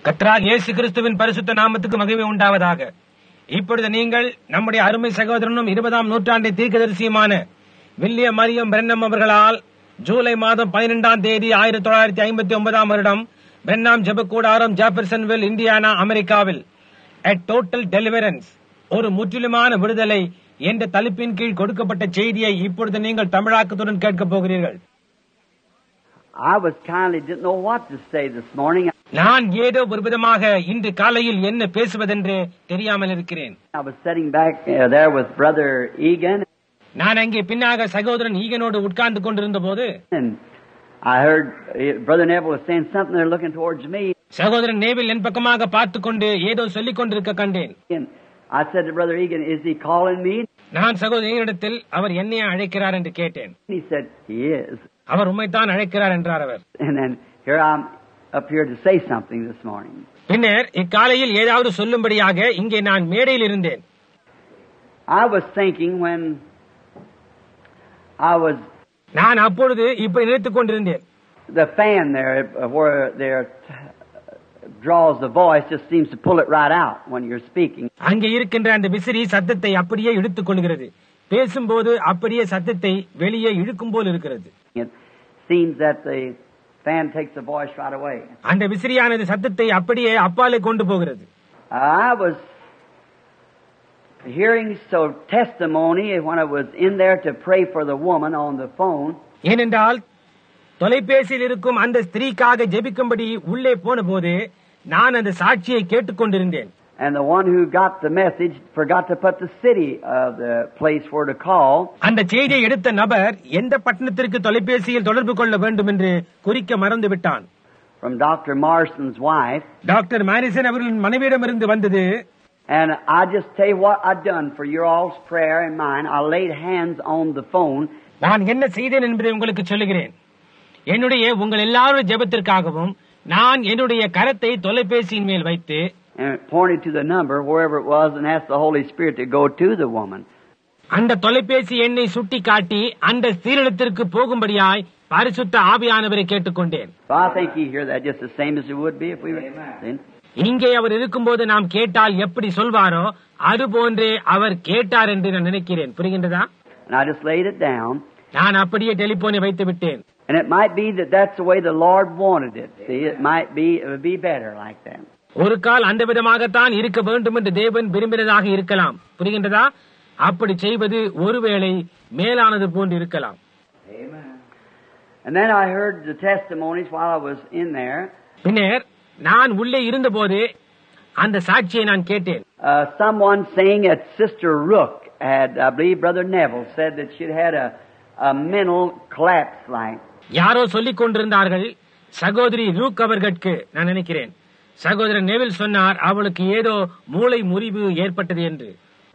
கர்த்தராகிய இயேசு கிறிஸ்துவின் பரிசுத்த நாமத்துக்கு மகிமை உண்டாவதாக. இப்பொழுது நீங்கள் நம்முடைய அருமை சகோதரனும் 20ஆம் நூற்றாண்டை தீர்க்கதரிசியுமான வில்லியம் மரியம் பிரென்னம் அவர்களால் ஜூலை மாதம் 12ஆம் தேதி 1959ஆம் வருடம் பிரென்னாம் ஜெபக்கூடாரம் ஜெஃபர்சன்வில், இந்தியானா, அமெரிக்காவில் A Total Deliverance, ஒரு முற்றிலுமான விடுதலை என்ற தலைப்பின் கீழ் கொடுக்கப்பட்ட செய்தியை இப்பொழுது நீங்கள் தமிழாக்கத்துடன் கேட்கப் போகிறீர்கள். didn't know what to say this morning. நான் ஏதோ ஒரு விதமாக இன்று காலையில் என்ன பேசுவதென்று தெரியாமல் இருக்கிறேன். I was sitting back there with Brother Egan. நான் அங்கே பின்னாக சகோதரன் ஈகனோடு உட்கார்ந்து கொண்டிருந்த போது And I heard Brother Neville was saying something there looking towards me. சகோதரன் நேவில் என் பக்கமாக பார்த்துக் கொண்டு ஏதோ சொல்லிக் கொண்டிருக்க கண்டேன். And I said to Brother Egan, "Is he calling me?" நான் சகோதரனிடத்தில் அவர் என்னை அழைக்கிறார் என்று கேட்டேன். He said, "He is." அவர் உம்மைத்தான் அழைக்கிறார் என்றார் அவர். And then here I'm up here to say something this morning. பின்னர் இக்காலையில் ஏதாவது சொல்லும்படியாக இங்கே நான் மேடையில் இருந்தேன். I was thinking when I was நான் அப்பொழுது இப்படி நினைத்துக் கொண்டிருந்தேன். the fan there where there draws the voice just seems to pull it right out when you're speaking. அங்கே இருக்கின்ற அந்த விசிறி சத்தத்தை அப்படியே இழுத்துக் கொள்கிறது. பேசும்போது அப்படியே சத்தத்தை வெளியே இழுக்கும் போல் இருக்கிறது. It seems that the fan takes the voice right away. அந்த விசிறியானது சத்தத்தை அப்படியே அப்பாலே கொண்டு போகிறது. I was hearing so testimony when I was in there to pray for the woman on the phone. ஏனென்றால் தொலைபேசியில் இருக்கும் அந்த ஸ்திரீக்காக ஜெபிக்கும்படி உள்ளே போன போது நான் அந்த சாட்சியை கேட்டுக்கொண்டிருந்தேன். And the one who got the message forgot to put the city of the place where to call. அந்த செய்தியை எடுத்த நபர் எந்த பட்டணத்திற்கு தொலைபேசியில் தொடர்பு கொள்ள வேண்டும் என்று குறிக்க மறந்து விட்டான். From Dr. Marston's wife. Doctor Morrison அவர்களின் மனைவியிடமிருந்து வந்தது. And I just tell you what I've done for your all's prayer and mine. I laid hands on the phone. நான் என்ன செய்தேன் என்பதை உங்களுக்கு சொல்லுகிறேன். என்னுடைய உங்கள் எல்லாரும் ஜெபத்திற்காகவும் நான் என்னுடைய கரத்தை தொலைபேசியின் மேல் வைத்து and pointed to the number wherever it was and asked the Holy Spirit to go to the woman. அந்த தொலைபேசி எண்ணை சுட்டி காட்டி அந்த ஸ்திரீயிடத்திற்கு போகும்படியாய் பரிசுத்த ஆவியானவரை கேட்டுக்கொண்டேன். So I think you hear that just the same as it would be if we were then. இங்கே அவர் இருக்கும்போது நாம் கேட்டால் எப்படி சொல்வாரோ அது போன்றே அவர் கேட்டார் என்று நான் நினைக்கிறேன். புரிகின்றதா? And I just laid it down. நான் அப்படியே டெலிபோனை வைத்து விட்டேன். And it might be that that's the way the Lord wanted it. See, it would be better like that. ஒரு கால் அந்த விதமாகத்தான் இருக்க வேண்டும் என்று தேவன் விரும்பினதாக இருக்கலாம். புரிகின்றதா? அப்படி செய்வது ஒருவேளை மேலானது போன்று இருக்கலாம். And then I heard the testimonies while I was in there. பின்னர் நான் உள்ளே இருந்தபோது அந்த சாட்சியை நான் கேட்டேன். Someone saying that Sister Rook had, I believe Brother Neville said that she'd had a mental collapse like. யாரோ சொல்லிக் கொண்டிருந்தார்கள். சகோதரி ரூக் அவர்களுக்கு நான் நினைக்கிறேன். சகோதரர் நெவில் சொன்னார் அவளுக்கு ஏதோ மூளை முறிவு ஏற்பட்டது என்று.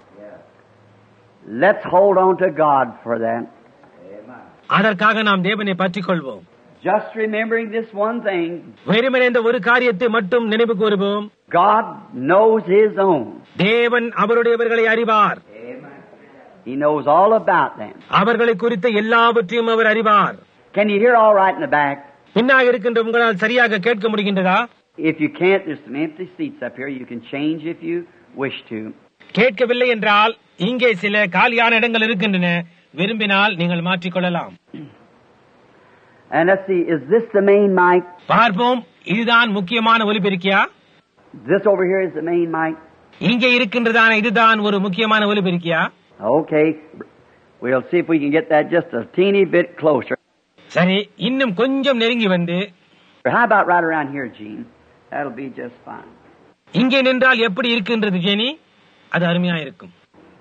Let's hold on to God for that. அதற்காக நாம் தேவனை பற்றிக் கொள்வோம். Just remembering this one thing. வெறுமனே இந்த ஒரு காரியத்தை மட்டும் நினைவு கூறுவோம். God knows His own. தேவன் அவருடையவர்களை அறிவார். He knows all about them. அவர்களை குறித்த எல்லாவற்றையும் அவர் அறிவார். Can you hear all right in the back? பின்னாக இருக்கின்ற உங்களால் சரியாக கேட்க முடிகின்றதா? If you can't, there's some empty seats up here. You can change if you wish to. கேட்கவில்லை என்றால் இங்கே சில காலியான இடங்கள் இருக்கின்றன. விரும்பினால் நீங்கள் மாற்றிக்கொள்ளலாம். And let's see, is this the main mic? பார்ப்போம், இதுதான் முக்கியமான ஒலிபெருக்கியா? This over here is the main mic. இங்கே இருக்கின்றதான இதுதான் ஒரு முக்கியமான ஒலிபெருக்கியா? Okay, we'll see if we can get that just a teeny bit closer. சரி, இன்னும் கொஞ்சம் நெருங்கி வந்து. How about right around here, Gene? That'll be just fine. இங்கே நின்றால் எப்படி இருக்கின்றது ஜெனி? அது அருமையா இருக்கும்.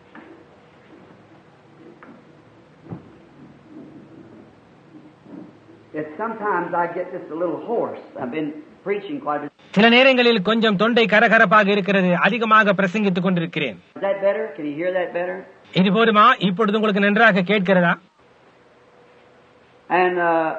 Sometimes I get just a little hoarse. I've been preaching quite a bit. சில நேரங்களில் கொஞ்சம் தொண்டை கரகரப்பாக இருக்கிறது. அதிகமாக பிரசங்கித்துக் கொண்டிருக்கிறேன். Is that better? Can you hear that better? இது போதுமா? இப்பொழுது உங்களுக்கு நன்றாக கேட்கிறதா? And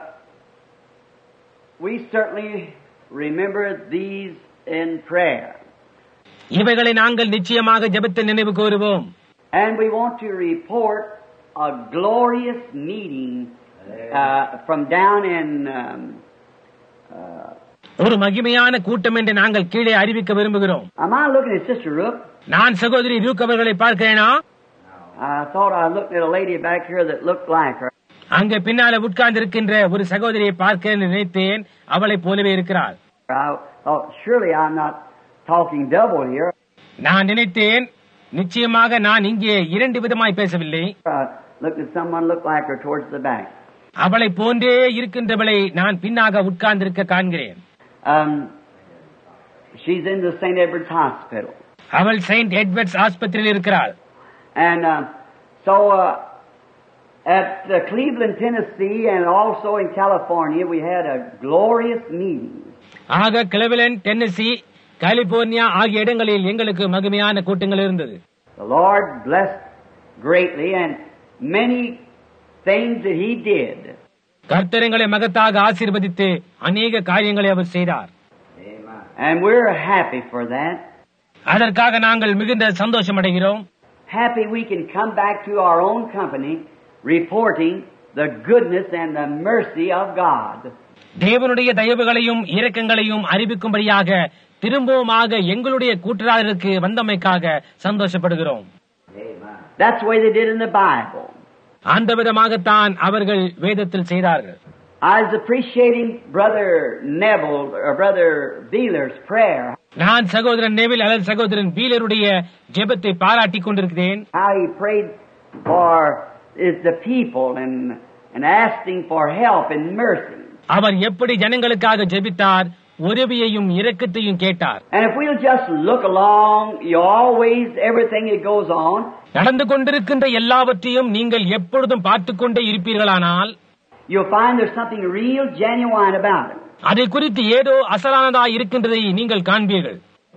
we certainly remember these in prayer. இவைகளை நாங்கள் நிச்சயமாக ஜெபத்தில் நினைவு கூறுவோம். And we want to report a glorious meeting from down in ஒரு மகிமையான கூட்டம் என்று நாங்கள் கீழே அறிவிக்க விரும்புகிறோம். Am I looking at Sister Rook? நான் சகோதரி ரூக் அவர்களை பார்க்கிறேனா? I thought I looked at a lady back here that looked like her. அங்கே பின்னால உட்கார்ந்து இருக்கின்ற ஒரு சகோதரியை பார்க்க நினைத்தேன். அவளை போலவே இருக்கிறாள். I thought, surely I'm not talking double here. நான் நினைத்தேன், நிச்சயமாக நான் இங்கே இரண்டு விதமாய் பேசவில்லை. I looked at someone looked like her towards the back. அவளை போன்றே இருக்கின்றவளை நான் பின்னாக உட்கார்ந்திருக்க காண்கிறேன். She's in the St. Edward's Hospital. அவள் செயின்ட் எட்வர்ட்ஸ் ஆஸ்பத்திரியில் இருக்கிறாள். And so at Cleveland, Tennessee, and also in California, we had a glorious meeting. ஆக கிளெவலண்ட், டென்னசி, கலிபோர்னியா ஆகிய இடங்களில் எங்களுக்கு மகிமையான கூட்டங்கள் இருந்தது. The Lord blessed greatly and many things that He did. கர்த்தரங்களை மகத்தாக ஆசீர்வதித்து அநேக காரியங்களை அவர் செய்தார். And we're happy for that. அதற்காக நாங்கள் மிகுந்த சந்தோஷம் அடைகிறோம். Happy we can come back to our own company reporting the goodness and the mercy of God. தேவனுடைய தயவுகளையும் இரக்கங்களையும் அறிவிக்கும்படியாக திரும்பவுமாக எங்களுடைய கூட்டத்தாருக்கு வந்தமைக்காக சந்தோஷப்படுகிறோம். That's the way they did in the Bible. அந்த விதமாகத்தான் அவர்கள் வேதத்தில் செய்தார்கள். I was appreciating Brother Neville or Brother Beeler's prayer. நான் சகோதரன் Neville அல்லது சகோதரன் பீலருடைய ஜெபத்தை பாராட்டிக் கொண்டிருக்கிறேன். How he prayed for the people and asking for help and mercy. அவர் எப்படி ஜனங்களுக்காக ஜெபித்தார், உதவியையும் இரக்கத்தையும் கேட்டார். And if we'll just look along, you always everything that goes on. நடந்து கொண்டிருக்கின்ற எல்லாவற்றையும் நீங்கள் எப்பொழுதும் பார்த்துக் கொண்டே இருப்பீர்களானால் you'll find there's something real genuine about it. அதை குறித்து ஏதோ அசலானதாய் இருக்கின்றதை நீங்கள் காண்பீர்கள்.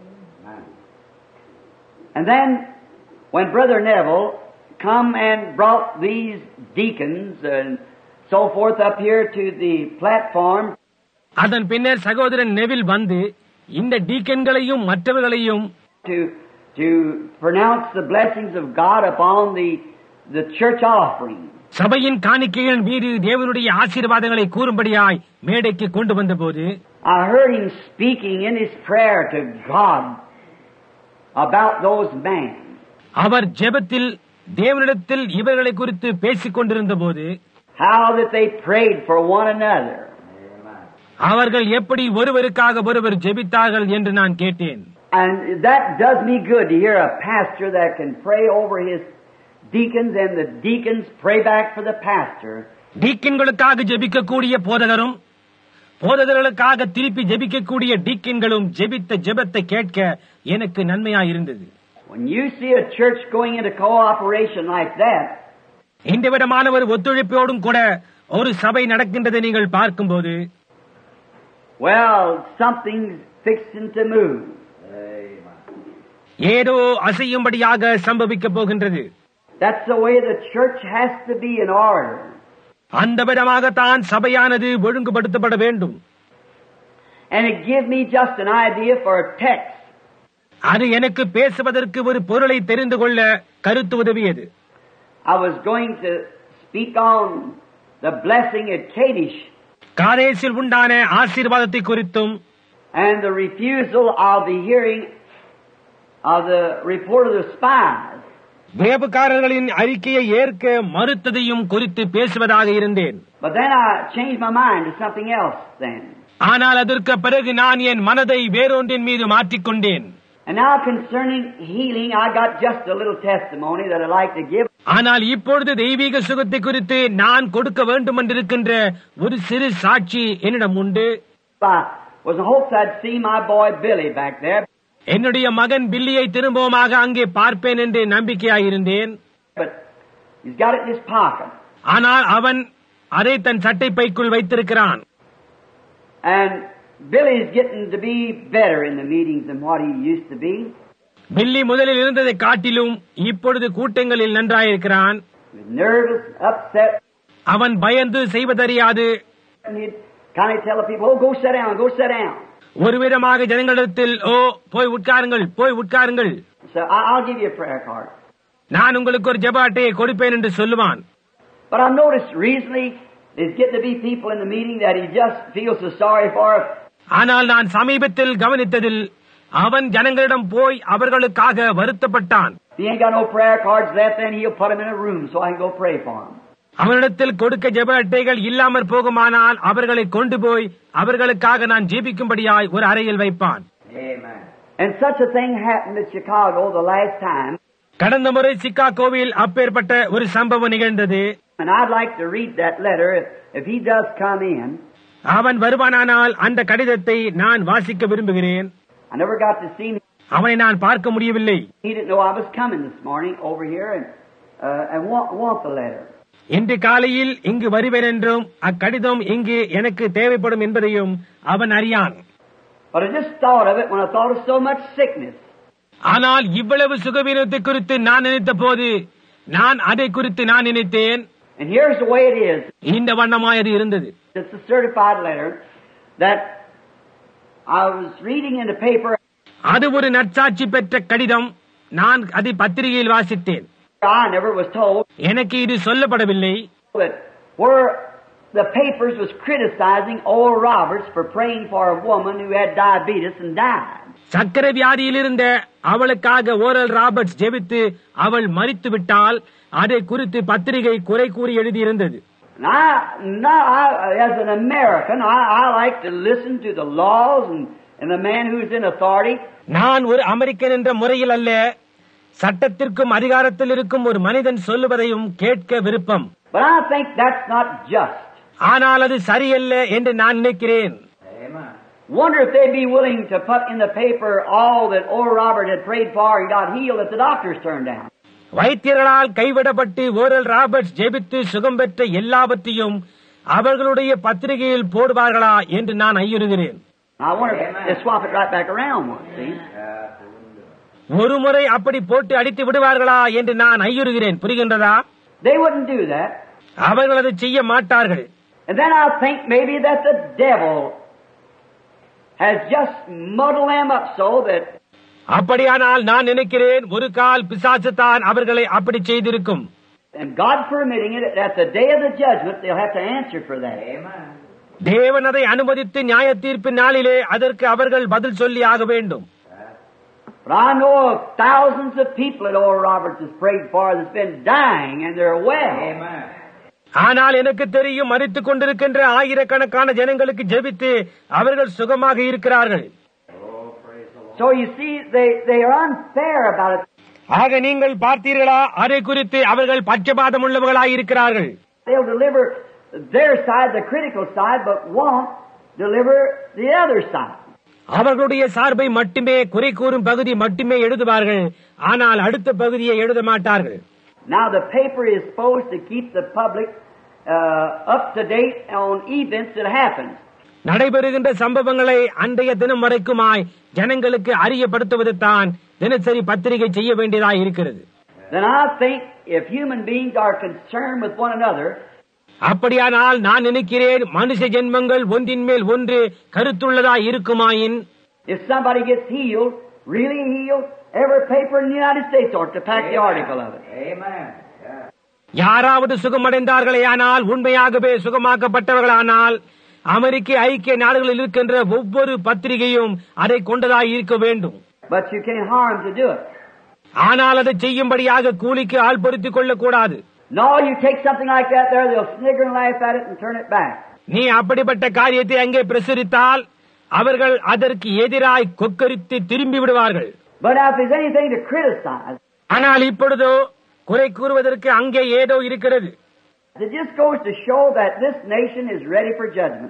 And then when Brother Neville come and brought these deacons and so forth up here to the platform, அதன் பின்னர் சகோதரன் நெவில் வந்து இந்த டீக்கன்களையும் மற்றவர்களையும் to pronounce the blessings of God upon the church offering. சபையின் காணிக்கையின் மீது தேவனுடைய ஆசீர்வாதங்களை கூறும்படியாய் மேடைக்கு கொண்டு வந்தபோது I heard him speaking in his prayer to God about those men. அவர் ஜெபத்தில் தேவனிடத்தில் இவர்களை குறித்து பேசிக் கொண்டிருந்த போது how that they prayed for one another. அவர்கள் எப்படி ஒருவருக்காக ஒருவர் ஜெபித்தார்கள் என்று நான் கேட்டேன். And that does me good to hear a pastor that can pray over his deacons and the deacons pray back for the pastor. டீக்கன்களுக்காக ஜெபிக்கக்கூடிய போதகரும் போதகர்களுக்காக திருப்பி ஜெபிக்கக்கூடிய டீக்கன்களும் ஜெபித்த ஜெபத்தை கேட்க எனக்கு நன்மையாய் இருந்தது. When you see a church going into cooperation like that, இந்த விதமான ஒரு ஒத்துழைப்போடும் கூட ஒரு சபை நடக்கின்றதை நீங்கள் பார்க்கும்போது well, something's fixing to move. ஏதோ அசையும்படியாக சம்பவிக்க போகின்றது. That's the way the church has to be in order. அந்த விதமாகத்தான் சபையானது ஒழுங்குபடுத்தப்பட வேண்டும். And it gives me just an idea for a text. அது எனக்கு பேசுவதற்கு ஒரு பொருளை தெரிந்து கொள்ள கருத்து உதவியது. I was going to speak on the blessing at Kadesh. காதேசில் உண்டான ஆசீர்வாதத்தை குறித்தும் and the refusal of the hearing of the report of the spies. வேபுக்காரர்களின் அறிக்கையை ஏற்க மறுத்ததையும் குறித்து பேசுவதாக இருந்தேன். But then I changed my mind to something else then. ஆனால் அதற்கு பிறகு நான் என் மனதை வேறொன்றின் மீது மாற்றிக்கொண்டேன். And now concerning healing, I got just a little testimony that I'd like to give. ஆனால் இப்பொழுது தெய்வீக சுகத்தை குறித்து நான் கொடுக்க வேண்டும் என்றிருக்கின்ற ஒரு சிறு சாட்சி என்னிடம் உண்டு. I was in hopes I'd see my boy Billy back there. என்னுடைய மகன் பில்லியை திரும்பவுமாக அங்கே பார்ப்பேன் என்று நம்பிக்கையாயிருந்தேன். But he's got it in his pocket. ஆனால் அவன் அதை தன் சட்டை பைக்குள் வைத்திருக்கிறான். And Billy's getting to be better in the meetings than what he used to be. பில்லி முதலில் இருந்ததை காட்டிலும் இப்பொழுது கூட்டங்களில் நன்றாயிருக்கிறான். Nervous, upset. அவன் பயந்து செய்வதறியாது. And he'd kind of tell the people, "Oh, go sit down, go sit down." ஒரு விதமாக ஜனங்களிடத்தில் போய் உட்காருங்கள், போய் உட்காருங்கள். So I'll give you a prayer card. நான் உங்களுக்கு ஒரு ஜெப அட்டையை கொடுப்பேன் என்று சொல்லுவான். But I've noticed recently there's getting to be people in the meeting that he just feels so sorry for. ஆனால் நான் சமீபத்தில் கவனித்ததில் அவன் ஜனங்களிடம் போய் அவர்களுக்காக வருத்தப்பட்டான். If he ain't got no prayer cards left, then he'll put them in a room so I can go pray for them. அவனிடத்தில் கொடுக்க ஜெப அட்டைகள் இல்லாமற் போகுமானால் அவர்களை கொண்டு போய் அவர்களுக்காக நான் ஜெபிக்கும்படியாய் ஒரு அறையில் வைப்பான். Amen. And such a thing happened in Chicago the last time. கடந்த முறை சிகாகோவில் அப்பேற்பட்ட ஒரு சம்பவம் நிகழ்ந்தது. And I'd like to read that letter if he does come in. அவன் வருவானானால் அந்த கடிதத்தை நான் வாசிக்க விரும்புகிறேன். I never got to see him. அவனை நான் பார்க்க முடியவில்லை. He didn't know I was coming this morning over here and want the letter. இன்று காலையில் இங்கு வருவேன் என்றும் அக்கடிதம் இங்கு எனக்கு தேவைப்படும் என்பதையும் அவன் அறியான். But I just thought of it when I thought of so much sickness. ஆனால் இவ்வளவு சுகவீனத்தை குறித்து நான் நினைத்த போது நான் அதை குறித்து நான் நினைத்தேன். And here's the way it is. இந்த வண்ணமாய் அது இருந்தது. It's a certified letter that I was reading in the paper. அது ஒரு நற்சாட்சி பெற்ற கடிதம். நான் அதை பத்திரிகையில் வாசித்தேன். I never was told எனக்கு இது சொல்லப்படவில்லை. that where the papers was criticizing Oral Roberts for praying for a woman who had diabetes and died. சக்கரை வியாதியில் இருந்த அவளுக்காக ஓரல் ராபர்ட்ஸ் ஜெபித்து அவள் மரித்து விட்டால் அதை குறித்து பத்திரிகை குறை கூறி எழுதியிருந்தது. As an American, I like to listen to the laws and the man who's in authority. நான் ஒரு அமெரிக்கன் என்ற முறையில் அல்ல, சட்டத்திற்கும் அதிகாரத்தில் இருக்கும் ஒரு மனிதன் சொல்லுவதையும் கேட்க விருப்பம். But I think that's not just. ஆனால் அது சரியல்ல என்று நான் நினைக்கிறேன். Wonder if they'd be willing to put in the paper all that Oral Robert had prayed for and got healed that the doctors turned down. வைத்தியர்களால் கைவிடப்பட்டு oral Roberts ஜெபித்து சுகம் பெற்ற எல்லாவற்றையும் அவர்களுடைய பத்திரிகையில் போடுவார்களா என்று நான் ஐயுறுகிறேன். I wonder if they swap it right back around once, see? ஒரு முறை அப்படி போட்டு அடித்து விடுவார்களா என்று நான் ஐயுறுகிறேன். புரிகின்றதா? They wouldn't do that. அவர்கள் அதை செய்ய மாட்டார்கள். And then I think maybe that the devil has just muddled them up so that அப்படியானால் நான் நினைக்கிறேன் ஒரு கால் பிசாசு தான் அவர்களை அப்படி செய்திருக்கும். and God permitting it at the day of the judgment they'll have to answer for that. Amen. தேவன் அதை அனுமதித்து நியாய தீர்ப்பின் நாளிலே அதற்கு அவர்கள் பதில் சொல்லி ஆக வேண்டும். But I know of thousands of people that Oral Roberts has prayed for that's been dying and they're well. Amen. ஆனால் எனக்கு தெரியும் மரித்துக் கொண்டிருக்கின்ற ஆயிரக்கணக்கான ஜனங்களுக்கு ஜெபித்து அவர்கள் சுகமாக இருக்கிறார்கள். So you see they are unfair about it. ஆக நீங்கள் பார்த்தீர்களா, அதை குறித்து அவர்கள் பட்சபாதம் உள்ளவர்களாய் இருக்கிறார்கள். They'll deliver their side, the critical side, but won't deliver the other side. அவர்களுடைய சார்பை மட்டுமே, குறை கூறும் பகுதி மட்டுமே எழுதுவார்கள், ஆனால் அடுத்த பகுதியை எழுத மாட்டார்கள். Now the paper is supposed to keep the public up to date on events that happen. நடைபெறுகின்ற சம்பவங்களை அன்றைய தினம் வரைக்குமாய் ஜனங்களுக்கு அறியப்படுத்துவதுதான் தினசரி பத்திரிகை செய்ய வேண்டியதாய் இருக்கிறது. Then I think if human beings are concerned with one another, அப்படியானால் நான் நினைக்கிறேன் மனுஷ ஜென்மங்கள் ஒன்றின் மேல் ஒன்று கருத்துள்ளதாய் இருக்குமாயின், if somebody gets healed, really healed, every paper in the United States ought to pack the article of it. Amen. யாராவது சுகமடைந்தார்களேயானால், உண்மையாகவே சுகமாக்கப்பட்டவர்களானால், அமெரிக்க ஐக்கிய நாடுகளில் இருக்கின்ற ஒவ்வொரு பத்திரிகையும் அதை கொண்டதாய் இருக்க வேண்டும். But you can't harm to do it. ஆனால் அதை செய்யும்படியாக கூலிக்கு ஆள் பொருத்திக் கொள்ளக்கூடாது. No, you take something like that there, they'll snigger and laugh at it and turn it back. நீ அப்படிப்பட்ட காரியத்தை அங்கே பிரசுரித்தால் அவர்கள் அதற்கு எதிராய் கொக்கரித்து திரும்பி விடுவார்கள். But if there's anything to criticize, ஆனால் இப்பொழுதோ குறை கூறுவதற்கு அங்கே ஏதோ இருக்கிறது. it just goes to show that this nation is ready for judgment.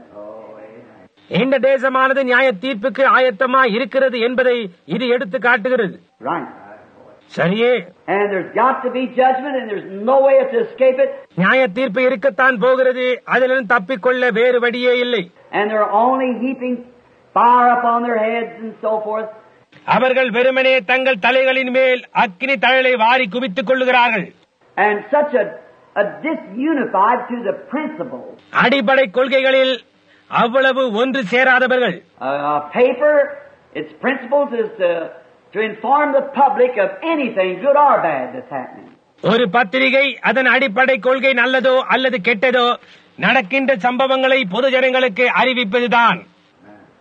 இந்த தேசமானது நியாய தீர்ப்புக்கு ஆயத்தமா இருக்கிறது என்பதை இது எடுத்து காட்டுகிறது. Right. சரியே. And there's got to be judgment and there's no way to escape it. நியாய தீர்ப்பு இருக்கத்தான் போகிறது, அதிலிருந்து தப்பிக்கொள்ள வேறு வழியே இல்லை. And they're only heaping fire upon their heads and so forth. அவர்கள் வெறுமனே தங்கள் தலைகளின் மேல் அக்கினி தழலை வாரி குவித்துக் கொள்ளுகிறார்கள். And such a disunified to the principles. அடிப்படை கொள்கைகளில் அவ்வளவு ஒன்று சேராதவர்கள். A paper, its principles is to inform the public of anything good or bad that's happening. ஒரு பத்திரிகை அதன் அடிப்படை கொள்கை நல்லதோ அல்லது கெட்டதோ நடக்கின்ற சம்பவங்களை பொது ஜனங்களுக்கு அறிவிப்பதுதான்.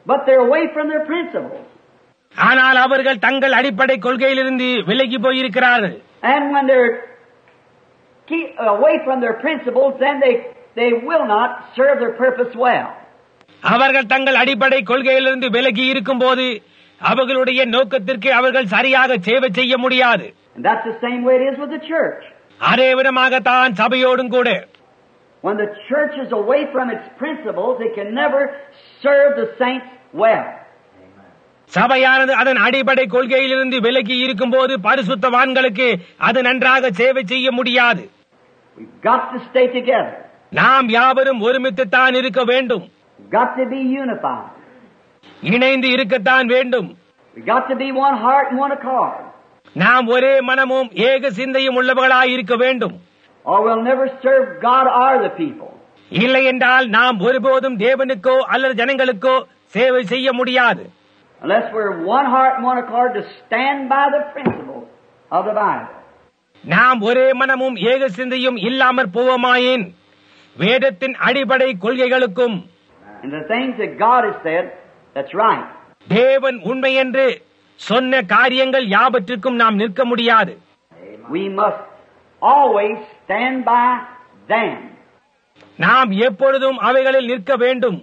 but they're away from their principles. ஆனால் அவர்கள் தங்கள் அடிப்படை கொள்கையிலிருந்து விலகி போயிருக்கிறார்கள். And when they're away from their principles, then they will not serve their purpose well. அவர்கள் தங்கள் அடிப்படை கொள்கையிலிருந்து விலகி இருக்கும்போது அவர்களுடைய நோக்கத்திற்கு அவர்கள் சரியாக சேவை செய்ய முடியாது. And that's the same way it is with the church. அதே விதமாகத்தான் சபையோடும் கூட. When the church is away from its principles, it can never serve the saints well. சபையானது அதன் அடிப்படை கொள்கையிலிருந்து விலகி இருக்கும்போது பரிசுத்தவான்களுக்கு அது நன்றாக சேவை செய்ய முடியாது. We've got to stay together. நாம் யாவரும் ஒருமித்துத்தான் இருக்க வேண்டும். We've got to be unified. இணைந்து இருக்கத்தான் வேண்டும். We've got to be one heart and one accord. நாம் ஒரே மனமும் ஏக சிந்தையும் உள்ளவர்களாய் இருக்க வேண்டும். Or we'll never serve God or the people. இல்லை என்றால் நாம் ஒருபோதும் தேவனுக்கோ அல்லது ஜனங்களுக்கோ சேவை செய்ய முடியாது. Unless we're one heart and one accord to stand by the principles of the Bible. நாம் ஒரே மனமும் ஏக சிந்தையும் இல்லாமற் போவோமாயின் வேதத்தின் அடிப்படை கொள்கைகளுக்கும் And the things that God has said, that's right. தேவன் உண்மை என்று சொன்ன காரியங்கள் யாவற்றுக்கும் நாம் நிற்க முடியாது. We must always stand by them. நாம் எப்பொழுதும் அவைகளில் நிற்க வேண்டும்.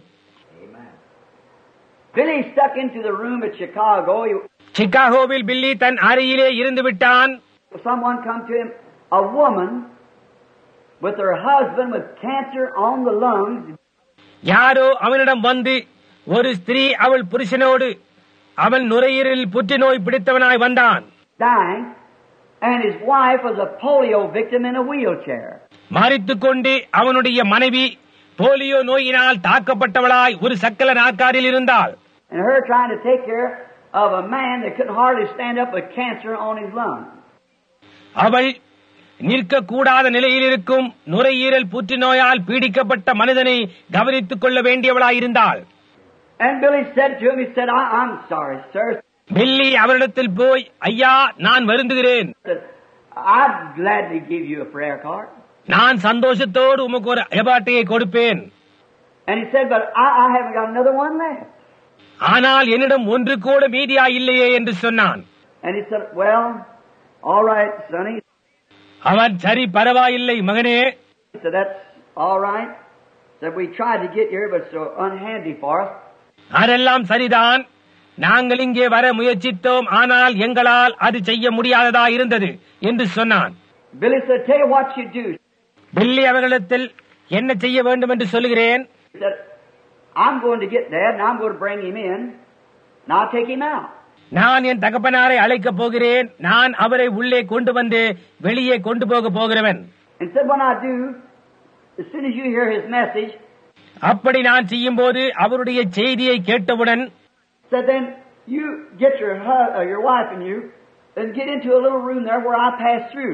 Billy stuck into the room at Chicago. சிகாகோவில் பில்லி தன் அறையிலே இருந்து விட்டான். Someone come to him, a woman with her husband with cancer on the lungs. யாரோ அவனிடம் வந்து ஒரு ஸ்திரீ அவள் புருஷனோடு அவன் நுரையீரலில் புற்றுநோய் பிடித்தவனாய் வந்தான். Dying, and his wife was a polio victim in a wheelchair. மரித்துக் கொண்டு அவனுடைய மனைவி போலியோ நோயினால் தாக்கப்பட்டவளாய் ஒரு சக்கர நாற்காரியில் இருந்தாள். And her trying to take care of a man that couldn't hardly stand up with cancer on his lungs. அவள் நிற்க கூடாத நிலையில் இருக்கும் நுரையீரல் புற்றுநோயால் பீடிக்கப்பட்ட மனிதனை கவனித்துக் கொள்ள வேண்டியவளாய் இருந்தாள். And Billy said to him, he said, I'm sorry, sir. பில்லி அவரிடத்தில் போய், ஐயா, நான் வருந்துகிறேன். I'd gladly give you a prayer card. நான் சந்தோஷத்தோடு உமக்கு ஒரு எபாட்டையை கொடுப்பேன். And he said, but I haven't got another one left. ஆனால் என்னிடம் ஒன்று கூட மீதியா இல்லையே என்று சொன்னான். And he said, well, all right, sonny. அவன் சரி, பரவாயில்லை மகனே. He said, that's all right. Said we tried to get here, but it's so unhandy for us. அதெல்லாம் சரிதான், நாங்கள் இங்கே வர முயற்சித்தோம், ஆனால் எங்களால் அது செய்ய முடியாததா இருந்தது என்று சொன்னான். Billy said, tell you what you do. பில்லி அவர்களிடத்தில் என்ன செய்ய வேண்டும் என்று சொல்கிறேன். He said, I'm going to get Dad and I'm going to bring him in and I'll take him out. நான் என் தகப்பனாரை அழைக்கப் போகிறேன், நான் அவரை உள்ளே கொண்டு வந்து வெளியே கொண்டு போக போகிறவன். And said, when I do, as soon as you hear his message, அப்படி நான் செய்யும் போது அவருடைய செய்தியை கேட்டவுடன், said then you get your wife and you and get into a little room there where I pass through,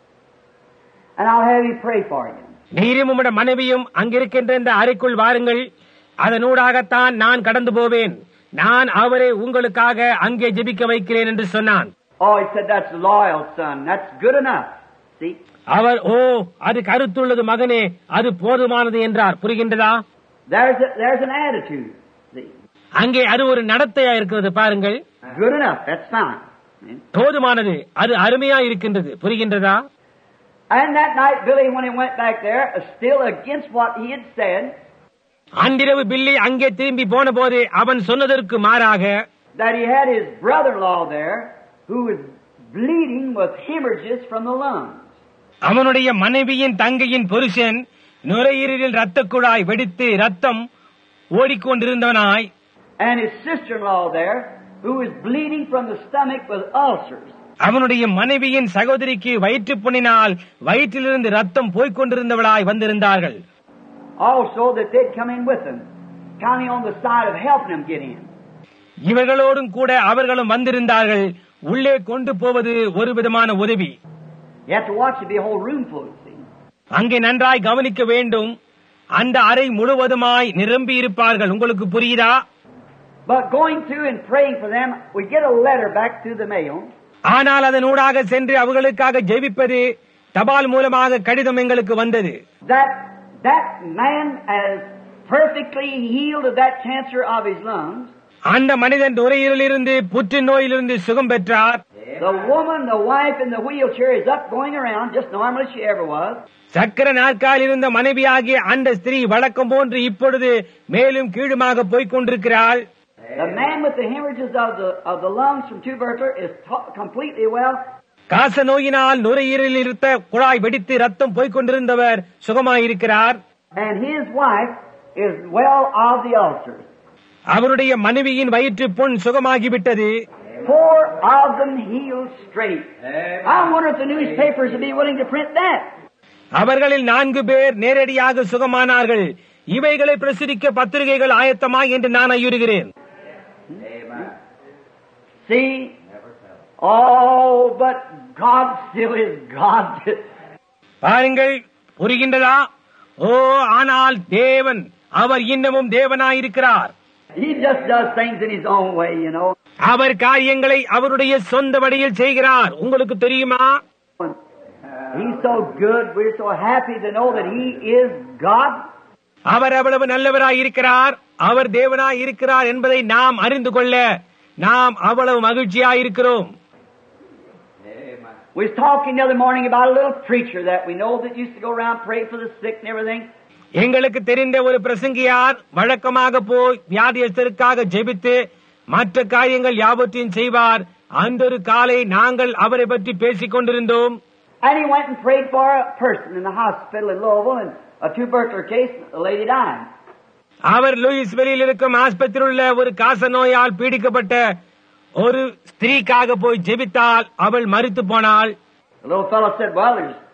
and I'll have him pray for you. நீரும் உம்முடைய மனைவியும் அங்கிருக்கின்ற இந்த அறைக்குள் வாருங்கள், அதனூடாகத்தான் நான் கடந்து போவேன், நான் அவரை உங்களுக்காக அங்கே ஜெபிக்க வைக்கிறேன் என்று சொன்னான். Oh, he said, that's loyal, son. That's good enough. See? அவர், ஓ, அது கருத்துள்ளது மகனே, அது போதுமானது என்றார். புரிகின்றதா? There's an attitude. See? அங்கே அது ஒரு நடத்தையா இருக்கிறது பாருங்கள். Good enough. That's fine. போதுமானது, அது அருமையா இருக்கின்றது. புரிகின்றதா? And that night, Billy, when he went back there, still against what he had said, அன்றிரவு பில்லி அங்கே திரும்பி போன போது அவன் சொன்னதற்கு மாறாக, that he had his brother-in-law there who was bleeding with hemorrhages from the lungs. அவனுடைய மனைவியின் தங்கையின் புருஷன் நுரையீரலில் இரத்த குழாய் வெடித்து ரத்தம் ஓடிக்கொண்டிருந்தவனாய், and his sister-in-law there who was bleeding from the stomach with ulcers. அவனுடைய மனைவியின் சகோதரிக்கு வயிற்றுப்புண்ணினால் வயிற்றிலிருந்து ரத்தம் போய்கொண்டிருந்தவளாய் வந்திருந்தார்கள். Also that they'd come in with them, counting on the side of helping them get in. இவர்களோடும் கூட அவர்களும் வந்திருந்தார்கள். உள்ளே கொண்டு போவது ஒரு விதமான உதவி. You have to watch it, be a whole room full. See? அங்கே நன்றாய் கவனிக்க வேண்டும். அந்த அறை முழுவதுமாய் நிரம்பி இருப்பார்கள். உங்களுக்கு புரியுதா? But going through and praying for them, we get a letter back through the mail. ஆனால் அதனூடாக சென்று அவர்களுக்காக ஜெபிப்பது தபால் மூலமாக கடிதம் எங்களுக்கு வந்தது. That man as perfectly healed of that cancer of his lungs. அந்த மனிதன் நுரையீரலிலிருந்து புற்று நோயிலிருந்து சுகம் பெற்றார். The woman, the wife in the wheelchair is up going around just normal as she ever was. சக்கர நாற்காலில் இருந்த மனைவியாகிய அந்த ஸ்திரீ வழக்கம் போன்று இப்பொழுது மேலும் கீழுமாக போய்க் கொண்டிருக்கிறாள். The man with the hemorrhages of the lungs from tuberculosis is completely well. காச நோயினால் நுரையீரலில் இருந்த குழாய் வெடித்து ரத்தம் போய்க் கொண்டிருந்தவர் சுகமாயிருக்கிறார். And his wife is well of the ulcers. அவருடைய மனைவியின் வயிற்று புண் சுகமாகிவிட்டது. 4 of them healed straight. I wonder if the newspapers would be willing to print that. அவர்களில் 4 பேர் நேரடியாக சுகமானார்கள். இவைகளை பிரசுரிக்க பத்திரிகைகள் ஆயத்தமா என்று நான் ஐயுறுகிறேன். See? Oh, but God still is God. பாருங்கள், புரிகின்றதா? ஓ, ஆனால் தேவன், அவர் இன்னமும் தேவனாயிருக்கிறார். He just does things in His own way, you know. அவர் காரியங்களை அவருடைய சொந்த வழியில் செய்கிறார். உங்களுக்கு தெரியுமா? He's so good. We're so happy to know that He is God. அவர் அவ்வளவு நல்லவராயிருக்கிறார், அவர் தேவனாயிருக்கிறார் என்பதை நாம் அறிந்து கொள்ள நாம் அவ்வளவு மகிழ்ச்சியாயிருக்கிறோம். We was talking the other morning about a little preacher that we know that used to go around praying for the sick and everything. எங்களுக்கு தெரிந்த ஒரு பிரசங்கியார் வழக்கமாக போய் வியாதியஸ்தருக்காக ஜெபித்து மற்ற காரியங்கள் யாவற்றையும் செய்வார். அந்த ஒரு காலை நாங்கள் அவரை பற்றி பேசிக் கொண்டிருந்தோம். And he went and prayed for a person in the hospital in Louisville, and a tubercular case, a lady died. அவர் லூயிஸ்வில்லில் இருக்கும் ஆஸ்பத்திரியில் உள்ள ஒரு காச நோயால் பீடிக்கப்பட்ட ஒரு ஸ்திரீக்காக போய் ஜெபித்தால் அவள் மரித்து போனாள். The little fellow said, well,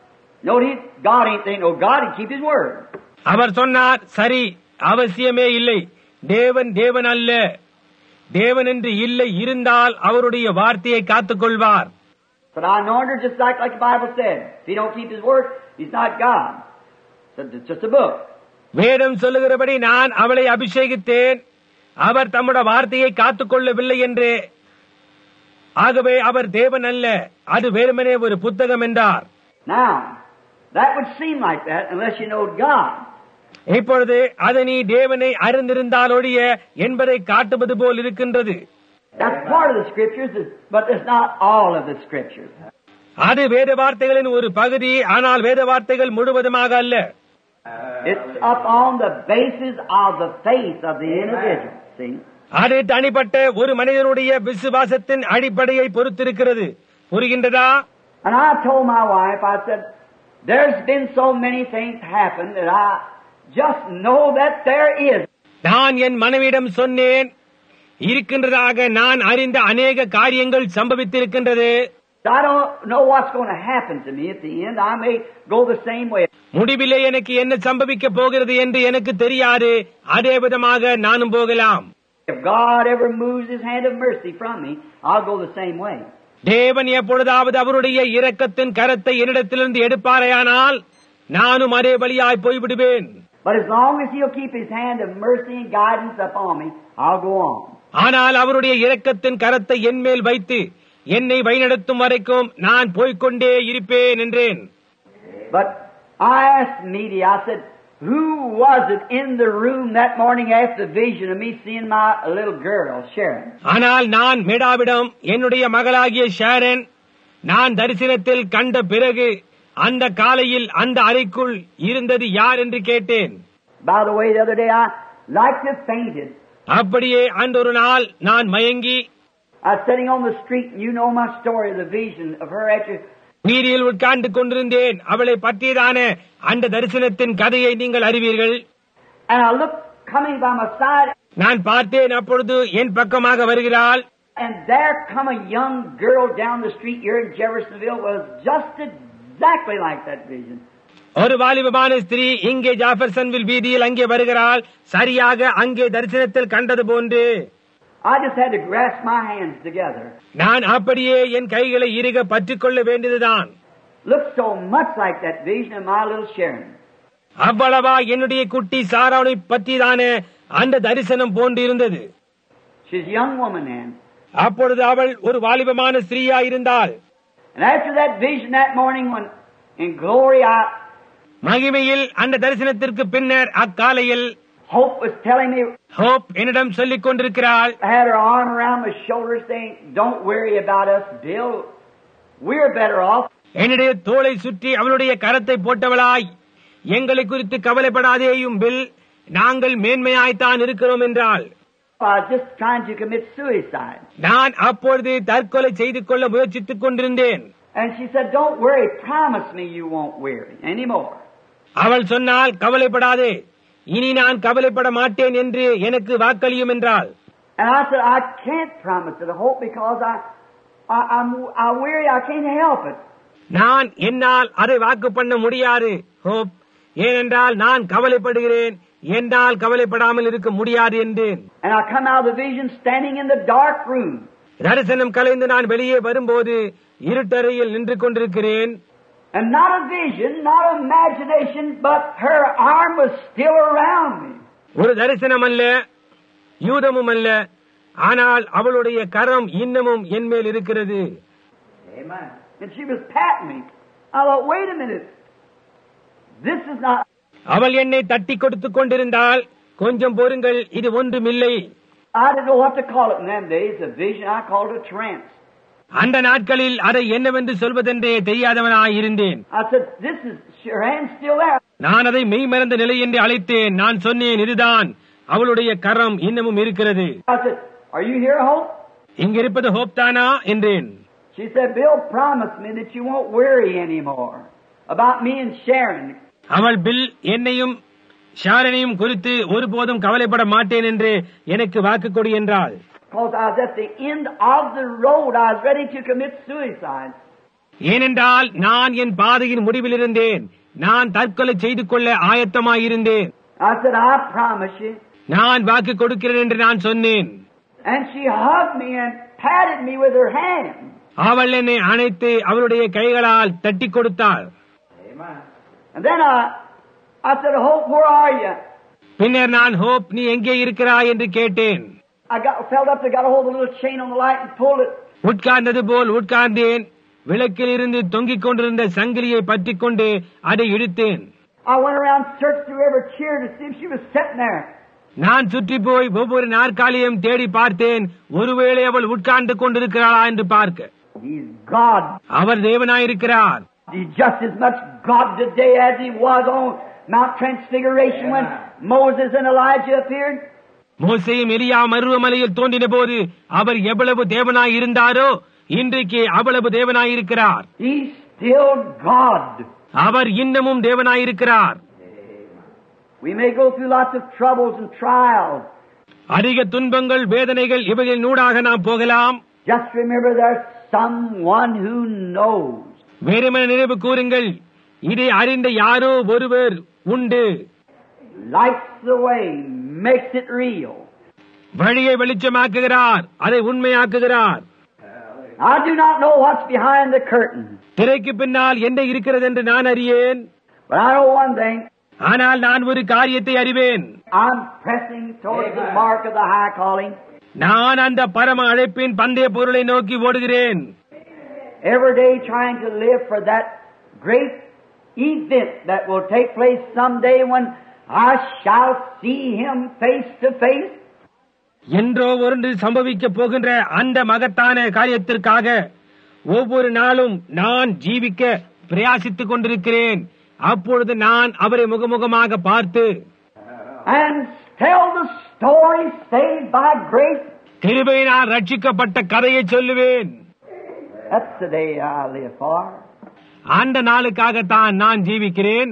God ain't no God, He'd keep His word. அவர் சொன்னார், சரி, அவசியமே இல்லை, தேவன் தேவன் அல்ல, தேவன் என்று இல்லை, இருந்தால் அவருடைய வார்த்தையை காத்துக் கொள்வார். But I anointed her just like the Bible said. If He don't keep His word, He's not God. So it's just a book. வேதம் சொல்லுகிறபடி நான் அவளை அபிஷேகித்தேன், அவர் தம்முடைய வார்த்தையை காத்துக் கொள்ளவில்லை என்று, ஆகவே அவர் தேவன் அல்ல, அது வெறுமனே ஒரு புத்தகம் என்றார். Now, that would seem like that unless you know God. இப்பொழுது அது நீ தேவனை அறிந்திருந்தால் ஒழிய என்பதை காட்டுவது போல் இருக்கின்றது. That's part of the scriptures, but it's not all of the scriptures. அது வேத வார்த்தைகளின் ஒரு பகுதி, ஆனால் வேத வார்த்தைகள் முழுவதுமாக அல்ல. It's up on the basis of the faith of the individual. See? அது தனிப்பட்ட ஒரு மனிதனுடைய விசுவாசத்தின் அடிப்படையை பொறுத்திருக்கிறது. புரிகின்றதா? And I told my wife, I said, there's been so many things happen that I just know that there is. நான் என் மனைவியிடம் சொன்னேன், இருக்கின்றதாக நான் அறிந்த அநேக காரியங்கள் சம்பவித்திருக்கின்றது. I don't know what's going to happen to me at the end. I may go the same way. முடிவிலே எனக்கு என்ன சம்பவிக்க போகிறது என்று எனக்கு தெரியாது. அதே விதமாக நானும் போகலாம். If God ever moves His hand of mercy from me, I'll go the same way. தேவன் எப்பொழுதாவது அவருடைய இரக்கத்தின் கரத்தை என்னிடத்திலிருந்து எடுப்பாரையானால் நானும் அதே வழியாய் போய்விடுவேன். But as long as He'll keep His hand of mercy and guidance upon me, I'll go on. ஆனால் அவருடைய இரக்கத்தின் கரத்தை என் மேல் வைத்து என்னை வழிநடத்தும் வரைக்கும் நான் போய்கொண்டே இருப்பேன் என்றேன். But I asked Meady, I said, who was it in the room that morning after the vision of me seeing my little girl, Sharon? ஆனால் நான் மேடாவிடம் என்னுடைய மகளாகிய ஷாரன் நான் தரிசனத்தில் கண்ட பிறகு அந்த காலையில் அந்த அறைக்குள் இருந்தது யார் என்று கேட்டேன். By the way, the other day I like to fainted. அப்படியே அந்த ஒரு நாள் நான் மயங்கி I was sitting on the street, and you know my story of the vision of her after. வீதியில் உட்கார்ந்து கொண்டிருந்தேன். அவளை பற்றியதான அந்த தரிசனத்தின் கதையை நீங்கள் அறிவீர்கள். And I looked coming by my side. நான் பார்த்தேன், அப்பொழுது என் பக்கமாக வருகிறாள். And there come a young girl down the street here in Jeffersonville was just exactly like that vision. ஒரு வாலிபமான ஸ்திரீ இங்கே ஜாஃபர்சன்வில் வீதியில் அங்கே வருகிறாள், சரியாக அங்கே தரிசனத்தில் கண்டது போன்று. I just had to grasp my hands together. நான் அப்படியே என் கைகளை இறுக பற்றிக் கொள்ள வேண்டியதுதான். Looked so much like that vision of my little Sharon. அவ்வளவா என்னுடைய குட்டி சாராவை பற்றிதான அந்த தரிசனம் போன்று இருந்தது. She's a young woman then. அப்பொழுது அவள் ஒரு வாலிபமான ஸ்திரீயா இருந்தாள். And after that vision that morning when in glory மகிமையில் அந்த தரிசனத்திற்கு பின்னர் அக்காலையில் Hope was telling me, Hope என்னிடம் சொல்லிக் கொண்டிருக்கிறாள். I had her arm around my shoulder saying, don't worry about us, Bill. We're better off. என்னுடைய தோளை சுற்றி அவளுடைய கரத்தை போட்டவளாய், எங்களை குறித்து கவலைப்படாதேயும் பில், நாங்கள் மேன்மையாய்த்தான் இருக்கிறோம் என்றாள். I was just trying to commit suicide. நான் அப்பொழுது தற்கொலை செய்து கொள்ள முயற்சித்துக் கொண்டிருந்தேன். And she said, don't worry, promise me you won't worry anymore. அவள் சொன்னால், கவலைப்படாதே, இனி நான் கவலைப்பட மாட்டேன் என்று எனக்கு வாக்களியும் என்றாள். And I said, I can't promise it, I hope, because I'm weary, I can't help it. நான் என்னால் அதை வாக்கு பண்ண முடியாது ஹோப், ஏனென்றால் நான் கவலைப்படுகிறேன், என்னால் கவலைப்படாமல் இருக்க முடியாது என்றேன். And I come out of the vision standing in the dark room. தரிசனம் கலைந்து நான் வெளியே வரும்போது இருட்டறையில் நின்று கொண்டிருக்கிறேன். And not a vision, not imagination, but her arm was still around me. ஒரு தரிசனம் அல்ல, யூதமும் அல்ல, ஆனால் அவளுடைய கரம் இன்னமும் என் மேல் இருக்கிறது. Amen. And she was patting me. I thought, wait a minute. This is not... அவள் என்னை தட்டி கொடுத்துக் கொண்டிருந்தால், கொஞ்சம் பொறுங்கள், இது ஒன்றுமில்லை. I didn't know what to call it in them days, a vision. I called it a trance. அந்த நாட்களில் அதை என்னவென்று சொல்வதென்றே தெரியாதவனாயிருந்தேன். I said, this is, her hand's still there. நான் அதை மெய்மறந்த நிலை என்று அழைத்தேன். நான் சொன்னேன், இதுதான், அவளுடைய கரம் இன்னமும் இருக்கிறது. I said, are you here, Hope? இங்க இருப்பது ஹோப் தானா என்றேன். She said, Bill promised me that you won't worry anymore about me and Sharon. அவள் பில், என்னையும் ஷாரனையும் குறித்து ஒருபோதும் கவலைப்பட மாட்டேன் என்று எனக்கு வாக்கு கொடு என்றாள். Because I was at the end of the road, I was ready to commit suicide. ஏனென்றால் நான் என் பாதையின் முடிவில் இருந்தேன், நான் தற்கொலை செய்து கொள்ள ஆயத்தமாயிருந்தேன். I said, I promise you. நான் வாக்கு கொடுக்கிறேன் என்று நான் சொன்னேன். And she hugged me and patted me with her hand. அவள் என்னை அணைத்து அவளுடைய கைகளால் தட்டி கொடுத்தாள். Amen. And then I said, Hope, where are you? பின்னர் நான், ஹோப், நீ எங்கே இருக்கிறாய் என்று கேட்டேன். I felt up, got a hold of the little chain on the light and pulled it. உட்கார்ந்தது போல் உட்கார்ந்தேன். விளக்கில் இருந்து தொங்கிக் கொண்டிருந்த சங்கிலியை பற்றிக் கொண்டு அதை இழுத்தேன். I went around, searched through every chair to see if she was sitting there. நான் சுற்றி போய் ஒவ்வொரு நாற்காலியும் தேடி பார்த்தேன், ஒருவேளை அவள் உட்கார்ந்து கொண்டிருக்கிறாளா என்று பார்க்க. He's God. Our தேவனாயிருக்கிறார். He's just as much God today as he was on Mount Transfiguration when Moses and Elijah appeared. மோசேயும் எலியா மருவமலையில் தோன்றின போது அவர் எவ்வளவு தேவனாய் இருந்தாரோ, இன்றைக்கு அவ்வளவு தேவனாயிருக்கிறார். He's still God. அவர் இன்னமும் தேவனாயிருக்கிறார். We may go through lots of troubles and trials. அதிக துன்பங்கள், வேதனைகள் இவைகளினூடாக நாம் போகலாம். Just remember there's someone who knows. வேறுமென நினைவு கூறுங்கள், இதை அறிந்த யாரோ ஒருவர் உண்டு. Lights the way, makes it real. வழியை வெளிச்சமாக்குகிறார், அதை உண்மையாக்குகிறார். I do not know what's behind the curtain. திரைக்கு பின்னால் என்ன இருக்கிறது என்று நான் அறியேன். But I know one thing. ஆனால் நான் ஒரு காரியத்தை அறிவேன். I'm pressing towards the mark of the high calling. நான் அந்த பரம அழைப்பின் பந்தய பொருளை நோக்கி ஓடுகிறேன். Every day trying to live for that great event that will take place someday when I shall see him face to face. என்றோ ஒன்று சம்பவிக்க போகின்ற அந்த மகத்தான காரியத்திற்காக ஒவ்வொரு நாளும் நான் ஜீவிக்க பிரயாசித்துக் கொண்டிருக்கிறேன். அப்பொழுது நான் அவரை முகமுகமாக பார்த்து, and tell the story saved by grace. கிருபையினால் ரட்சிக்கப்பட்ட கதையை சொல்லுவேன். That's the day I live for. அந்த நாளுக்காகத்தான் நான் ஜீவிக்கிறேன்.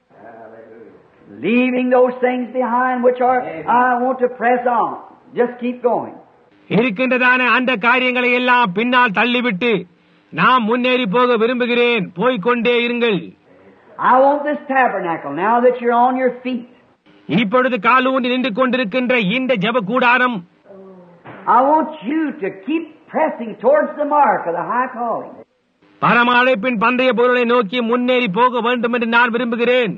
Leaving those things behind which are I want to press on. Just keep going. இருக்கின்றதான அந்த காரியங்களை எல்லாம் பின்னால் தள்ளிவிட்டு நாம் முன்னேறி போக விரும்புகிறேன். போய்கொண்டே இருங்கள். I want this tabernacle now that you're on your feet. இப்பொழுது காலூன்றி நின்று கொண்டிருக்கின்ற இந்த ஜெப கூடாரம், I want you to keep pressing towards the mark of the high calling. பரம அழைப்பின் பந்தய பொருளை நோக்கி முன்னேறி போக வேண்டும் என்று நான் விரும்புகிறேன்.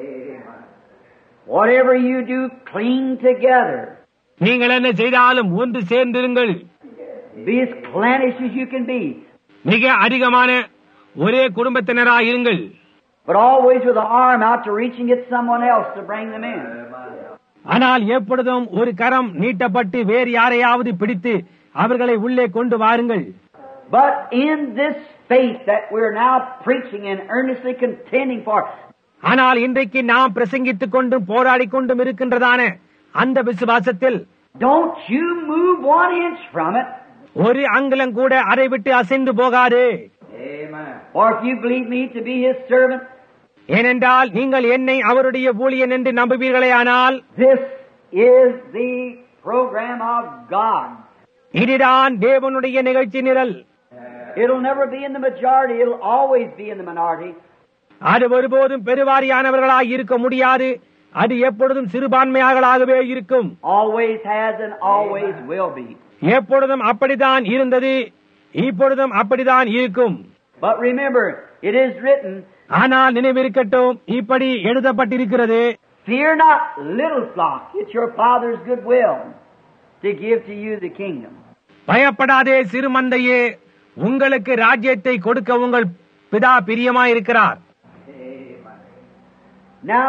Whatever you do, cling together. நீங்கள் என்ன செய்தாலும் ஒன்று சேர்ந்திருங்கள். Be as clannish as you can be. மிக அதிகமான ஒரே குடும்பத்தினராக இருங்கள். But always with the arm out to reach and get someone else to bring them in. ஆனால் எப்பொழுதும் ஒரு கரம் நீட்டப்பட்டு வேறு யாரையாவது பிடித்து அவர்களை உள்ளே கொண்டு வாருங்கள். But in this faith that we're now preaching and earnestly contending for, ஆனால் இன்றைக்கு நாம் பிரசங்கித்துக் கொண்டும் போராடிக் கொண்டும் இருக்கின்றதான அந்த விசுவாசத்தில் don't you move 1 inch from it. ஒரு அங்குலம் கூட அதை விட்டு அசைந்து போகாதே. Amen. Or if you believe me to be His servant, ஏனென்றால் நீங்கள் என்னை அவருடைய ஊழியன் என்று நம்புவீர்களே, ஆனால் this is the program of God. இதுதான் தேவனுடைய நிகழ்ச்சி நிரல். It'll never be in the majority, it'll always be in the minority. அது ஒருபோதும் பெருவாரியானவர்களாய் இருக்க முடியாது. அது எப்பொழுதும் சிறுபான்மையாகவே இருக்கும். Always has and always will be. எப்பொழுதும் அப்படித்தான் இருந்தது, இப்பொழுதும் அப்படித்தான் இருக்கும். But remember, it is written, ஆனால் நினைவிருக்கட்டும், இப்படி எழுதப்பட்டிருக்கிறது, fear not, little flock, it's your Father's good will to give to you the kingdom. பயப்படாதே சிறுமந்தையே, உங்களுக்கு ராஜ்யத்தை கொடுக்க உங்கள் பிதா பிரியமாயிருக்கிறார். Now,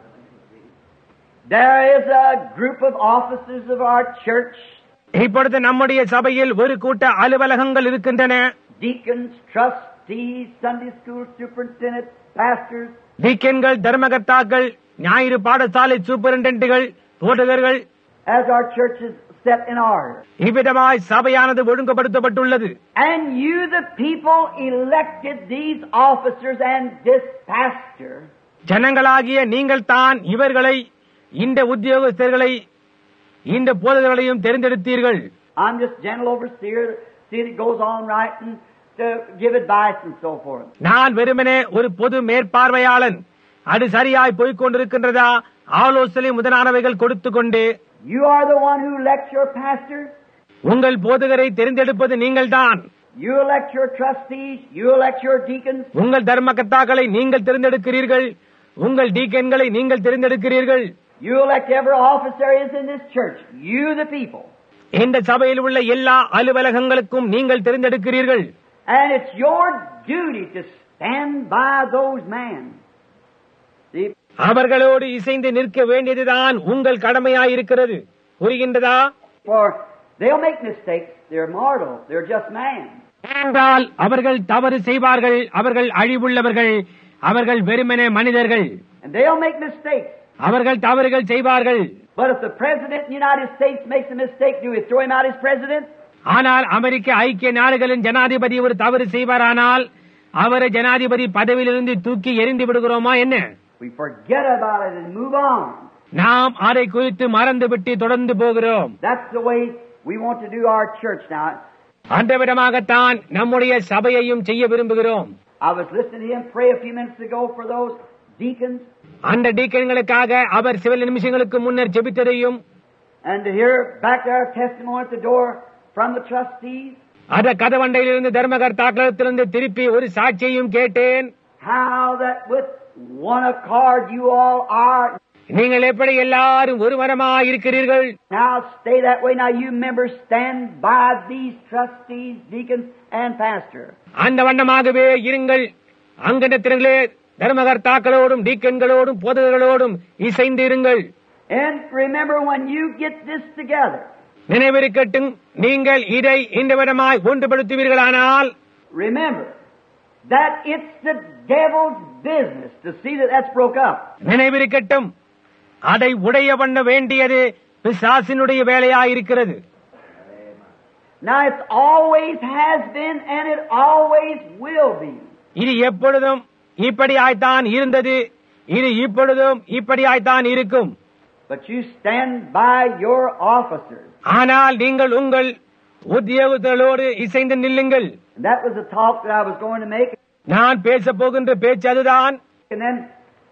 there is a group of officers of our church, இப்பொழுது நம்முடைய சபையில் ஒரு கூட்ட அலுவலகங்கள் இருக்கின்றன. deacons, trustees, Sunday school superintendents, pastors. டீக்கன்கள், தர்மகர்த்தாக்கள், ஞாயிறு பாடசாலை சூப்பரிண்டென்ட்டுகள், போதகர்கள். As our church is set in order. இவ்விதமாய் சபையானது ஒழுங்குபடுத்தப்பட்டுள்ளது. And you, the people, elected these officers and this pastor. ஜனங்களாகிய நீங்கள் தான் இவர்களை, இந்த உத்தியோகஸ்தர்களை, இந்த போதகர்களையும் தெரிந்தெடுத்தீர்கள். I'm just gentle overseer, see that it goes on right and to give advice and so forth. நான் வெறுமனே ஒரு பொது மேற்பார்வையாளன், அது சரியாய் போய்க் கொண்டிருக்கின்றதா, ஆலோசனை முதலானவைகள் கொடுத்து கொண்டு. You are the one who elects your pastor. உங்கள் போதகரை தெரிந்தெடுப்பது நீங்கள்தான். You elect your trustees. You elect your deacons. உங்கள் தர்மகர்த்தாக்களை நீங்கள் தெரிந்தெடுக்கிறீர்கள், உங்கள் டீக்கன்களை நீங்கள் தெரிந்தெடுக்கிறீர்கள். You elect every officer is in this church. You, the people. இந்த சபையில் உள்ள எல்லா அலுவலகங்களுக்கும் நீங்கள் தெரிந்தெடுக்கிறீர்கள். And it's your duty to stand by those men. See? அவர்களோடு இசைந்து நிற்க வேண்டியதுதான் உங்கள் கடமையாயிருக்கிறது. புரிகின்றதா? For they'll make mistakes. They're mortal. They're just man. என்றால் அவர்கள் தவறு செய்வார்கள், அவர்கள் அழிவுள்ளவர்கள், அவர்கள் வெறுமனே மனிதர்கள். And they'll make mistakes. அவர்கள் தவறுகள் செய்வார்கள். But if the President of the United States makes a mistake, do we throw him out as President? ஆனால் அமெரிக்க ஐக்கிய நாடுகளின் ஜனாதிபதி ஒரு தவறு செய்வாரானால் அவரை ஜனாதிபதி பதவியிலிருந்து தூக்கி எறிந்து விடுகிறோமா என்ன? We forget about it and move on. நாம் அதை குறித்து மறந்துவிட்டு தொடர்ந்து போகிறோம். That's the way we want to do our church now. அந்த விதமாகத்தான் நம்முடைய சபையையும் செய்ய விரும்புகிறோம். I was listening to him pray a few minutes ago for those deacons. அந்த டீக்கன்களுக்காக அவர் சில நிமிஷங்களுக்கு முன்னர் ஜெபித்ததையும், And to hear back our testimony at the door from the trustees. அத கதவண்டையிலிருந்து தர்மகர்த்தாக்களிடத்திலிருந்து திருப்பி ஒரு சாட்சியையும் கேட்டேன். How that with one accord you all are. நீங்கள் எப்படி எல்லாரும் ஒரு மனமாய் இருக்கிறீர்கள். Now stay that way. Now you members stand by these trustees, deacons and pastor. அந்த வண்ணமாகவே இருங்கள். அங்கத்தினர்களே தர்மகர்த்தாக்களோடும் டீக்கன்களோடும் போதகர்களோடும் இசைந்து இருங்கள். And remember, when you get this together, நினைவிருக்கட்டும், நீங்கள் இதை இந்த விதமாய் ஒன்றுபடுத்துவீர்களானால், remember that it's the devil's business to see that that's broke up. நினைவிருக்கட்டும், அதை உடைய பண்ண வேண்டியது பிசாசினுடைய வேலையாயிருக்கிறது. Now it always has been and it always will be. இது எப்பொழுதும் இப்படியாய்த்தான் இருந்தது, இது இப்பொழுதும் இப்படியாய்த்தான் இருக்கும். But you stand by your officers. ஆனால் நீங்கள் உங்கள் உத்தியோகத்தோடு இசைந்து நில்லுங்கள். And that was the talk that I was going to make. நான் பேச போகின்ற பேச்சு அதுதான். And then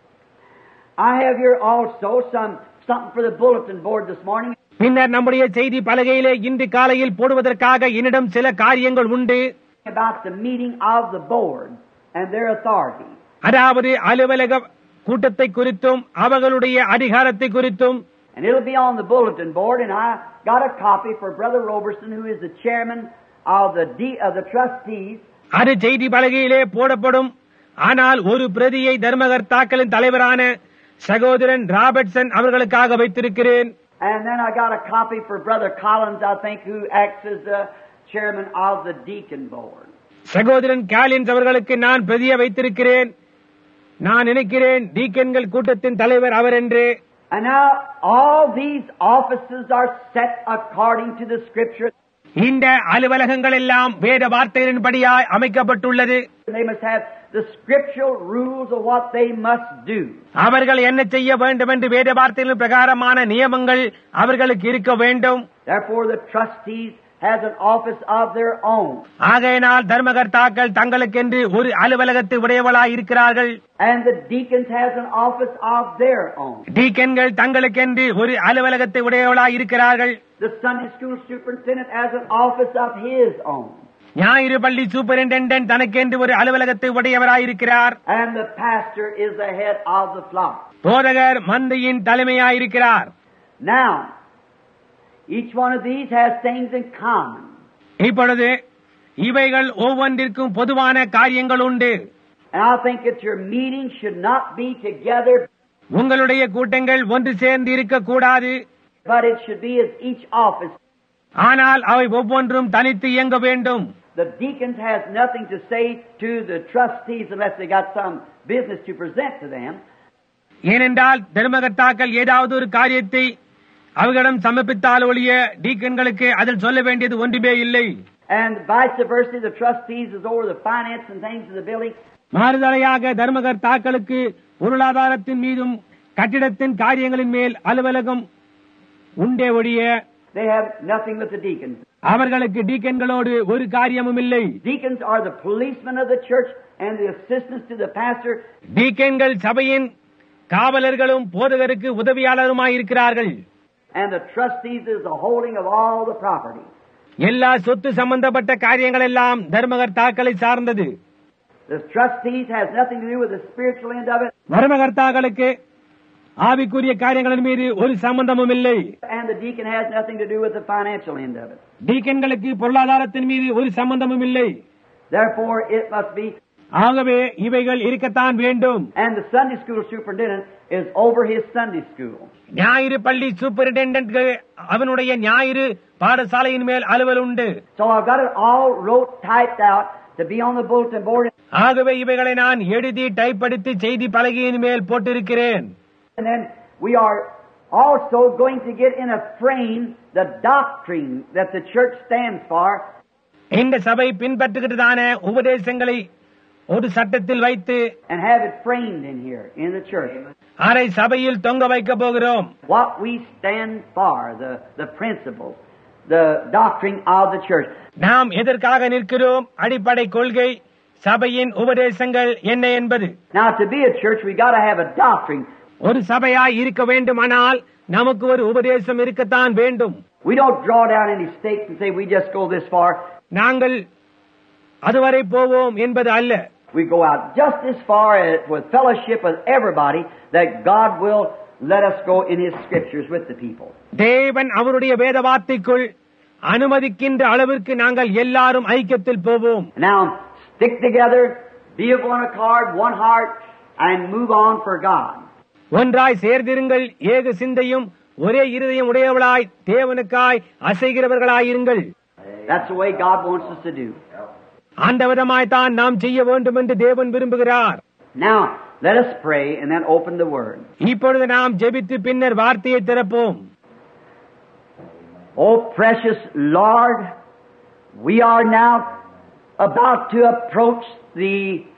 I have here also something for the bulletin board this morning. பின்னர் நம்முடைய செய்தி பலகையிலே இன்று காலையில் போடுவதற்காக என்னிடம் சில காரியங்கள் உண்டு. About the meeting of the board and their authority. அதாவது அலுவலக கூட்டத்தை குறித்தும் அவர்களுடைய அதிகாரத்தை குறித்தும். And it'll be on the bulletin board, and I got a copy for Brother Roberson, who is the chairman of the trustees. அது செய்தி பலகையிலே போடப்படும். ஆனால் ஒரு பிரதியை தர்மகர்த்தாக்களின் தலைவரான சகோதரன் ராபர்ட்சன் அவர்களுக்காக வைத்திருக்கிறேன். And then I got a copy for Brother Collins, I think, who acts as the chairman of the deacon board. சகோதரன் காலின்ஸ் அவர்களுக்கு நான் பிரதியை வைத்திருக்கிறேன். நான் நினைக்கிறேன் டீக்கன்கள் கூட்டத்தின் தலைவர் அவர் என்று. And now all these offices are set according to the Scripture. இந்த அலுவலகங்கள் எல்லாம் வேத வார்த்தைகளின்படியாய் அமைக்கப்பட்டுள்ளது. They must have the scriptural rules of what they must do. அவர்கள் என்ன செய்ய வேண்டும் என்று வேத வார்த்தைகளின் பிரகாரமான நியமங்கள் அவர்களுக்கு இருக்க வேண்டும். Therefore the trustees has an office of their own. ஆகையினால் தர்மகர்த்தாக்கள் தங்களுக்கென்று ஒரு அலுவலகத்தை உடையவளாய் இருக்கிறார்கள். And the deacons has an office of their own. டீக்கன்கள் தங்களுக்கென்று ஒரு அலுவலகத்தை உடையவளாய் இருக்கிறார்கள். The Sunday school superintendent has an office of his own. ஞாயிறு பள்ளி சூப்பரிண்டெண்டன்ட் தனக்கென்று ஒரு அலுவலகத்தை உடையவராயிருக்கிறார். And the pastor is the head of the flock. போதகர் மந்தையின் தலைமையாயிருக்கிறார். Now, each one of these has things in common. இப்பொழுது இவைகள் ஒவ்வொன்றிற்கும் பொதுவான காரியங்கள் உண்டு. And I think that your meetings should not be together, உங்களுடைய கூட்டங்கள் ஒன்று சேர்ந்து இருக்கக்கூடாது. but it should be as each office. ஆனால் அவை ஒவ்வொன்றும் தனித்து இயங்க வேண்டும். The deacons has nothing to say to the trustees unless they got some business to present to them. ஏனென்றால் தர்மகர்த்தாக்கள் ஏதாவது ஒரு காரியத்தை அவர்களிடம் சமர்ப்பித்தால் ஒழிய டீக்கன்களுக்கு அதில் சொல்ல வேண்டியது ஒன்றுமே இல்லை. And vice versa, the trustees is over the finance and things of the building. மாறுதலையாக தர்மகர்த்தாக்களுக்கு பொருளாதாரத்தின் மீதும் கட்டிடத்தின் காரியங்களின் மேல் அலுவலகம் உண்டே ஒழிய They have nothing with the deacons. அவர்களுக்கு டீக்கன்களோடு ஒரு காரியமும் இல்லை. Deacons are the policemen of the church and the assistants to the pastor. டீக்கன்கள் சபையின் காவலர்களும் போதகருக்கு உதவியாளருமாயிருக்கிறார்கள். And the trustees is the holding of all the property. எல்லா சொத்து சம்பந்தப்பட்ட காரியங்கள் எல்லாம் தர்மகர்த்தாக்களை சார்ந்தது. The trustees has nothing to do with the spiritual end of it. தர்மகர்த்தாக்களுக்கு ஆவிக்குரிய காரியங்களின் மீது ஒரு சம்பந்தமும் இல்லை. And the deacon has nothing to do with the financial end of it. டீக்கன்களுக்கு பொருளாதாரத்தின் மீது ஒரு சம்பந்தமும் இல்லை. Therefore it must be. ஆகவே இவைகள் இருக்கத்தான் வேண்டும். And the Sunday school superintendent is over his Sunday school. ஞாயிறு பள்ளி சூப்பரிண்டெண்டன்ட் அவனுடைய ஞாயிறு பாடசாலையின் மேல் அலுவல் உண்டு. So I've got it all wrote, typed out to be on the bulletin board. ஆகவே இவைகளை நான் எழுதி டைப்படுத்தி செய்தி பலகையின் மேல் போட்டிருக்கிறேன். And then we are also going to get in a frame the doctrine that the church stands for. இந்த சபை பின்பற்றுகிறதான உபதேசங்களை ஒரு சட்டத்தில் வைத்து and have it framed in here in the church. அரை சபையில் தொங்க வைக்க போகிறோம். What we stand for, the principles, the doctrine of the church. நாம் எதற்காக நிற்கிறோம், அடிப்படை கொள்கை, சபையின் உபதேசங்கள் என்ன என்பது. Now to be a church we got to have a doctrine. ஒரு சபையாய் இருக்க வேண்டுமானால் நமக்கு ஒரு உபதேசம் இருக்கத்தான் வேண்டும். We don't draw down any stakes and say we just go this far. நாங்கள் அதுவரை போவோம் என்பது அல்ல. We go out just as far as with fellowship with everybody that God will let us go in His scriptures with the people. தேவன் அவருடைய வேத வார்த்தைக்குள் அனுமதிக்கின்ற அளவிற்கு நாங்கள் எல்லாரும் ஐக்கியத்தில் போவோம். Now stick together, be of one accord, one heart, and move on for God. ஒன்றாய் சேர்ந்திருங்கள், ஏக சிந்தையும் ஒரே இருதயம் உடையவளாய் தேவனுக்காய் அசைகிறவர்களாயிருங்கள். That's the way God wants us to do. அந்த விதமாய்த்தான் நாம் செய்ய வேண்டும் என்று தேவன் விரும்புகிறார். Now let us pray and then open the word. இப்பொழுது நாம் ஜெபித்து பின்னர் வார்த்தையை திறப்போம். Oh precious Lord, we are now about to approach the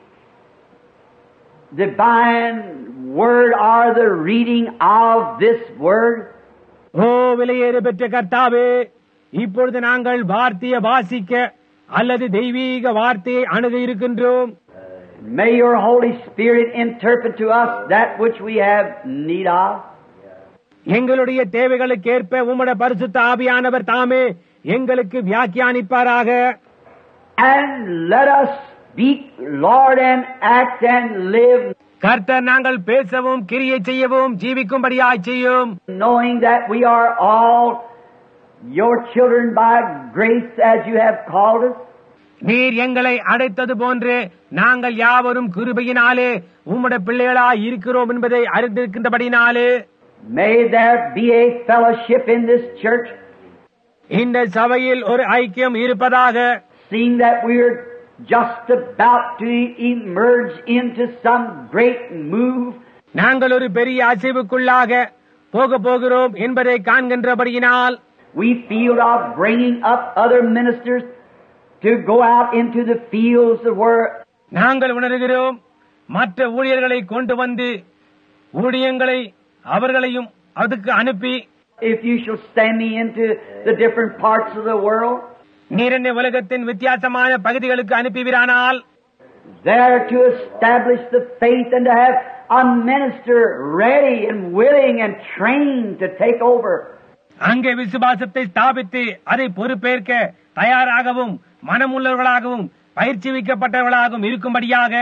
divine word or the reading of this word. ஓ விலையேற பெற்ற கர்த்தாவே, இப்பொழுது நாங்கள் வார்த்தையை வாசிக்க அல்லது தெய்வீக வார்த்தையை அணுக இருக்கின்றோம். May your Holy Spirit interpret to us that which we have need of. எங்களுடைய தேவைகளுக்கு ஏற்ப உம்முடைய பரிசுத்த ஆவியானவர் தாமே எங்களுக்கு வியாக்கியானிப்பாராக. And let us speak, Lord, and act and live. கர்த்தர் நாங்கள் பேசவும் கிரியை செய்யவும் ஜீவிக்கும்படியாய் செய்யும். Knowing that we are all your children by grace as you have called us. நீர் எங்களை அடைத்தது போன்று நாங்கள் யாவரும் கிருபையினாலே உம்முடைய பிள்ளைகளாய் இருக்கிறோம் என்பதை அறிந்திருக்கின்றபடினாலே, may there be a fellowship in this church, இந்த சபையில் ஒரு ஐக்கியம் இருப்பதாக. seeing that we're just about to emerge into some great move, நாங்கள் ஒரு பெரிய அசைவுக்குள்ளாக போகிறோம் என்பதை காண்கின்றபடியினால், we feel of bringing up other ministers to go out into the fields of work. நாங்கள் உணர்கிறோம் மற்ற ஊழியர்களை கொண்டு வந்து ஊழியங்களை அவர்களையும் அதுக்கு அனுப்பி, If you shall send me into the different parts of the world, நீர் என்னை உலகத்தின் வித்தியாசமான பகுதிகளுக்கு அனுப்பிவிரானால், there to establish the faith and to have a minister ready and willing and trained to take over. அங்கே விசுவாசத்தை ஸ்தாபித்து அதை பொறுப்பேற்க தயாராகவும் மனமுள்ளவர்களாகவும் பயிற்சிவிக்கப்பட்டவர்களாகவும் இருக்கும்படியாக,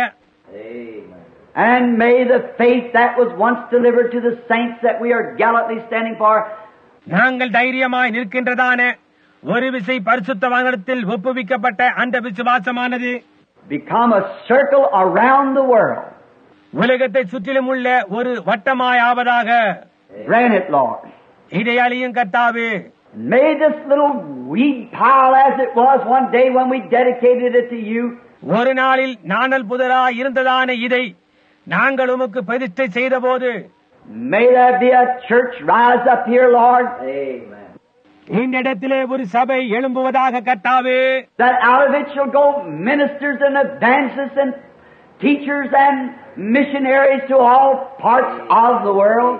And may the faith that was once delivered to the saints that we are gallantly standing for, நாங்கள் தைரியமாய் நிற்கின்றதான ஒரு விசை பரிசுத்தவான்களிடத்தில் ஒப்புவிக்கப்பட்ட அந்த விசுவாசமானது become a circle around the world. உலகத்தை சுற்றிலும் உள்ள ஒரு வட்டமாய் ஆவதாக. Grant it, Lord. இதை அழியும் கர்த்தாவே. May this little weed pile as it was one day when we dedicated it to you, ஒரு நாளில் நாணல் புதராய் இருந்ததான இதை நாங்கள் உமக்கு பிரதிஷ்டை செய்த போது, may there be a church rise up here, Lord. Amen. இந்த இடத்திலே ஒரு சபை எழும்புவதாக கர்த்தாவே. That out of it shall go ministers and evangelists and teachers and missionaries to all parts of the world.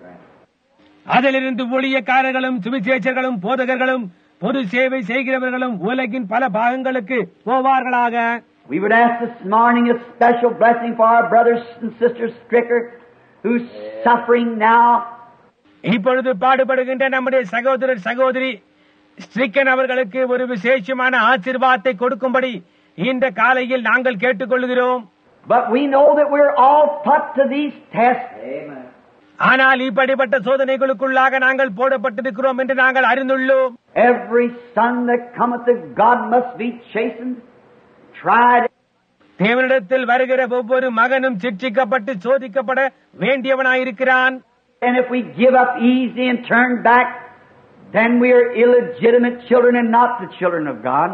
அதிலிருந்து ஊழியக்காரர்களும் சுவிசேஷர்களும் போதகர்களும் பொது சேவை செய்கிறவர்களும் உலகின் பல பாகங்களுக்கு போவார்களாக. We would ask this morning a special blessing for our brothers and sisters Stricker, who's suffering now. இப்பொழுது பாடுபடுகின்ற நம்முடைய சகோதரர் சகோதரி stricken அவர்களுக்கு ஒரு விசேஷமான ஆசீர்வாதத்தை கொடுக்கும்படி இந்த காலையில் நாங்கள் கேட்டுக்கொள்கிறோம். But we know that we're all put to these tests. Amen. ஆனால் இப்படிப்பட்ட சோதனைகளுக்குள்ளாக நாங்கள் போடப்பட்டிருக்கிறோம் என்று நாங்கள் அறிந்துள்ளோம். Every son that cometh to God must be chastened, tried. தேவனிடத்தில் வருகிற ஒவ்வொரு மகனும் சிட்சிக்கப்பட்டு சோதிக்கப்பட வேண்டியவனாயிருக்கிறான். And if we give up easy and turn back, then we are illegitimate children and not the children of God.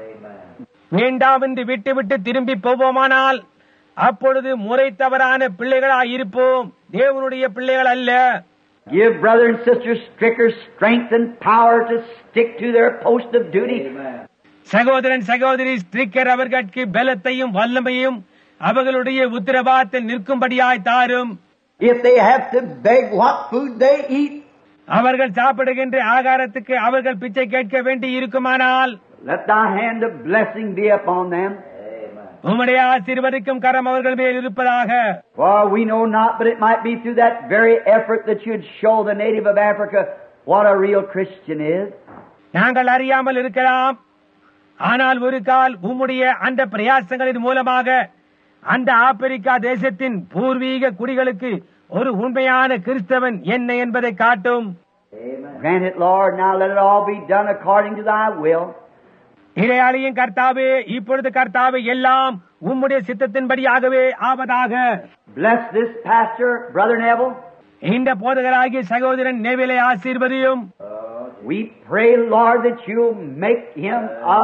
வேண்டாம் என்று விட்டு திரும்பி போவோமானால் அப்பொழுது முறை தவறான பிள்ளைகளாய் இருப்போம், தேவனுடைய பிள்ளைகள் அல்ல. Give brother and sister Stricker strength and power to stick to their post of duty. சகோதரன் சகோதரி ஸ்ட்ரிக்கர் அவர்களுக்கு பலத்தையும் வல்லமையும் அவர்களுடைய உத்தரவாதத்தில் நிற்கும்படியாய் தாரும். If they have to beg what food they eat, அவர்கள் சாப்பிடுகின்ற ஆகாரத்துக்கு அவர்கள் பிச்சை கேட்க வேண்டி இருக்குமானால், let thy hand of blessing be upon them. உம்முடைய ஆசீர்வதிக்கும் கரம் அவர்கள் மேல் இருப்பதாக. For we know not, but it might be through that very effort that you'd show the native of Africa what a real Christian is. நாங்கள் அறியாமல் இருக்கலாம், ஆனால் ஒரு கால் உம்முடைய அந்த பிரயாசங்களின் மூலமாக அந்த ஆப்பிரிக்கா தேசத்தின் பூர்வீக குடிகளுக்கு ஒரு உண்மையான கிறிஸ்தவன் என்ன என்பதை காட்டும். Grant it, Lord. Now let it all be done according to thy will. இறையாளியின் கர்த்தாவே, இப்பொழுது கர்த்தாவே எல்லாம் உம்முடைய சித்தத்தின்படியாகவே ஆவதாக. Bless this pastor, Brother Neville. இந்த போதகராகிய சகோதரன் நெவிலை ஆசீர்வதியும். We pray, Lord, that you'll make him a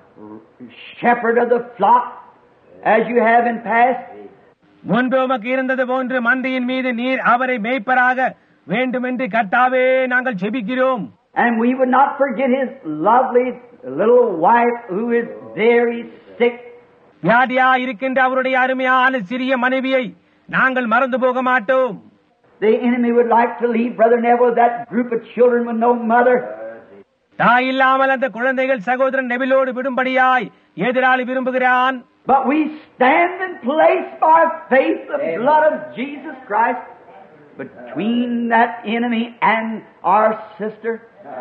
shepherd of the flock as you have in past. முன்பு உமக்கு இருந்தது போன்று மந்தையின் மீது நீர் அவரை மேய்ப்பராக வேண்டும் என்று கர்த்தாவே நாங்கள் ஜெபிக்கிறோம். And we would not forget his lovely little wife who is very sick. வியாதியா இருக்கின்ற அவருடைய அருமையான சிறிய மனைவியை நாங்கள் மறந்து போக மாட்டோம். The enemy would like to leave Brother Neville, that group of children with no mother. தாய் இல்லாமல் அந்த குழந்தைகள் சகோதரன் நெவிலோடு விடும்படியாய் எதிராளி விரும்புகிறான். But we stand in place by faith the blood of Jesus Christ between that enemy and our sister.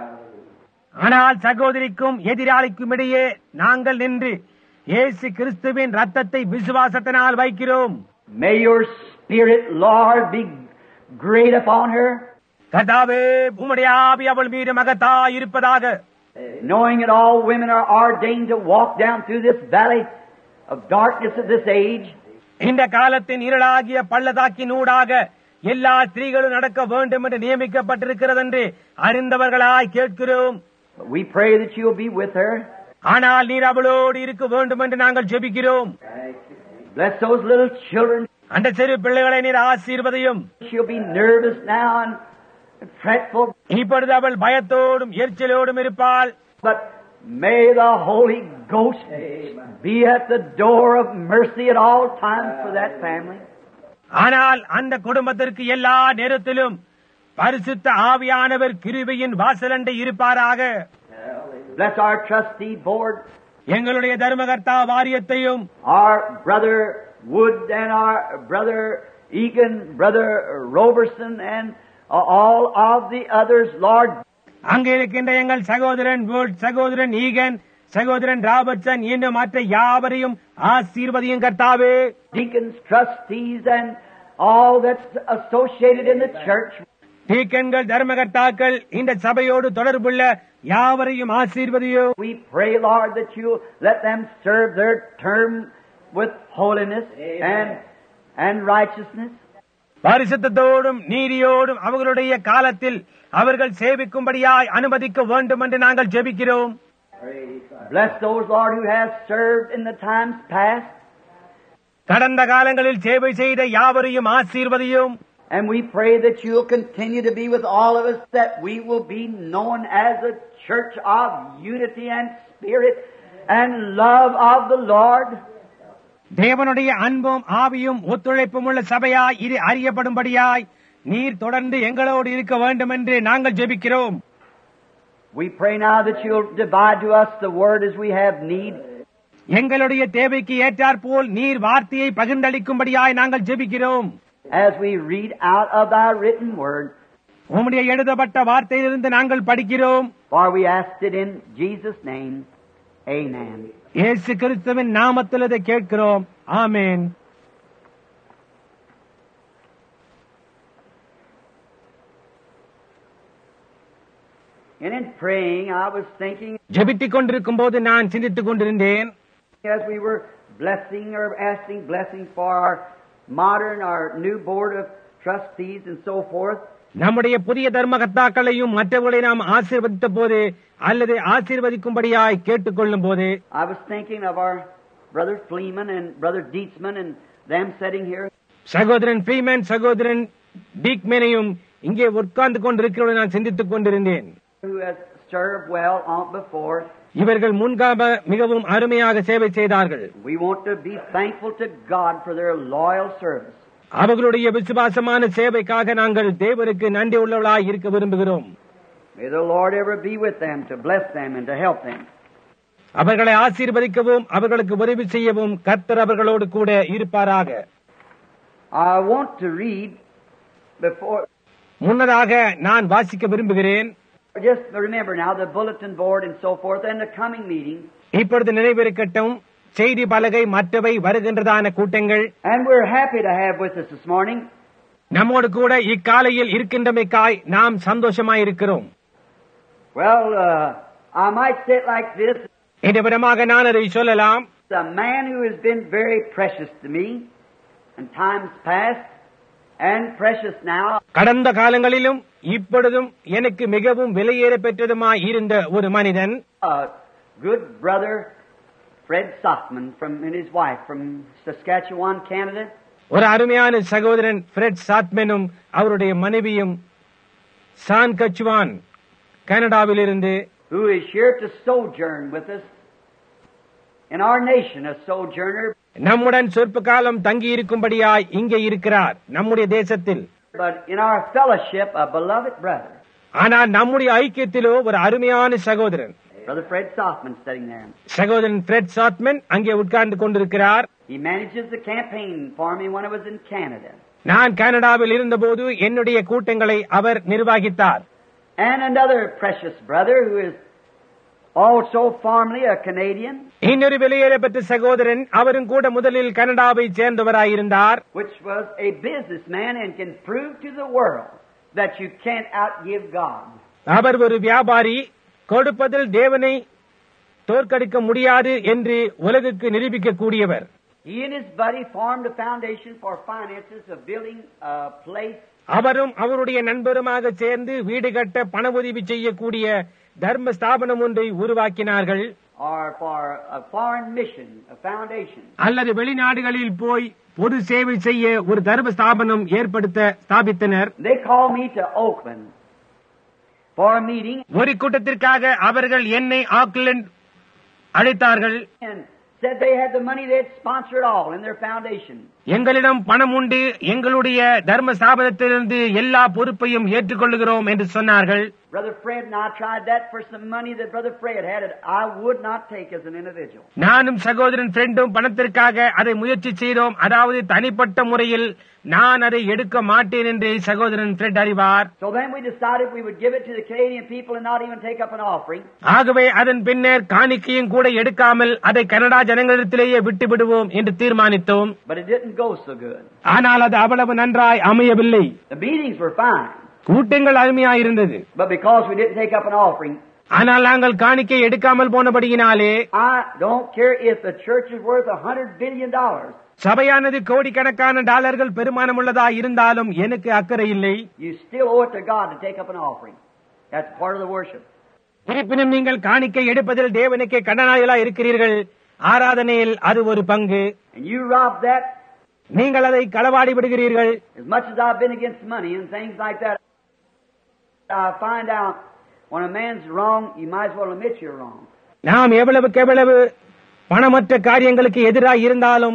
ஆனால் சகோதரிக்கும் எதிராளிக்கும் இடையே நாங்கள் நின்று இயேசு கிறிஸ்துவின் ரத்தத்தை விசுவாசத்தினால் வைக்கிறோம். May your spirit, Lord, be great upon her. கர்த்தாவே, உம்முடைய ஆவி அவள் மீது மகத்தாய் இருப்பதாக. knowing that all women are ordained to walk down through this valley of darkness of this age. இந்த காலத்தின் இருளாகிய பள்ளத்தாக்கினூடாக எல்லா ஸ்திரீகளும் நடக்க வேண்டும் என்று நியமிக்கப்பட்டிருக்கிறது என்று அறிந்தவர்களாய் கேட்கிறோம். We pray that you will be with her. ஆனால் நீர் அவளோடு இருக்க வேண்டும் என்று நாங்கள் ஜெபிக்கிறோம். Bless those little children. அந்த சிறு பிள்ளைகளை நீர் ஆசீர்வதியும். She'll be nervous now and fretful. இப்பொழுது அவள் பயத்தோடும் எரிச்சலோடும் இருப்பாள். But may the Holy Ghost be at the door of mercy at all times for that family. ஆனால் அந்த குடும்பத்திற்கு எல்லா நேரத்திலும் பரிசுத்த ஆவியானவர் கிருபையின் வாசலண்டை இருப்பாராக. Bless our trustee board. எங்களுடைய தர்மகர்த்தா வாரியத்தையும், our brother Wood and our brother Egan, brother Robertson and all of the others, Lord. அங்கே இருக்கின்ற எங்கள் சகோதரன் வுட், சகோதரன் ஈகன், சகோதரன் ராபர்ட்சன் இன்னும் மற்ற யாவரையும் ஆசீர்வதியும் கர்த்தாவே. Deacons, trustees and all that's associated in the church. டீக்கன்கள், தர்மகர்த்தாக்கள், இந்த சபையோடு தொடர்புள்ள யாவரையும் ஆசீர்வதியும். We pray, Lord, that you let them serve their term with holiness and righteousness. பரிசுத்தத்தோடும் நீதியோடும் அவர்களுடைய காலத்தில் அவர்கள் சேவிக்கும்படியாய் அனுமதிக்க வேண்டும் என்று நாங்கள் ஜெபிக்கிறோம். Bless those, Lord, who have served in the times past. கடந்த காலங்களில் சேவை செய்த யாவரையும் ஆசீர்வதியும். And we pray that you will continue to be with all of us, that we will be known as a church of unity and spirit and love of the Lord. தேவனுடைய அன்பும் ஆவியும் ஒத்துழைப்பும் உள்ள சபையாய் இது அறியப்படும்படியாய் நீர் தொடர்ந்து எங்களோடு இருக்க வேண்டும் என்று நாங்கள் ஜெபிக்கிறோம். We pray now that you'll divide to us the word as we have need. எங்களுடைய தேவைக்கு ஏற்றாற்போல் நீர் வார்த்தையை பகிர்ந்தளிக்கும்படியாய் நாங்கள் ஜெபிக்கிறோம். As we read out of thy written word. உம்முடைய எழுதப்பட்ட வார்த்தையிலிருந்து நாங்கள் படிக்கிறோம். For we asked it in Jesus' name. Amen. இயேசு கிறிஸ்துவின் நாமத்தில் இதை கேட்கிறோம். ஆமென். And in praying, I was thinking, ஜெபித்துக் கொண்டிருக்கும் போது நான் சிந்தித்துக் கொண்டிருந்தேன். as we were blessing or asking blessing for our modern, our new board of trustees and so forth. நம்முடைய புதிய தர்மகர்த்தாக்களையும் மற்றவர்களை நாம் ஆசீர்வதித்த போது அல்லது ஆசீர்வதிக்கும்படியாய் கேட்டுக்கொள்ளும் போது I was thinking of our brother Fleeman and brother Dietzman and them sitting here. சகோதரன் Freeman, சகோதரன் டீக்மேனையும் இங்கே உட்கார்ந்து கொண்டிருக்கிறவரை நான் சிந்தித்துக் கொண்டிருந்தேன். Who has served well on before. இவர்கள் முன்காம மிகவும் அருமையாக சேவை செய்தார்கள். We want to be thankful to God for their loyal service. அவர்களுடைய விசுவாசமான சேவைக்காக நாங்கள் தேவனுக்கு நன்றி உள்ளவர்களாய் இருக்க விரும்புகிறோம். May the Lord ever be with them to bless them and to help them. அவர்களை ஆசீர்வதிக்கவும் அவர்களுக்கு உதவி செய்யவும் கர்த்தர் அவர்களோடு கூட இருப்பாராக. I want to read before. முன்னதாக நான் வாசிக்க விரும்புகிறேன். Just remember now the bulletin board and so forth and the coming meeting. இப்பொழுது நினைவிருக்கட்டும் செய்தி பலகை மற்றவை வருகின்றதான கூட்டங்கள். And we're happy to have with us this morning. நம்மோடு கூட இக்காலையில் இருக்கின்றமைக்காய் நாம் சந்தோஷமாயிருக்கிறோம். Well, I might say it like this. இந்த விதமாக நான் அதை சொல்லலாம். A man who has been very precious to me in times past and precious now. கடந்த காலங்களிலும் இப்பொழுதும் எனக்கு மிகவும் விலையேற பெற்றதுமாய் இருந்த ஒரு மனிதன். A good brother Fred Sothman and his wife from Saskatchewan, Canada. ஒரு அருமையான சகோதரன் ஃப்ரெட் சாத்மனும் அவருடைய மனைவியும் சான்கச்சுவான் கனடாவிலிருந்து who is here to sojourn with us in our nation, a sojourner. நம்முடன் சொற்ப காலம் தங்கி இருக்கும்படியாய் இங்கே இருக்கிறார் நம்முடைய தேசத்தில். But in our fellowship, a beloved brother. ஆனால் நம்முடைய ஐக்கியத்திலோ ஒரு அருமையான சகோதரன். Brother Fred Sothman sitting there. சகோதரன் ஃப்ரெட் சாத்மன் அங்கே உட்கார்ந்து கொண்டிருக்கிறார். He manages the campaign for me when I was in Canada. நான் கனடாவில் இருந்தபோது என்னுடைய கூட்டங்களை அவர் நிர்வகித்தார். And another precious brother who is also formerly a Canadian. இன்னொரு விலையேற பெற்ற சகோதரன் அவரும் கூட முதலில் கனடாவை சேர்ந்தவராயிருந்தார். Which was a businessman and can prove to the world that you can't outgive God. அவர் ஒரு வியாபாரி, கொடுப்பதில் தேவனை தோற்கடிக்க முடியாது என்று உலகுக்கு நிரூபிக்கக்கூடியவர். He and his buddy formed a foundation for finances of building a place. அவரும் அவருடைய நண்பருமாக சேர்ந்து வீடு கட்ட பண உதவி செய்யக்கூடிய தர்ம ஸ்தாபனம் ஒன்றை உருவாக்கினார்கள். Or for a foreign mission, a foundation. அல்லது வெளிநாடுகளில் போய் பொது சேவை செய்ய ஒரு தர்ம ஸ்தாபனம் ஸ்தாபித்தனர். They called me to Oakland for a meeting. ஒரு கூட்டத்திற்காக அவர்கள் என்னை ஆக்லண்ட் அழைத்தார்கள். And said they had the money, they had sponsored all in their foundation. எங்களிடம் பணம் உண்டு, எங்களுடைய தர்ம ஸ்தாபனத்திலிருந்து எல்லா பொறுப்பையும் ஏற்றுக்கொள்கிறோம் என்று சொன்னார்கள். Brother Fred and I tried that for some money that Brother Fred had. I would not take as an individual. நானும் சகோதரன் ஃப்ரெண்டும் பணத்திற்காக அதை முயற்சி செய்தோம். அதாவது தனிப்பட்ட முறையில் நான் அதை எடுக்க மாட்டேன் என்று சகோதரன் ஃப்ரெட் அறிவார். So then we decided we would give it to the Canadian people and not even take up an offering. ஆகவே அதன் பின்னர் காணிக்கையும் கூட எடுக்காமல் அதை கனடா ஜனங்களிடத்திலேயே விட்டு விடுவோம் என்று தீர்மானித்தோம். But it didn't go so good. ஆனால் அது அவ்வளவு நன்றாய் அமையவில்லை. The meetings were fine. கூட்டங்கள் அருமையாயிருந்தது. But because we didn't take up an offering, ஆனால் நாங்கள் காணிக்கை எடுக்காமல் போனபடியினாலே, I don't care if the church is worth $100 billion. சபையானது கோடிக்கணக்கான டாலர்கள் பெருமானமுள்ளதா இருந்தாலும் எனக்கு அக்கறை இல்லை. You still owe it to God to take up an offering. That's part of the worship. இருப்பினும் நீங்கள் காணிக்கை எடுப்பதில் தேவனுக்கு கடனாளிகளா இருக்கிறீர்கள். ஆராதனையில் அது ஒரு பங்கு. And you rob that. நீங்கள் அதை களவாடி விடுகிறீர்கள். As much as I've been against money and things like that, I find out when a man's wrong, you might as well admit you're wrong. நாம் எவ்வளவு பணமற்ற காரியங்களுக்கு எதிராக இருந்தாலும்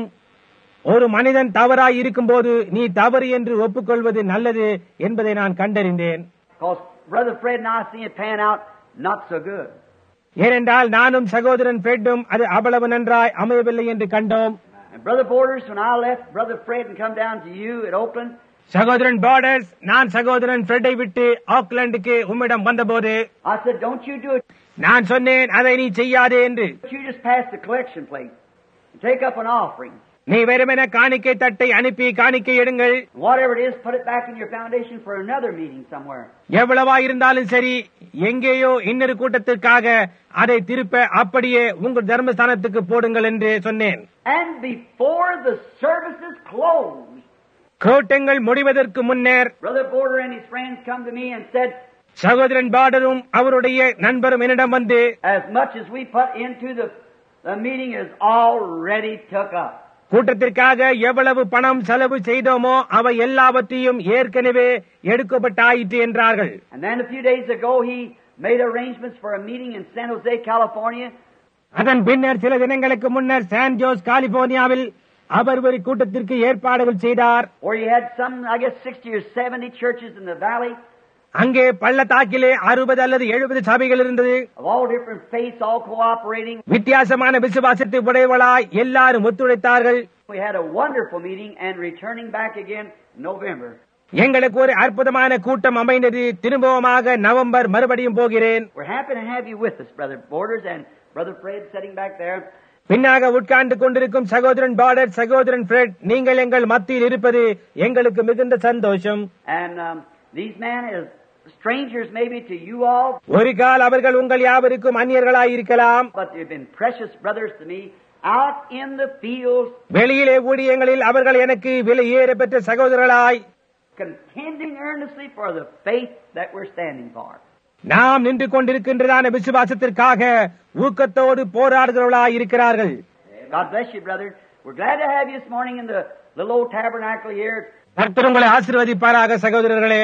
ஒரு மனிதன் தவறாய் இருக்கும்போது நீ தவறு என்று ஒப்புக்கொள்வது நல்லது என்பதை நான் கண்டறிந்தேன். Because Brother Fred and I see it pan out not so good. ஏனென்றால் நானும் சகோதரன் ஃப்ரெட்டும் அது அவ்வளவு நன்றாய் அமையவில்லை என்று கண்டோம். And Brother Borders, when I left Brother Fred and come down to you at Oakland, சகோதரன் பார்டர்ஸ், நான் சகோதரன் ஃப்ரெட்டை விட்டு ஆக்லாண்டுக்கு உம்மிடம் வந்தபோது I said, don't you do it. நான் சொன்னேன், அதை நீ செய்யாதே என்று. You just pass the collection plate and take up an offering. நீ வெறுமென காணிக்கை தட்டை அனுப்பி காணிக்கை எடுங்கள். Whatever it is, put it back in your foundation for another meeting somewhere. எவ்வளவா இருந்தாலும் சரி, எங்கேயோ இன்னொரு கூட்டத்திற்காக அதை திருப்ப அப்படியே உங்கள் தர்மஸ்தானத்துக்கு போடுங்கள் என்று சொன்னேன். And before the services closed, கூட்டங்கள் முடிவதற்கு முன்னர் Brother Border and his friends come to me and said, சகோதரன் பார்டரும் அவருடைய நண்பரும் என்னிடம் வந்து, as much as we put into the meeting is already took up. கூட்டத்திற்காக எவ்வளவு பணம் செலவு செய்தோமோ அவை எல்லாவற்றையும் ஏற்கனவே எடுக்கப்பட்டாயிற்று என்றார்கள். And then a few days ago he made arrangements for a meeting in San Jose, California. அதன் பின்னர் சில தினங்களுக்கு முன்னர் சான் ஜோஸ் கலிபோர்னியாவில் அவர் ஒரு கூட்டத்திற்கு ஏற்பாடுகள் செய்தார். Where you had some, I guess 60 or 70 churches in the valley. அங்கே பள்ளத்தாக்கிலே 60 அல்லது 70 சபைகள் இருந்தது. Of all different faiths, all cooperating. வித்தியாசமான விசுவாசத்தை உடையவளாய் எல்லாரும் ஒத்துழைத்தார்கள். We had a wonderful meeting and returning back again November. எங்களுக்கு ஒரு அற்புதமான கூட்டம் அமைந்தது. திரும்பவுமாக நவம்பர் மறுபடியும் போகிறேன். We're happy to have you with us, Brother Borders and Brother Fred sitting back there. பின்னாக உட்கார்ந்து கொண்டிருக்கும் சகோதரன் பார்டர், சகோதரன் ஃப்ரெட், நீங்கள் எங்கள் மத்தியில் இருப்பது எங்களுக்கு மிகுந்த சந்தோஷம். And these men is strangers maybe to you all. ஒரு கால் அவர்கள் உங்கள் யாவருக்கும் அந்நியர்களாய் இருக்கலாம். But they've been precious brothers to me out in the fields. வெளியிலே ஊழியங்களில் அவர்கள் எனக்கு விலையேற பெற்ற சகோதரர்களாய் contending earnestly for the faith that we're standing for. நாம் நின்று கொண்டிருக்கின்றதான விசுவாசத்திற்காக ஊக்கத்தோடு போராடுகிறவர்களாய் இருக்கிறார்கள். God bless you, brother. We're glad to have you this morning in the little old tabernacle here. கர்த்தர் உங்களை ஆசீர்வதிப்பாராக. சகோதரர்களே,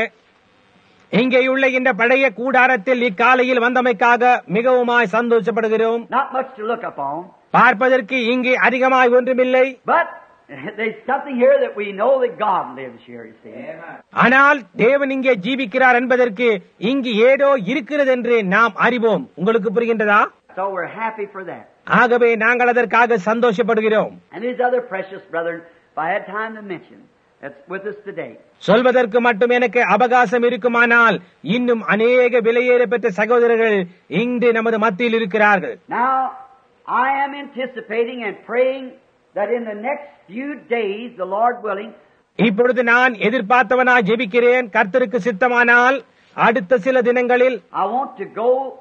இங்கே உள்ள இந்த பழைய கூடாரத்தில் இக்காலையில் வந்தமைக்காக மிகவுமாய் சந்தோஷப்படுகிறோம். Not much to look upon. பார்ப்பதற்கு இங்கே அதிகமாய் ஒன்றுமில்லை. But there's something here that we know that God lives here, you see. ஆனால் தேவன் இங்கே ஜீவிக்கிறார் என்பதற்கு இங்கு ஏதோ இருக்கிறது என்று நாம் அறிவோம். உங்களுக்கு புரிகின்றதா? So we're happy for that. ஆகவே நாங்கள் அதற்காக சந்தோஷப்படுகிறோம். And these other precious brethren, if I had time to mention, that's with us today. சொல்வதற்கு மட்டும் எனக்கு அவகாசம் இருக்குமானால் இன்னும் அநேக விலையேற பெற்ற சகோதரர்கள் இன்று நமது மத்தியில் இருக்கிறார்கள். Now, I am anticipating and praying that in the next few days, the Lord willing, இப்பொழுது நான் எதிர்பார்த்தவனாய் ஜெபிக்கிறேன். கர்த்தருக்கு சித்தமானால் அடுத்த சில தினங்களில் I want to go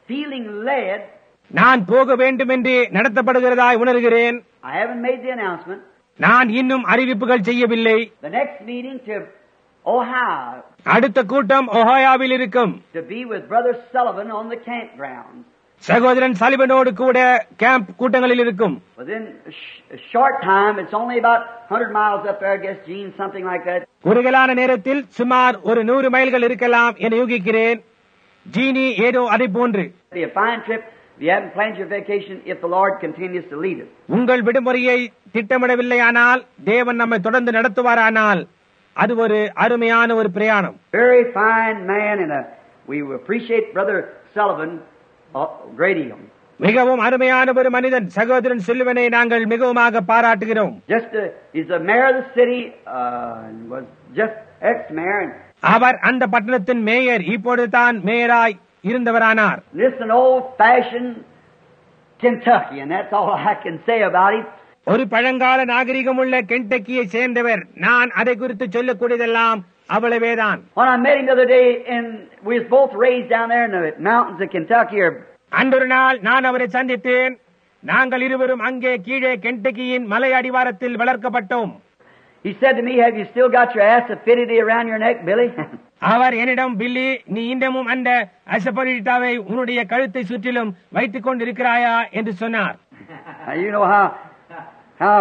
feeling led. நான் போக வேண்டும் என்று நடத்தப்படுகிறதாய் உணர்கிறேன். I haven't made the announcement. நான் இன்னும் அறிவிப்புகள் செய்யவில்லை. The next meeting to Ohio. அடுத்த கூட்டம் ஒஹாயோவில் இருக்கும். To be with Brother Sullivan on the campground. சகோதரன் சலிபனோடு கூட கேம்ப் கூட்டங்களில் இருக்கும். Within a short time, it's only about 100 miles up there, I guess, Gene, something like that. குறுகலான நேரத்தில் சுமார் ஒரு 100 மைல்கள் இருக்கலாம் என யூகிக்கிறேன். ஜீனி ஏதோ அதை போன்று. It'll be a fine trip if you haven't planned your vacation, if the Lord continues to lead us. உங்கள் விடுமுறையை திட்டமிடவில்லையானால் தேவன் நம்மை தொடர்ந்து நடத்துவாரானால் அது ஒரு அருமையான ஒரு பிரயாணம். Very fine man, and we appreciate Brother Sullivan a great deal. மிகவும் அருமையான ஒரு மனிதன் சகோதரன் சில்வனை நாங்கள் மிகவும் பாராட்டுகிறோம். He's the mayor of the city, was just ex-mayor. அவர் அந்த பட்டணத்தின் மேயர், இப்பொழுது தான் மேயராய் இருந்தவரானார். This is an old-fashioned Kentucky, and that's all I can say about it. ஒரு பழங்கால நாகரிகமுள்ள கென்டக்கியை சேர்ந்தவர். நான் அதை குறித்து சொல்லக்கூடியதெல்லாம் அவ்வளவேதான். When I met him the other day, and we was both raised down there in the mountains of Kentucky. அன்றொரு நாள் நான் அவரை சந்தித்தேன். நாங்கள் இருவரும் அங்கே கீழே கென்டக்கியின் மலை அடிவாரத்தில் வளர்க்கப்பட்டோம். He said to me, "Have you still got your asafoetida around your neck, Billy?" அவர் என்னிடம், பில்லி, நீ இன்னமும் அந்த அசபரிட்டாவை உன்னுடைய கழுத்தை சுற்றிலும் வைத்துக் கொண்டிருக்கிறாயா என்று சொன்னார். You know how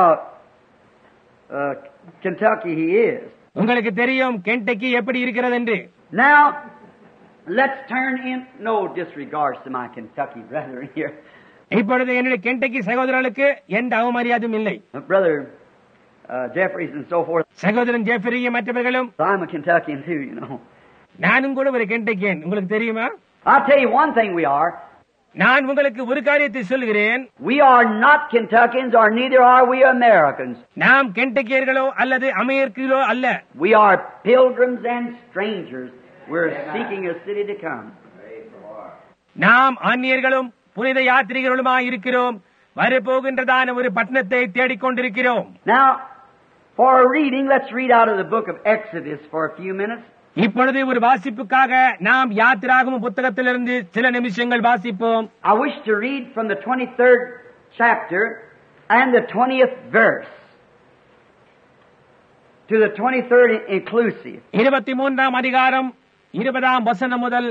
Kentucky he is. உங்களுக்கு தெரியும் கென்டக்கி எப்படி இருக்கிறது என்று. Now let's turn in. No disregards to my Kentucky brethren here. இப்பொழுது என்னுடைய கென்டக்கி சகோதரர்களுக்கு எந்த அவமரியாதையும் இல்லை. Brother Jeffries and so forth. சகோதரன் ஜெஃபரியும் மற்றவர்களும். I'm a Kentuckian too, you know. நானும் கூட ஒரு கென்டக்கியன், உங்களுக்கு தெரியுமா? I'll tell you one thing we are. நான் உங்களுக்கு ஒரு காரியத்தை சொல்கிறேன். We are not Kentuckians, or neither are we Americans. நாம் கென்டக்கியர்களோ அல்லது அமெரிக்கர்களோ அல்ல. We are pilgrims and strangers. We're seeking a city to come. நாம் அந்நியர்களும் புனித யாத்ரீகர்களுமாய் இருக்கிறோம். வரப்போகின்றதான ஒரு பட்டணத்தை தேடிக்கொண்டிருக்கிறோம். Now, for a reading, let's read out of the book of Exodus for a few minutes. இப்பொழுது ஒரு வாசிப்புக்காக நாம் யாத்திராகம புத்தகத்திலிருந்து சில நிமிஷங்கள் வாசிப்போம். I wish to read from the 23rd chapter and the 20th verse to the 23rd inclusive. 23ஆம் அதிகாரம் 20ஆம் வசனம் முதல்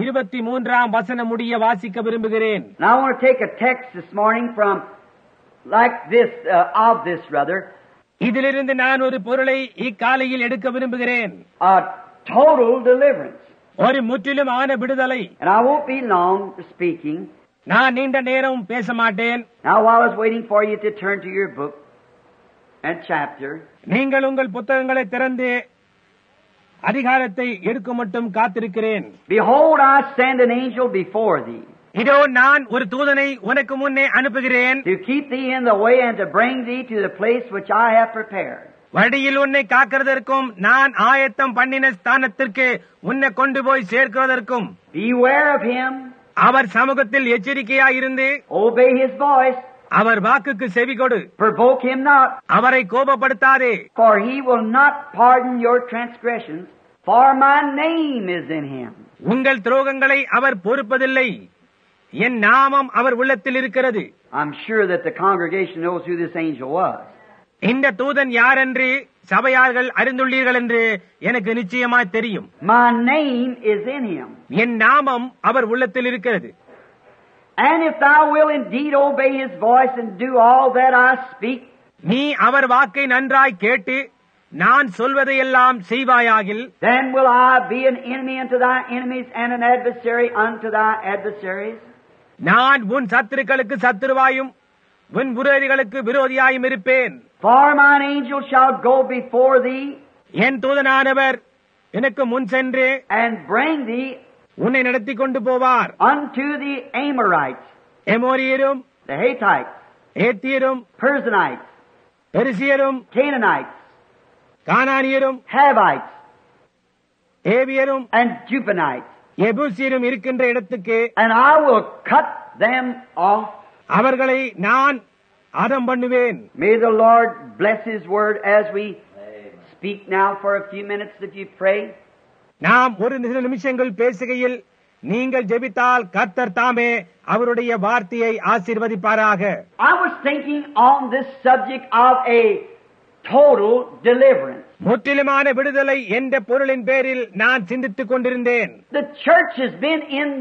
23ஆம் வசனம் முடிய வாசிக்க விரும்புகிறேன். Now I want to take a text this morning from like this of this rather. இதிலிருந்து நான் ஒரு பொருளை இக்காலையில் எடுக்க விரும்புகிறேன். Total deliverance. ஒரு முற்றிலும் ஆன விடுதலை. And I won't be long speaking. நான் நீண்ட நேரம் பேச மாட்டேன். Now while I was waiting for you to turn to your book and chapter. நீங்கள் உங்கள் புத்தகங்களை திறந்து அதிகாரத்தை எடுக்க மட்டும் காத்திருக்கிறேன். Behold, I send an angel before thee. இதோ நான் ஒரு தூதனை உனக்கு முன்னே அனுப்புகிறேன். To keep thee in the way and to bring thee to the place which I have prepared. வழியில் உன்னை காக்கிறதற்கும் நான் ஆயத்தம் பண்ணின ஸ்தானத்திற்கு உன்னை கொண்டு போய் சேர்க்கிறதற்கும். Beware of him. அவர் சமூகத்தில் எச்சரிக்கையாயிருந்து Obey his voice. அவர் வாக்குக்கு செவி கொடு. Provoke him not. அவரை கோபப்படுத்தாதே. For he will not pardon your transgressions, for my name is in him. உங்கள் துரோகங்களை அவர் பொறுப்பதில்லை, என் நாமம் அவர் உள்ளத்தில் இருக்கிறது. I'm sure that the congregation knows who this angel was. இந்த தூதன் யார் என்று சபையார்கள் அறிந்துள்ளீர்கள் என்று எனக்கு நிச்சயமாய் தெரியும். My name is in him. என் நாமம் அவர் உள்ளத்தில் இருக்கிறது. And if thou will indeed obey his voice and do all that I speak, நீ அவர் வாக்கை நன்றாய் கேட்டு நான் சொல்வதையெல்லாம் செய்வாயாகில், then will I be an enemy unto thy enemies and an adversary unto thy adversaries. நான் உன் சத்துருக்களுக்கு சத்துருவாயும் உன் விரோதிகளுக்கு விரோதியாயும் இருப்பேன். For mine angel shall go before thee, என் தூதனானவர் எனக்கு முன் சென்று and bring thee உன்னை நடத்தி கொண்டு போவார். unto the Amorites, எமோரியரும், the Hittites, ஏத்தியரும், Perizzites, பெரிசியரும், Canaanites, கானானியரும், Havites, ஏவியரும், and Jubanites, எபூசியரும் இருக்கின்ற இடத்துக்கு and I will cut them off. அவர்களை நான் அதம் பண்ணுவேன். May the Lord bless his word as we speak now for a few minutes if you pray. நாம் ஒரு சில நிமிஷங்கள் பேசுகையில் நீங்கள் ஜெபித்தால் கர்த்தர் தாமே அவருடைய வார்த்தையை ஆசீர்வதிப்பாராக. I was thinking on this subject of a total deliverance. முற்றிலுமான விடுதலை என்ற பொருளின் பேரில் நான் சிந்தித்துக் கொண்டிருந்தேன். The church has been in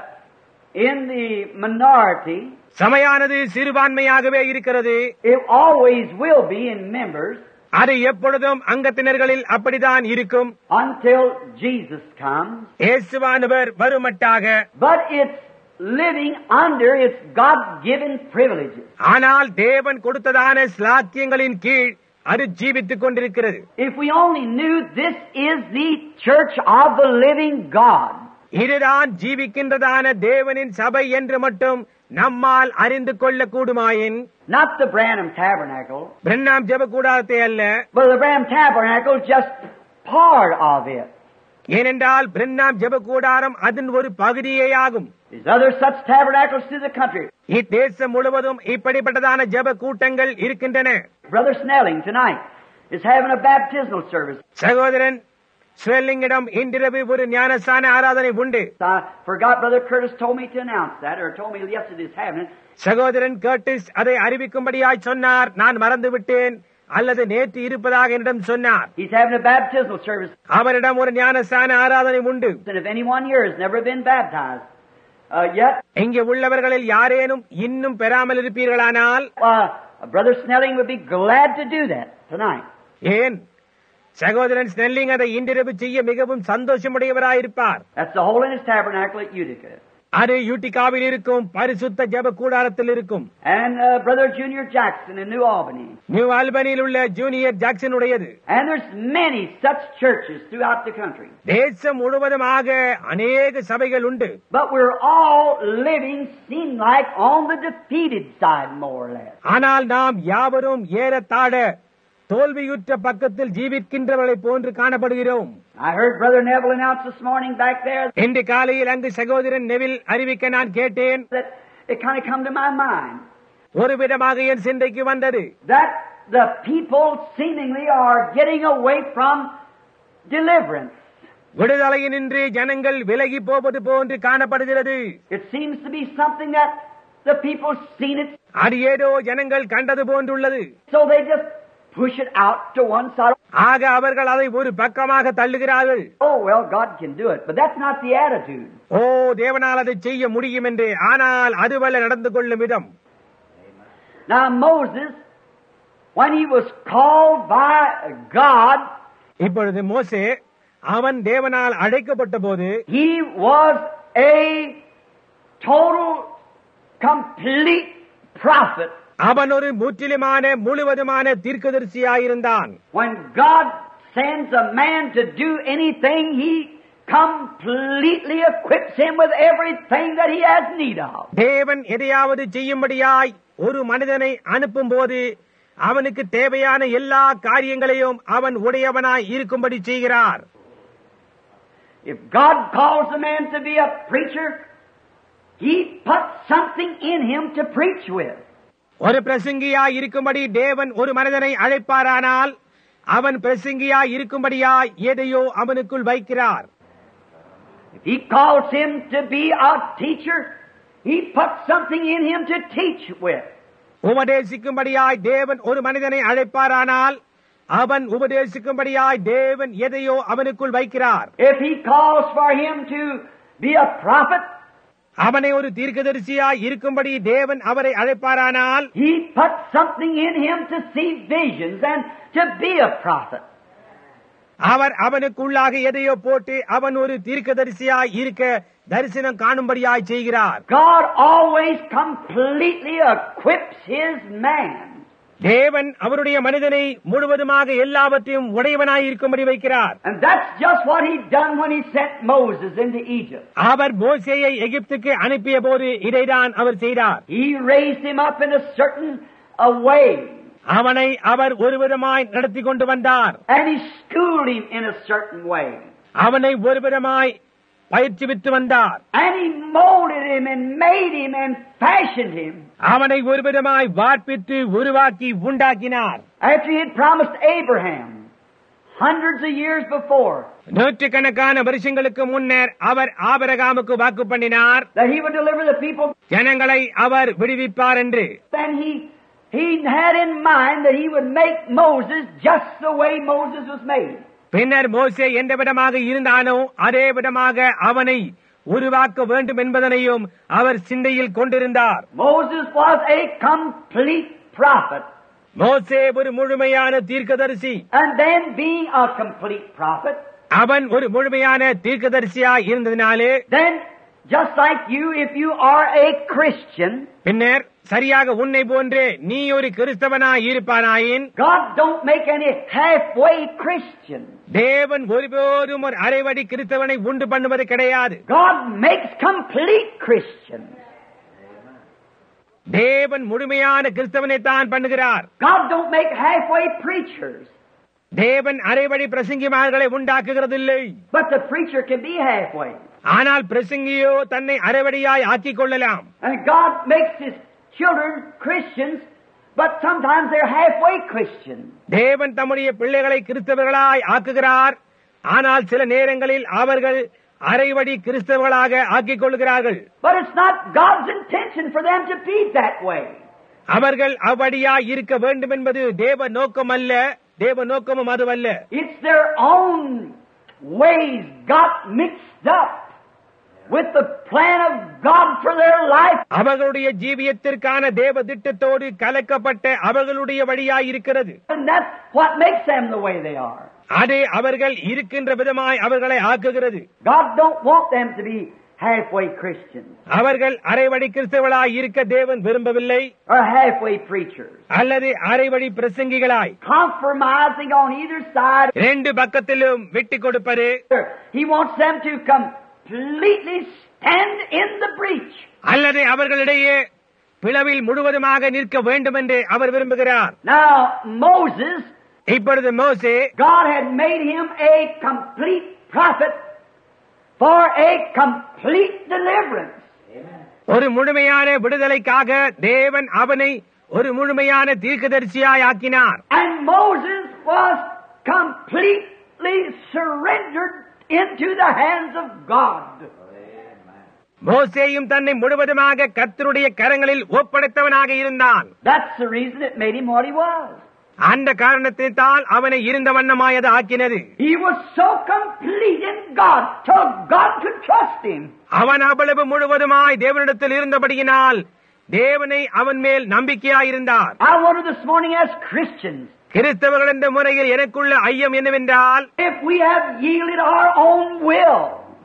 the minority. சபையானது சிறுபான்மையாகவே இருக்கிறது. It always will be in members. அது எப்பொழுதும் அங்கத்தினர்களில் அப்படித்தான் இருக்கும். Until Jesus comes. இயேசுவானவர் வருமட்டாக. But it's living under its God-given privileges. ஆனால் தேவன் கொடுத்ததான ஸ்லாக்கியங்களின் கீழ் அது ஜீவித்துக் கொண்டிருக்கிறது. If we only knew this is the church of the living God. இதுதான் ஜீவிக்கின்றதான தேவனின் சபை என்று மட்டும் நம்மால் அறிந்து கொள்ள கூடுமாயின், not the Branham Tabernacle, பிரண்ணாம் ஜெப கூடாரத்தை அல்ல, but the Branham Tabernacle just part of it. ஏனென்றால் பிரண்ணாம் ஜெப கூடாரம் அதன் ஒரு பகுதியே ஆகும். There's other such tabernacles through the country. இத்தேசம் முழுவதும் இப்படிப்பட்டதான ஜெப கூட்டங்கள் இருக்கின்றன. Brother Snelling tonight is having a baptismal service. சகோதரன் ஸ்வெல்லிங்கிடம் இன்றிரவு ஒரு ஞானஸ்நான ஆராதனை உண்டு. I forgot Brother Curtis told me to announce that, or told me yesterday is having it. சகோதரன் கர்டிஸ் அதை அறிவிக்கும்படியாய் சொன்னார். நான் மறந்துவிட்டேன், அல்லது நேற்று இருப்பதாக என்னிடம் சொன்னார். He's having a baptismal service. அவரிடம் ஒரு ஞானஸ்நான ஆராதனை உண்டு. And if anyone here has never been baptized yet, இங்கே உள்ளவர்களில் யாரேனும் இன்னும் பெறாமல் இருப்பீர்களானால், Brother Snelling would be glad to do that tonight. ஏன் சகோதரன் ஸ்னெல்லிங் அதை இன்றிரவு செய்ய மிகவும் சந்தோஷமுடையவராயிருப்பார். That's the Holiness Tabernacle at Utica. அது யூட்டிகாவில் இருக்கும் பரிசுத்த ஜெப கூடாரத்தில் இருக்கும். And Brother Junior Jackson in New Albany. New ஆல்பனியில் உள்ள ஜூனியர் ஜாக்சன் உடையது. And there's many such churches throughout the country. தேசம் முழுவதுமாக அநேக சபைகள் உண்டு. But we're all living, seem like, on the defeated side, more or less. ஆனால் நாம் யாவரும் ஏறத்தாழ தோல்வியுற்ற பக்கத்தில் ஜீவிக்கின்றவர்களை போன்று காணப்படுகிறோம். I heard Brother Neville announce this morning back there இன்று காலையில் அங்கு சகோதரன் நெவில் அறிவிக்க நான் கேட்டேன். that it kind of come to my mind ஒரு விதமாக என் சிந்தைக்கு வந்தது. that the people seemingly are getting away from deliverance. விடுதலையினின்று ஜனங்கள் விலகி போவது போன்று காணப்படுகிறது. It seems to be something that the people seen it, அது ஏதோ ஜனங்கள் கண்டது போன்றுள்ளது. so they just push it out to one side. ஆக அவர்கள் அதை ஒரு பக்கமாக தள்ளுகிறார்கள். Oh well, God can do it, but that's not the attitude. ஓ, தேவனால் அதை செய்ய முடியும் என்று. ஆனால் அதுவல்ல நடந்து கொள்ளும் விதம். Now Moses, when he was called by God, இப்பொழுது மோசே அவன் தேவனால் அழைக்கப்பட்ட போது, he was a total, complete prophet. அவன் ஒரு முற்றிலுமான முழுவதுமான தீர்க்கதரிசியாயிருந்தான். When God sends a man to do anything, he completely equips him with everything that he has need of. தேவன் எதையாவது செய்யும்படியாய் ஒரு மனிதனை அனுப்பும் போது அவனுக்கு தேவையான எல்லா காரியங்களையும் அவன் உடையவனாய் இருக்கும்படி செய்கிறார். If God calls a man to be a preacher, he puts something in him to preach with. ஒரு பிரசங்கியாய் இருக்கும்படி தேவன் ஒரு மனிதனை அழைப்பாரானால் அவன் பிரசங்கியாய் இருக்கும்படியாய் எதையோ அவனுக்குள் வைக்கிறார். If he calls him to be a teacher, he puts something in him to teach with. உபதேசிக்கும்படியாய் தேவன் ஒரு மனிதனை அழைப்பாரானால் அவன் உபதேசிக்கும்படியாய் தேவன் எதையோ அவனுக்குள் வைக்கிறார். If he calls for him to be a prophet, அவனை ஒரு தீர்க்கதரிசியாய் இருக்கும்படி தேவன் அவரை அழைப்பாரானால் he puts something in him to see visions and to be a prophet. அவர் அவனுக்குள்ளாக எதையோ போட்டு அவன் ஒரு தீர்க்கதரிசியாய் இருக்க தரிசனம் காணும்படியாய் செய்கிறார். God always completely equips his man. தேவன் அவருடைய மனிதனை முழுவதுமாக எல்லாவற்றையும் உடையவனாய் இருக்கும்படி வைக்கிறார். And that's just what he done when he sent Moses into Egypt. அவர் மோசேயை எகிப்துக்கு அனுப்பிய போது இதைதான் அவர் செய்தார். He raised him up in a certain way. அவனை அவர் ஒரு விதமாய் நடத்தி கொண்டு வந்தார். And he schooled him in a certain way. அவனை ஒரு விதமாய் பயிற்சிவித்து வந்தார். And he molded him and made him and fashioned him. அவனை ஒரு விதமாய் வார்ப்பித்து உருவாக்கி உண்டாக்கினார். After he had promised Abraham hundreds of years before நூற்றுக்கணக்கான வருஷங்களுக்கு முன்னர் அவர் ஆபிரகாமுக்கு வாக்கு பண்ணினார், that he would deliver the people. ஜனங்களை அவர் விடுவிப்பார் என்று. Then he had in mind that he would make Moses just the way Moses was made. பின்னர் மோசே எந்த விதமாக இருந்தானோ அதே விதமாக அவனை உருவாக்க வேண்டும் என்பதனையும் அவர் சிந்தையில் கொண்டிருந்தார். Moses was a complete prophet. மோசே ஒரு முழுமையான தீர்க்கதரிசி. And then being a complete prophet, அவன் ஒரு முழுமையான தீர்க்கதரிசியாய் இருந்ததினாலே, then just like you, if you are a Christian, பின்னர் சரியாக உன்னை போன்றே நீ ஒரு கிறிஸ்தவனாய் இருப்பானாயின், God don't make any halfway Christian. தேவன் ஒருபோதும் ஒரு அரைவடி கிறிஸ்தவனை உண்டு பண்ணுவது கிடையாது. God makes complete Christians. தேவன் முழுமையான கிறிஸ்தவனை தான் பண்ணுகிறார். God don't make halfway preachers. தேவன் அரைவடி பிரசங்கிமார்களை உண்டாக்குகிறதில்லை. But the preacher can be halfway. ஆனால் பிரசங்கியோ தன்னை அரைவடியாய் ஆக்கிக் கொள்ளலாம். And God makes his children Christians, but sometimes they're halfway Christians. தேவன் தம்முடைய பிள்ளைகளை கிறிஸ்தவர்களாய் ஆக்குகிறார், ஆனால் சில நேரங்களில் அவர்கள் அரைவடி கிறிஸ்தவர்களாக ஆக்கிக் கொள்கிறார்கள். But it's not God's intention for them to be that way. அவர்கள் அவ்வடியாய் இருக்க வேண்டும் என்பது தேவ நோக்கம் அல்ல, தேவ நோக்கமும் அதுவல்ல. It's their own ways got mixed up with the plan of God for their life. அவர்களுடைய ஜீவியத்திற்கான தேவ திட்டத்தோடு கலக்கப்பட்ட அவர்களுடைய வழியாய் இருக்கிறது. And that's what makes them the way they are. அதே அவர்கள் இருக்கின்ற விதமாய் அவர்களை ஆக்குகிறது. God don't want them to be halfway Christians அவர்கள் அரைவடி கிறிஸ்தவர்களாய் இருக்க தேவன் விரும்பவில்லை, or halfway preachers, அல்லது அரைவடி பிரசங்கிகளாய் compromising on either side. இரண்டு பக்கத்திலும் விட்டு கொடுப்பது. He wants them to completely stand in the breach. அல்லது அவர்களிடையே பிளவில் முழுவதுமாக நிற்க வேண்டும் என்று அவர் விரும்புகிறார். Now Moses, இப்பொழுது மோசே, God had made him a complete prophet for a complete deliverance. ஒரு முழுமையான விடுதலைக்காக தேவன் அவனை ஒரு முழுமையான தீர்க்கதரிசியாய் ஆக்கினார். And Moses was completely surrendered into the hands of God. மோசேயும் தன்னை முழுவதுமாக கர்த்தருடைய கரங்களில் ஒப்படைத்தவனாக இருந்தான். That's the reason it made him what he was. அந்த காரணத்தினால் அவனை இருந்த வண்ணமாயது ஆக்கினது. He was so complete in God till God could trust him. அவன் அவ்வளவு முழுவதுமாய் தேவனிடத்தில் இருந்தபடியினால் தேவனை அவன் மேல் நம்பிக்கையாயிருந்தார். I wonder this morning as Christians, கிறிஸ்தவர்கள் என்ற முறையில் எனக்குள்ள ஐயம் என்னவென்றால், if we have yielded our own will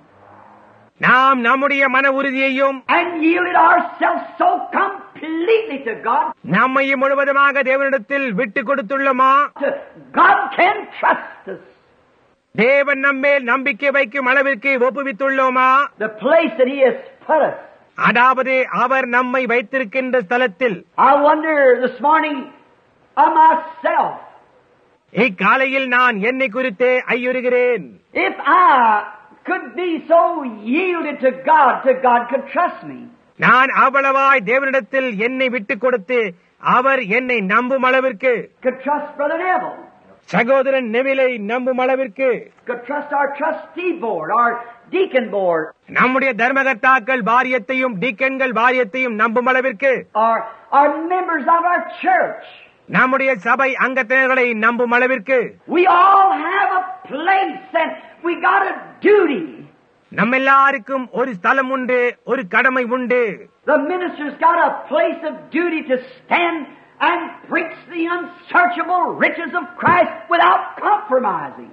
நாம் நம்முடைய மன உறுதியையும் and yielded ourselves so completely to God, நம்மையும் முழுவதுமாக தேவனிடத்தில் விட்டு கொடுத்துள்ளோமா? God can trust us. தேவன் நம்மேல் நம்பிக்கை வைக்கும் அளவிற்கு ஒப்புவித்துள்ளோமா? The place that He has put us. அதாவது அவர் நம்மை வைத்திருக்கின்ற ஸ்தலத்தில். I wonder this morning of myself, இக்காலையில் நான் என்னை குறித்தே ஐயுறுகிறேன். if I could be so yielded to God could trust me. நான் அவ்வளவாய் தேவனிடத்தில் என்னை விட்டுக் கொடுத்து அவர் என்னை நம்பும் அளவிற்கு, Could trust Brother Neville. சகோதரன் நெவிலை நம்பும் அளவிற்கு, Could trust our trustee board, our deacon board, நம்முடைய தர்மகர்த்தாக்கள் வாரியத்தையும் டீக்கன்கள் வாரியத்தையும் நம்பும் அளவிற்கு, our members of our church. நம்முடைய சபை அங்கத்தினர்களை நம்பும் அளவிற்கு, We all have a place and we got a duty. நம்ம எல்லாருக்கும் ஒரு ஸ்தலம் உண்டு, ஒரு கடமை உண்டு. The minister's got a place of duty to stand and preach the unsearchable riches of Christ without compromising,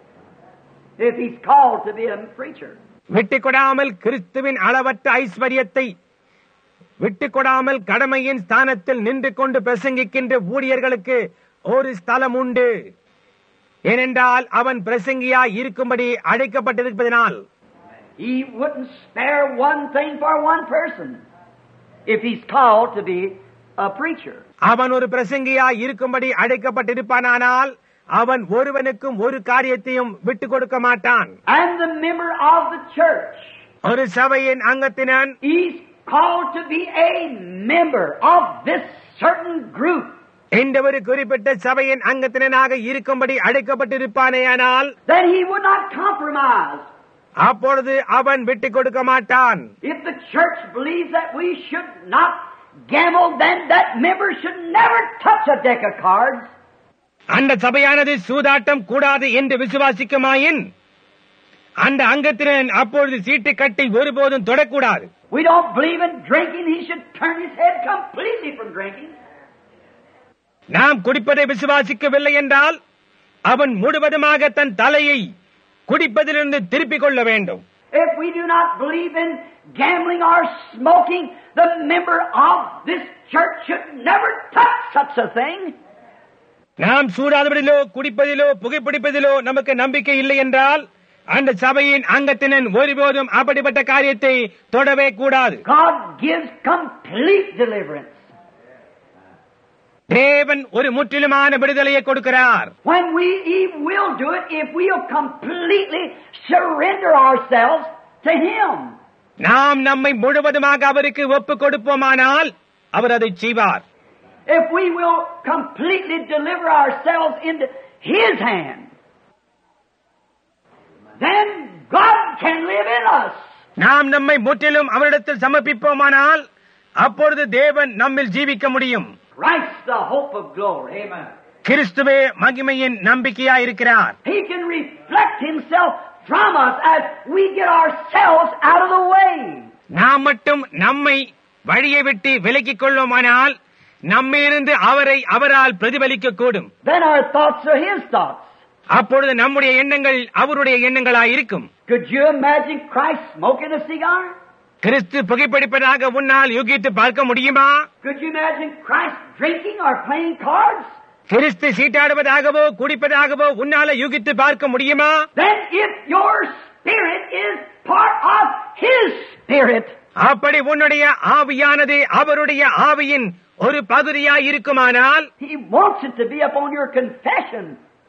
if he's called to be a preacher. விட்டுக் கொடாமல் கிறிஸ்துவின் அளவற்ற ஐஸ்வர்யத்தை விட்டுக் கொடாமல் கடமையின் ஸ்தானத்தில் நின்று கொண்டு பிரசங்கிக்கின்ற ஊழியர்களுக்கு ஒரு ஸ்தலம் உண்டு. ஏனென்றால் அவன் பிரசங்கியாய் இருக்கும்படி அழைக்கப்பட்டிருப்பதனால். He wouldn't spare one thing for one person if he's called to be a preacher. அவன் ஒரு பிரசங்கியாய் இருக்கும்படி அழைக்கப்பட்டிருப்பானால் அவன் ஒருவனுக்கும் ஒரு காரியத்தையும் விட்டுக் கொடுக்க மாட்டான். And the member of the church, ஒரு சபையின் அங்கத்தினன், he's called to be a member of this certain group. எந்த ஒரு குறிப்பிட்ட சபையின் அங்கத்தினனாக இருக்கும்படி அழைக்கப்பட்டிருப்பானேயானால், then he would not compromise. அப்பொழுது அவன் விட்டுக் கொடுக்க மாட்டான். If the church believes that we should not gamble, then that member should never touch a deck of cards. அந்த சபையானது சூதாட்டம் கூடாது என்று விசுவாசிக்குமாயின், அந்த அங்கத்தினன் அப்பொழுது சீட்டு கட்டி ஒருபோதும் தொடக்கூடாது. We don't believe in drinking. He should turn his head completely from drinking. நாம் குடிப்பதை விசுவாசிக்கவில்லை என்றால் அவன் முழுவதுமாக தன் தலையை குடிப்பதிலிருந்து திருப்பிக் கொள்ள வேண்டும். If we do not believe in gambling or smoking, the member of this church should never touch such a thing. நாம் சூதாடுவதிலோ குடிப்பதிலோ புகைப்பிடிப்பதிலோ நமக்கு நம்பிக்கை இல்லை என்றால் அந்த சபையின் அங்கத்தினன் ஒருபோதும் அப்படிப்பட்ட காரியத்தை தொடவே கூடாது. God gives complete deliverance. தேவன் ஒரு முற்றிலுமான விடுதலையை கொடுக்கிறார். When He will do it if we'll completely surrender ourselves to Him. நாம் நம்மை முழுவதுமாக அவருக்கு ஒப்புக் கொடுப்போமானால் அவர் அதை செய்வார். If we will completely deliver ourselves into His hand, then God can live in us. நாம் நம்மை முற்றிலும் அவரிடத்தில் சமர்ப்பிப்போமானால் அப்பொழுது தேவன் நம்மில் ஜீவிக்க முடியும். Christ the hope of glory. Amen. கிறிஸ்துவே மகிமையின் நம்பிக்கையாய் இருக்கிறார். He can reflect Himself from us as we get ourselves out of the way. நாம் மட்டும் நம்மை வழியை விட்டு விலக்கிக் கொள்வோமானால் நம்மிலிருந்து அவரை அவரால் பிரதிபலிக்க கூடும். Then our thoughts are His thoughts. அப்பொழுது நம்முடைய எண்ணங்கள் அவருடைய எண்ணங்களாய் இருக்கும். Could you imagine Christ smoking a cigar? கிறிஸ்து புகைப்பிடிப்பதாக உன்னால் யூகித்து பார்க்க முடியுமா? Could you imagine Christ drinking or playing cards? கிறிஸ்து சீட்டாடுவதாகவோ குடிப்பதாகவோ உன்னால யூகித்து பார்க்க முடியுமா? Then if your spirit is part of His spirit, அப்படி உன்னுடைய ஆவியானது அவருடைய ஆவியின் ஒரு பகுதியாய் இருக்குமானால், He wants it to be upon your confession.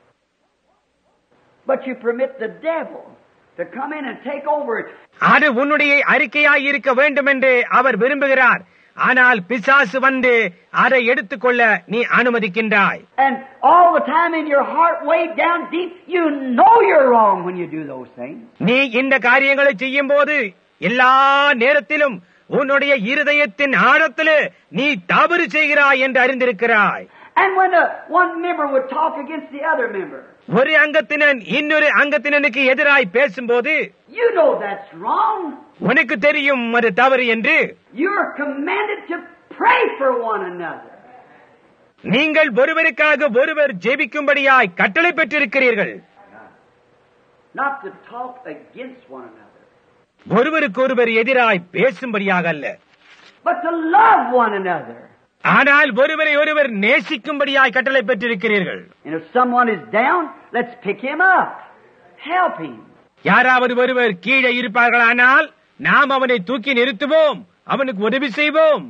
But you permit the devil to come in and take over it. அது உன்னுடைய அறிக்கையாய் இருக்க வேண்டும் என்று அவர் விரும்புகிறார். ஆனால் பிசாசு வந்து அதை எடுத்துக்கொள்ள நீ அனுமதிக்கின்றாய். And all the time in your heart, way down deep, you know you're wrong when you do those things. நீ இந்த காரியங்களை செய்யும் போது எல்லா நேரத்திலும் உன்னுடைய இருதயத்தின் ஆழத்திலே நீ தவறு செய்கிறாய் என்று அறிந்திருக்கிறாய். And when one member would talk against the other member, ஒரு அங்கத்தினன் இன்னொரு அங்கத்தினனுக்கு எதிராய் பேசும்போது you know that's wrong. உனக்கு தெரியும் அது தவறு என்று. You're commanded to pray for one another. நீங்கள் ஒருவருக்காக ஒருவர் ஜெபிக்கும்படியாய் கட்டளை பெற்றிருக்கிறீர்கள். Not to talk against one another, ஒருவருக்கொருவர் எதிராய் பேசும்படியாக அல்ல, but to love one another. ஆனால் ஒருவரை ஒருவர் நேசிக்கும்படியாய் கட்டளை பெற்றிருக்கிறீர்கள். And if someone is down, let's pick him up. Help him. யாராவது ஒருவர் கீழே இருப்பார்களானால் நாம் அவனை தூக்கி நிறுத்துவோம், அவனுக்கு உதவி செய்வோம்.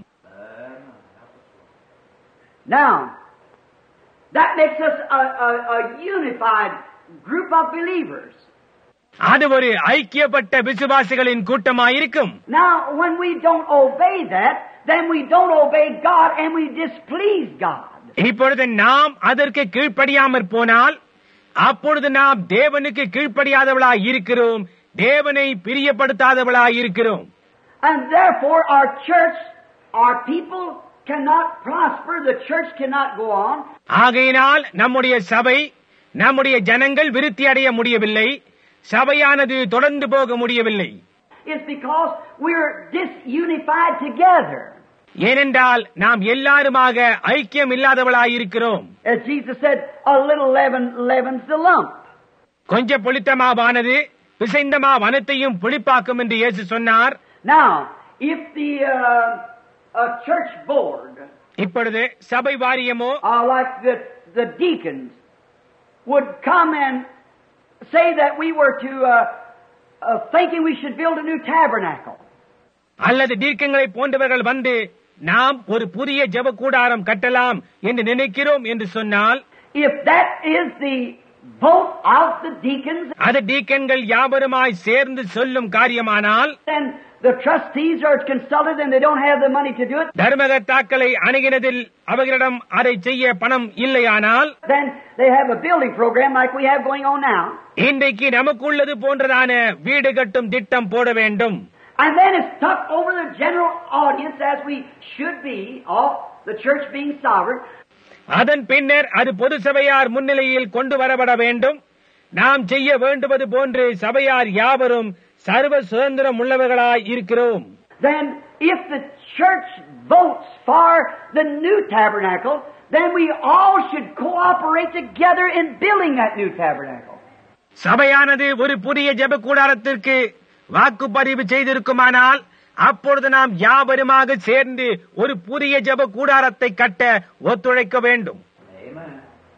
Now, that makes us a unified group of believers. அது ஒரு ஐக்கியப்பட்ட விசுவாசிகளின் கூட்டமாயிருக்கும். Now, when we don't obey that, then we don't obey God and we displease God. இப்பொழுது நாம் அதற்கு கீழ்ப்படியாமற் போனால் அப்பொழுது நாம் தேவனுக்கு கீழ்ப்படியாதவளாய் இருக்கிறோம், தேவனை பிரியப்படுத்தாதவளாய் இருக்கிறோம். And therefore our church, our people cannot prosper, the church cannot go on. ஆகையினால் நம்முடைய சபை, நம்முடைய ஜனங்கள் விருத்தி அடைய முடியவில்லை, சபையானது தொடர்ந்து போக முடியவில்லை. It's because we're disunified together. ஏனென்றால் நாம் எல்லாருமாக ஐக்கியம் இல்லாதவளாயிருக்கிறோம். As Jesus said, a little leaven leavens the lump. கொஞ்சம் புளித்த மாவானது பிசைந்த மாவனத்தையும் புளிப்பாக்கும் என்று இயேசு சொன்னார். Now, if the church board, இப்பொழுது சபை வாரியமோ like the deacons, would come and say that we were to thinking we should build a new tabernacle. அல்லது தீர்க்கங்களை போன்றவர்கள் வந்து நாம் ஒரு புதிய ஜெப கூடாரம் கட்டலாம் என்று நினைக்கிறோம் என்று சொன்னால், if that is the vote of the deacons, அது டீக்கன்கள் யாவருமாய் சேர்ந்து சொல்லும் காரியமானால், then the trustees are consulted and they don't have the money to do it, தர்மகர்த்தாக்களை அணுகினதில் அவர்களிடம் அதை செய்ய பணம் இல்லையானால், then they have a building program like we have going on now. இன்றைக்கு நமக்குள்ளது போன்றதான வீடு கட்டும் திட்டம் போட வேண்டும். And then it's tucked over the general audience as we should be, of the church being sovereign. அதன் பின்னர் அது பொது சபையார் முன்னிலையில் கொண்டு வரப்பட வேண்டும். நாம் செய்ய வேண்டுவது போன்று சபையார் யாவரும் சர்வ சுதந்திரம் உள்ளவர்களாய் இருக்கிறோம். Then if the church votes for the new tabernacle, then we all should cooperate together in building that new tabernacle. சபையானது ஒரு புதிய ஜெப கூடாரத்திற்கு வாக்குப்பதிவு செய்திருக்குமானால், அப்பொழுது நாம் யாவருமாக சேர்ந்து ஒரு புதிய ஜெப கூடாரத்தை கட்ட ஒத்துழைக்க வேண்டும். Amen.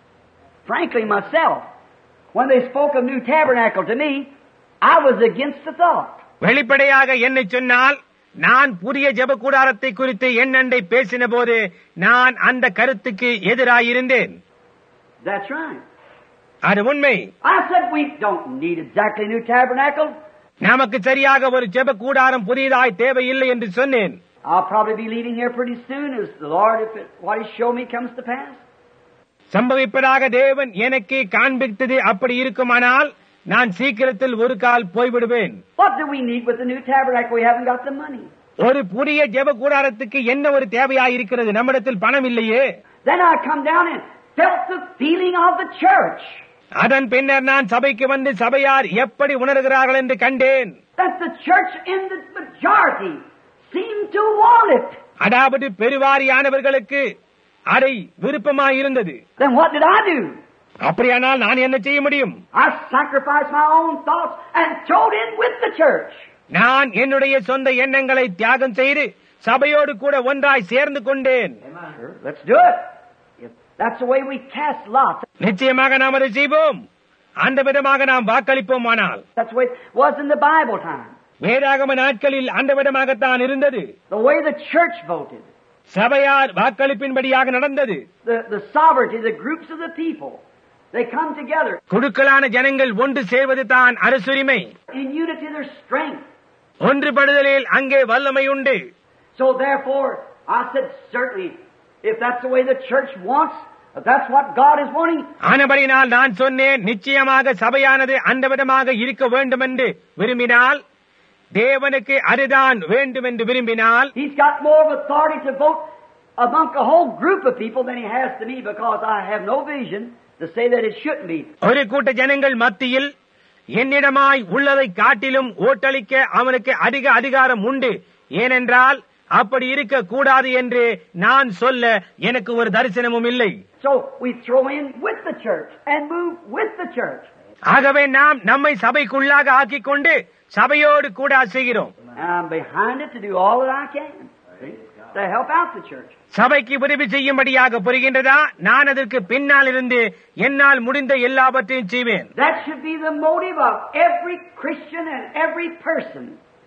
Frankly, myself, when they spoke of new tabernacle to me, I was against the thought. வெளிப்படையாக என்னை சொன்னால், நான் புதிய ஜெப கூடாரத்தை குறித்து என்னண்டை பேசின போது நான் அந்த கருத்துக்கு எதிராயிருந்தேன். That's right. அது உண்மை. I said we don't need exactly new tabernacle. நமக்கு சரியாக ஒரு ஜெப கூடாரம் புதியதாய் தேவையில்லை என்று சொன்னேன். I'll probably be leaving here pretty soon as the Lord, if what He showed me comes to pass. சம்பவிப்பதாக தேவன் எனக்கு காண்பித்தது அப்படி இருக்குமானால் நான் சீக்கிரத்தில் ஒரு கால் போய்விடுவேன். What do we need with the new tabernacle? We haven't got the money. ஒரு புதிய ஜெப கூடாரத்துக்கு என்ன ஒரு தேவையாய் இருக்கிறது? நம்மிடத்தில் பணம் இல்லையே. Then I come down and felt the feeling of the church. அதன் பின்னர் நான் சபைக்கு வந்து சபையார் எப்படி உணர்கிறார்கள் என்று கண்டேன். That the church in the majority seemed to want it. அதாவது பெருவாரியானவர்களுக்கு அதை விருப்பமாயிருந்தது. Then what did I do? அப்படியானால் நான் என்ன செய்ய முடியும்? I sacrificed my own thoughts and thrown in with the church. நான் என்னுடைய சொந்த எண்ணங்களை தியாகம் செய்து சபையோடு கூட ஒன்றாய் சேர்ந்து கொண்டேன். Sure, let's do it. If that's the way we cast lots. நிச்சயமாக நாம் அதை செய்வோம். அந்த விதமாக நாம் வாக்களிப்போமானால். That's the way it was in the Bible time. வேதாகம நாட்களில் அந்த விதமாகத்தான் இருந்தது. The way the church voted. சபையார் வாக்களிப்பின்படியாக நடந்தது. The sovereignty, the groups of the people. They come together. குழுக்களான ஜனங்கள் ஒன்று சேர்வது தான் அரசுரிமை. In unity there's strength. ஒன்றுபடுதலில் அங்கே வல்லமை உண்டு. So therefore, I said certainly, if that's the way the church wants, if that's what God is wanting. ஆனபடினால் நான் சொன்னேன், நிச்சயமாக சபையானது அந்த விதமாக இருக்க வேண்டும் என்று விரும்பினால், தேவனுக்கு அதுதான் வேண்டும் என்று விரும்பினால், He's got more of authority to vote among a whole group of people than He has to me, because I have no vision to say that it shouldn't be. ஒரு கூட்ட ஜனங்கள் மத்தியில் என்னிடமாய் உள்ளதை காட்டிலும் ஓட்டளிக்க அவனுக்கு அதிக அதிகாரம் உண்டு. ஏனென்றால் அப்படி இருக்க கூடாது என்று நான் சொல்ல எனக்கு ஒரு தரிசனமும் இல்லை. So we throw in with the church and move with the church. ஆகவே நாம் நம்மை சபைக்குள்ளாக ஆக்கிக் கொண்டு சபையோடு கூட செய்கிறோம். And I'm behind it to do all that I can, see, to help out the church. சபைக்கு உதவி செய்யும்படியாக புரிகின்றதா? நான் அதற்கு பின்னால் இருந்து என்னால் முடிந்த எல்லாவற்றையும் செய்வேன். That should be the motive of every Christian and every person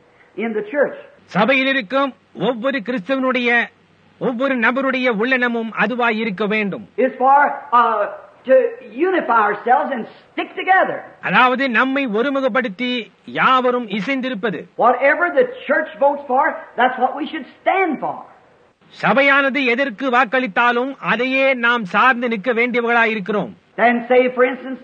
in the church. சபையில் இருக்கும் ஒவ்வொரு கிறிஸ்தவனுடைய ஒவ்வொரு நபருடைய உள்ளனமும் அதுவாய் இருக்க வேண்டும். Is for to unify ourselves and stick together. அதாவது நம்மை ஒருமுகப்படுத்தி யாவரும் இசைந்திருப்பது. Whatever the church votes for, that's what we should stand for. சபையானது எதற்கு வாக்களித்தாலும் அதையே நாம் சார்ந்து நிற்க வேண்டியவர்களாய் இருக்கிறோம். Then say, for instance,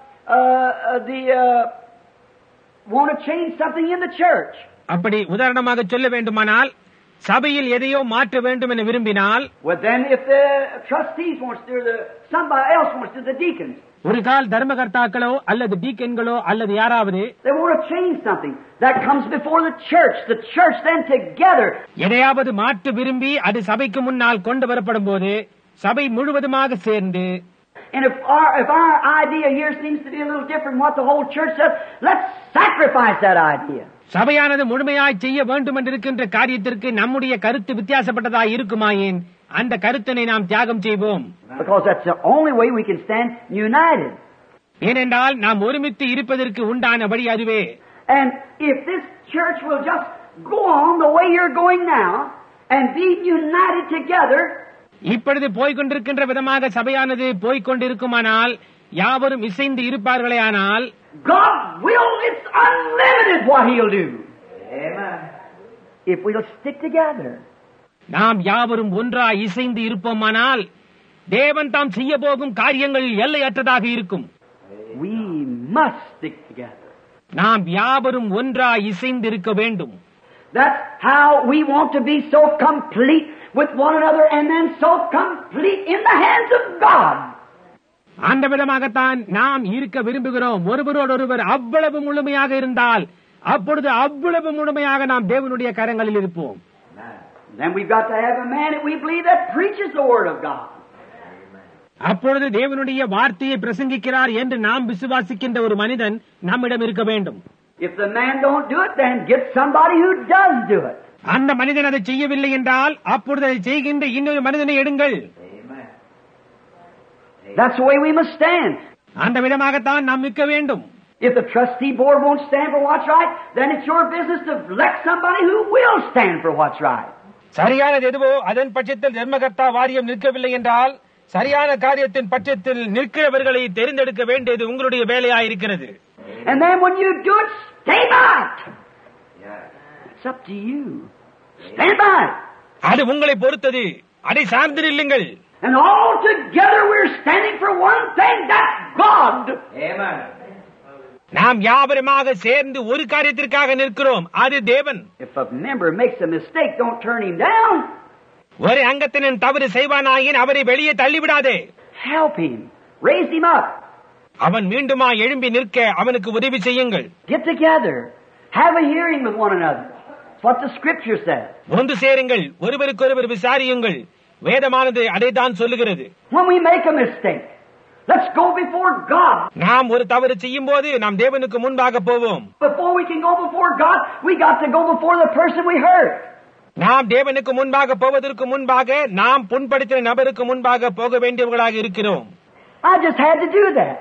want to change something in the church. அப்படி உதாரணமாக சொல்ல வேண்டுமானால், சபையில் எதையோ மாற்ற வேண்டும் என விரும்பினால், Well, then if the trustees wants to, or somebody else wants to, the deacons. ஒரு கால் தர்மகர்த்தாக்களோ அல்லது டீக்கன்களோ அல்லது யாராவது They want to change something that comes before the church. The church then together. எதையாவது மாற்ற விரும்பி அது சபைக்கு முன்னால் கொண்டு வரப்படும் போது சபை முழுவதுமாக சேர்ந்து, And if our idea here seems to be a little different from what the whole church says, let's sacrifice that idea. சபையானது முழுமையாய் செய்ய வேண்டும் என்றிருக்கின்ற காரியத்திற்கு நம்முடைய கருத்து வித்தியாசப்பட்டதாய் இருக்குமாயின் அந்த கருத்தினை நாம் தியாகம் செய்வோம். Because that's the only way we can stand united. ஏனென்றால் நாம் ஒருமித்து இருப்பதற்கு உண்டானபடி அதுவே. And if this church will just go on the way you're going now and be united together, இப்பொழுது போய்கொண்டிருக்கின்ற விதமாக சபையானது போய்கொண்டிருக்குமானால், யாவரும் இசைந்து இருப்பார்களேயானால், God will, it's unlimited what He'll do. Amen. if we'll stick together. நாம் யாவரும் ஒன்றாய் இசைந்து இருப்போமானால் தேவன் தாம் செய்ய போகும் காரியங்கள் எல்லையற்றதாக இருக்கும். We must stick together. நாம் யாவரும் ஒன்றாய் இசைந்து இருக்க வேண்டும். That's how we want to be so complete with one another and then so complete in the hands of God. அந்த விதமாகத்தான் நாம் இருக்க விரும்புகிறோம். ஒருவரோடொருவர் அவ்வளவு முழுமையாக இருந்தால் அப்பொழுது அவ்வளவு முழுமையாக நாம் தேவனுடைய கரங்களில் இருப்போம். Then we've got to have a man that we believe that preaches the word of God. அப்பொழுது தேவனுடைய வார்த்தையை பிரசங்கிக்கிறார் என்று நாம் விசுவாசிக்கின்ற ஒரு மனிதன் நம்மிடம் இருக்க வேண்டும். If the man don't do it, then get somebody who does do it. அந்த மனிதன் அதை செய்யவில்லை என்றால் அப்பொழுது அதை செய்கின்ற இன்னொரு மனிதனை எடுங்கள். That's the way we must stand. அந்த விதமாகத்தான் நாம் நிற்க வேண்டும். If the trustee board won't stand for what's right, then it's your business to elect somebody who will stand for what's right. சரியானது எதுவோ அதன் பட்சத்தில் தர்மகர்த்தா வாரியம் நிற்கவில்லை என்றால் சரியான காரியத்தின் பட்சத்தில் நிற்கிறவர்களை தெரிந்தெடுக்க வேண்டியது உங்களுடைய வேலையாயிருக்கிறது. And then when you do it, stay by it. It's up to you. Stand by it. அது உங்களை பொறுத்தது. அதை சார்ந்து நில்லுங்கள். And all together we're standing for one thing, that's God. Amen. நாம் யாவருமாக சேர்ந்து ஒரு காரியத்திற்காக நிற்கிறோம், அது தேவன். If a member makes a mistake, don't turn him down. ஒரு அங்கத்தினன் தவறு செய்வானாயின் அவரை வெளியே தள்ளிவிடாதே. Help him. Raise him up. அவன் மீண்டுமா எழும்பி நிற்க அவனுக்கு உதவி செய்யுங்கள். Get together. Have a hearing with one another. That's what the scripture says. ஒன்று சேருங்கள், ஒருவருக்கொருவர் விசாரியுங்கள். வேதமானது அதைத்தான் சொல்லுகிறது. When we make a mistake, let's go before God. நாம் ஒரு தவறு செய்யும் போது நாம் தேவனுக்கு முன்பாக போவோம். Before we can go before God, we got to go before the person we hurt. நாம் தேவனுக்கு முன்பாக போவதற்கு முன்பாக நாம் புண்படுத்தின நபருக்கு முன்பாக போக வேண்டியவர்களாக இருக்கிறோம். I just had to do that.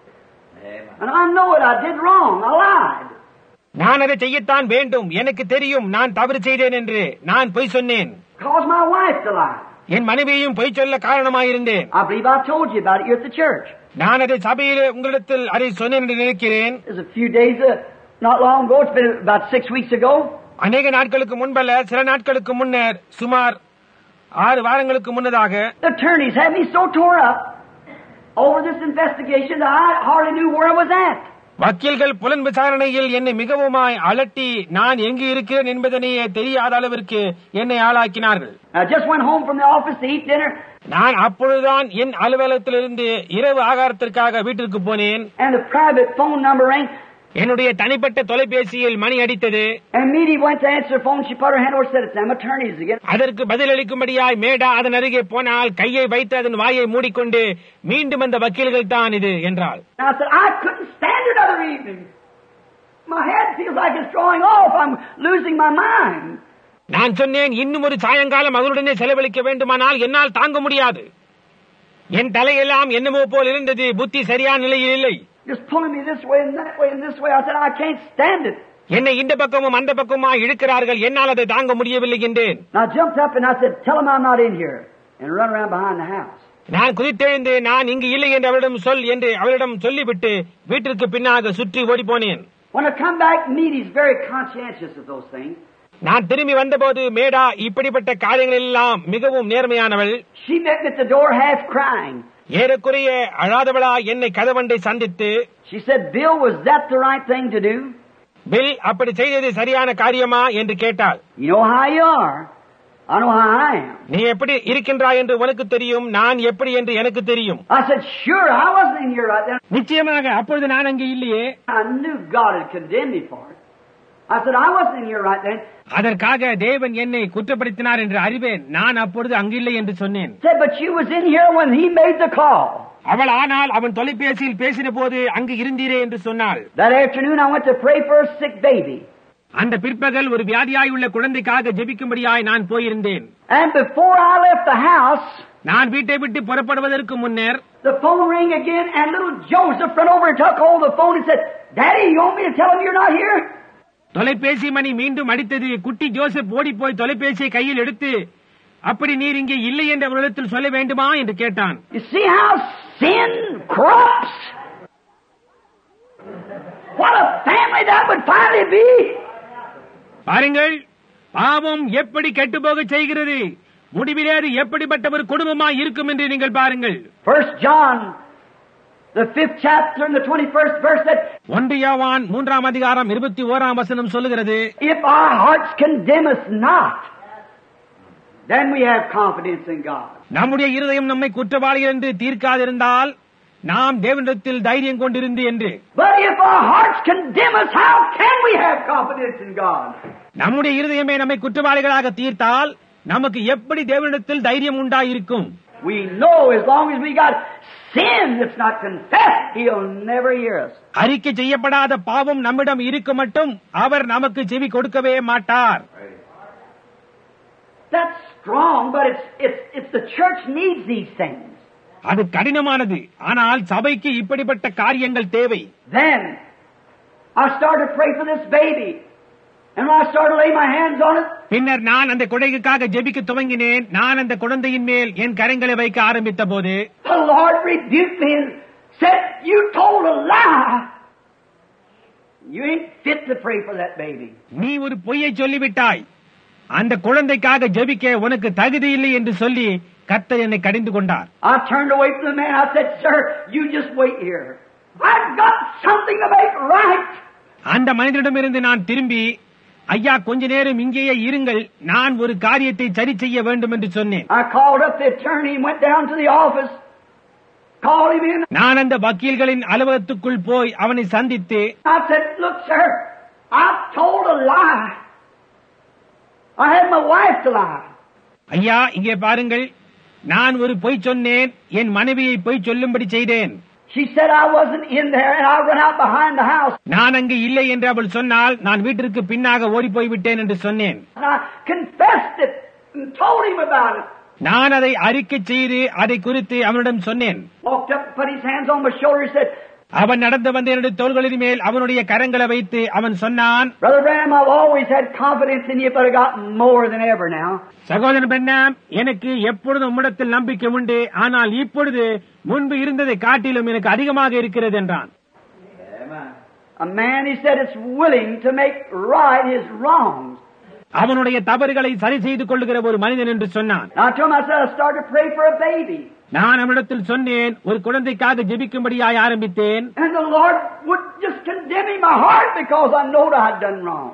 And I know it. I did wrong. I lied. நான் அதை செய்யத்தான் வேண்டும். எனக்கு தெரியும் நான் தவறு செய்தேன் என்று. நான் பொய் சொன்னேன். Caused my wife to lie. என் மனைவியையும் பொய் சொல்ல காரணமாயிருந்தேன். I believe I told you about it here at the church. நான் அதை சபையில் உங்களிடத்தில் அதை சொன்னேன் என்று நினைக்கிறேன். There's a few days, not long ago. It's been about 6 weeks ago. அநேக நாட்களுக்கு முன்பல்ல, சில நாட்களுக்கு முன்னர், சுமார் 6 வாரங்களுக்கு முன்னதாக The attorneys had me so tore up over this investigation that I hardly knew where I was at. வக்கீல்கள் புலன் விசாரணையில் என்னை மிகவுமாய் அலட்டி நான் எங்கு இருக்கிறேன் என்பதனையே தெரியாத அளவிற்கு என்னை ஆளாக்கினார்கள். I just went home from the office to eat dinner. நான் அப்பொழுதுதான் என் அலுவலகத்திலிருந்து இரவு ஆகாரத்திற்காக வீட்டிற்கு போனேன். And the private phone number rang. என்னுடைய தனிப்பட்ட தொலைபேசியில் மணி அடித்தது. And Meady went to answer the phone. She put her hand over and said, "It's them attorneys again." அதற்கு பதிலளிக்கும்படியாய் மேடா அதன் அருகே போனால் கையை வைத்து அதன் வாயை மூடிக்கொண்டு மீண்டும் அந்த வக்கீல்கள் தான் இது என்றாள். I said, "I couldn't stand another evening. My head feels like it's drawing off. I'm losing my mind." நான் சொன்னேன், இன்னும் ஒரு சாயங்காலம் அவருடனே செலவழிக்க வேண்டுமானால் என்னால் தாங்க முடியாது. என் தலையெல்லாம் என்னமோ போல் இருந்தது. புத்தி சரியான நிலையில் இல்லை. Just pulling me this way and that way and this way. I said, "I can't stand it." என்னை இந்த பக்கமும் அந்த பக்கமா இழுக்கிறார்கள். என்னால் அதை தாங்க முடியவில்லை என்றேன். I jumped up and I said, "Tell them I'm not in here," and run around behind the house. நான் குதித்தெழுந்து நான் இங்கு இல்லை என்று அவரிடம் சொல் என்று அவரிடம் சொல்லிவிட்டு வீட்டிற்கு பின்னாக சுற்றி ஓடி போனேன். When I come back, Meady's very conscientious of those things. நான் திரும்பி வந்தபோது மேடா இப்படிப்பட்ட காரியங்கள் எல்லாம் மிகவும் நேர்மையானவள். She met me at the door half crying. ஏறக்குறைய அழாதவளா என்னை கதவண்டை சந்தித்து, She said, "Bill, was that the right thing to do?" Bill, அப்படி செய்தது சரியான காரியமா என்று கேட்டாள். You know how you are. I know how I am. நீ எப்படி இருக்கின்றாய் என்று உனக்கு தெரியும், நான் எப்படி என்று எனக்கு தெரியும். I said, "Sure, I wasn't in here right then." நிச்சயமாக அப்பொழுது நான் அங்கே இல்லையே. I knew God had condemned me for it. I said, "I wasn't in here right then." அதற்காக தேவன் என்னை குற்றப்படுத்தினார் என்று அறிவேன். நான் அப்பொழுது அங்கில்லை என்று சொன்னேன். Said, "But you was in here when he made the call." அவள் ஆனால் அவன் தொலைபேசியில் பேசின போது அங்கு இருந்தீரே என்று சொன்னாள். That afternoon I went to pray for a sick baby. அந்த பிற்பகல் ஒரு வியாதியாய் உள்ள குழந்தைக்காக ஜெபிக்கும்படியாய் நான் போயிருந்தேன். And before I left the house, நான் வீட்டை விட்டு புறப்படுவதற்கு முன்னர் the phone rang again and little Joseph ran over and took hold of the phone and said, "Daddy, you want me to tell him you're not here?" தொலைபேசி மணி மீண்டும் அடித்தது. குட்டி Joseph ஓடி போய் தொலைபேசியை கையில் எடுத்து, அப்படி நீர் இங்கே இல்லை என்று அவரிடத்தில் சொல்ல வேண்டுமா என்று கேட்டான். You see how sin corrupts? What a family that would finally be! பாருங்கள், பாவம் எப்படி கெட்டுப்போக செய்கிறது, முடிவிலே அது எப்படிப்பட்ட ஒரு குடும்பமாய் இருக்கும் என்று நீங்கள் பாருங்கள். 1 John, the 5th chapter and the 21st verse said, 1 யோவான் 3ஆம் அதிகாரம் 21ஆம் வசனம் சொல்லுகிறது, if our hearts condemn us not, then we have confidence in God. நம்முடைய இருதயம் நம்மை குற்றவாளிகள் என்று தீர்க்காதிருந்தால் நாம் தேவனிடத்தில் தைரியம் கொண்டிருந்து என்று. But if our hearts condemn us, how can we have confidence in God? நம்முடைய இருதயமே நம்மை குற்றவாளிகளாக தீர்த்தால் நமக்கு எப்படி தேவனிடத்தில் தைரியம் உண்டாயிருக்கும்? We know as long as we got sin that's not confessed, He'll never hear us. அறிக்கை செய்யப்படாத பாவம் நம்மிடம் இருக்க மட்டும் அவர் நமக்கு செவி கொடுக்கவே மாட்டார். That's strong, but it's the church needs these things. அது கடினமானது, ஆனால் சபைக்கு இப்படிப்பட்ட காரியங்கள் தேவை. Then I started to pray for this baby, and when I started to lay my hands on it, பின்னர் நான் அந்த குழந்தைக்காக ஜெபிக்க துவங்கினேன். நான் அந்த குழந்தையின் மேல் என் கரங்களை வைக்க ஆரம்பித்த போது the Lord rebuked me and said, "You told a lie. You ain't fit to pray for that baby." நீ ஒரு பொய்யை சொல்லிவிட்டாய், அந்த குழந்தைக்காக ஜெபிக்க உனக்கு தகுதி இல்லை என்று சொல்லி கர்த்தர் என்னை கடிந்து கொண்டார். I turned away from the man. I said, "Sir, you just wait here. I've got something to make right." அந்த மனிதனிடமிருந்து நான் திரும்பி, ஐயா கொஞ்ச நேரம் இங்கேயே இருங்கள், நான் ஒரு காரியத்தை சரி செய்ய வேண்டும் என்று சொன்னேன். I called up the attorney and went down to the office, called him in. நான் அந்த வக்கீல்களின் அலுவலகத்துக்குள் போய் அவனை சந்தித்து, I said, "Look, sir, I've told a lie. I had my wife to lie." ஐயா இங்கே பாருங்கள், நான் ஒரு பொய் சொன்னேன், என் மனைவியை பொய் சொல்லும்படி செய்தேன். She said I wasn't in there and I ran out behind the house. நான் அங்கு இல்லை என்று அவள் சொன்னால் நான் வீட்டிற்கு பின்னாக ஓடி போய் விட்டேன் என்று சொன்னேன். And I confessed it and told him about it. நான் அதை அறிக்கை செய்து அதை குறித்து அவனிடம் சொன்னேன். Walked up and put his hands on my shoulder and said, அவன் நடந்து வந்து என்னுடைய தோள்களின் மேல் அவனுடைய கரங்களை வைத்து அவன் சொன்னான், "Brother Branham, I've always had confidence in you, but I got more than ever now." சகோதரன் பிரணாம், எனக்கு எப்பொழுதும் உம்மிடத்தில் நம்பிக்கை உண்டு, ஆனால் இப்பொழுது முன்பு இருந்ததை காட்டிலும் எனக்கு அதிகமாக இருக்கிறது என்றான். A man, he said, is willing to make right his wrongs. அவனுடைய தவறுகளை சரி செய்து கொள்ளுகிற ஒரு மனிதன் என்று சொன்னான். I told him, I said, I started to pray for a baby. நான் அவனிடத்தில் சொன்னேன், ஒரு குழந்தைக்காக ஜெபிக்கும்படியாய் ஆரம்பித்தேன். And the Lord would just condemn in my heart because I know I had done wrong.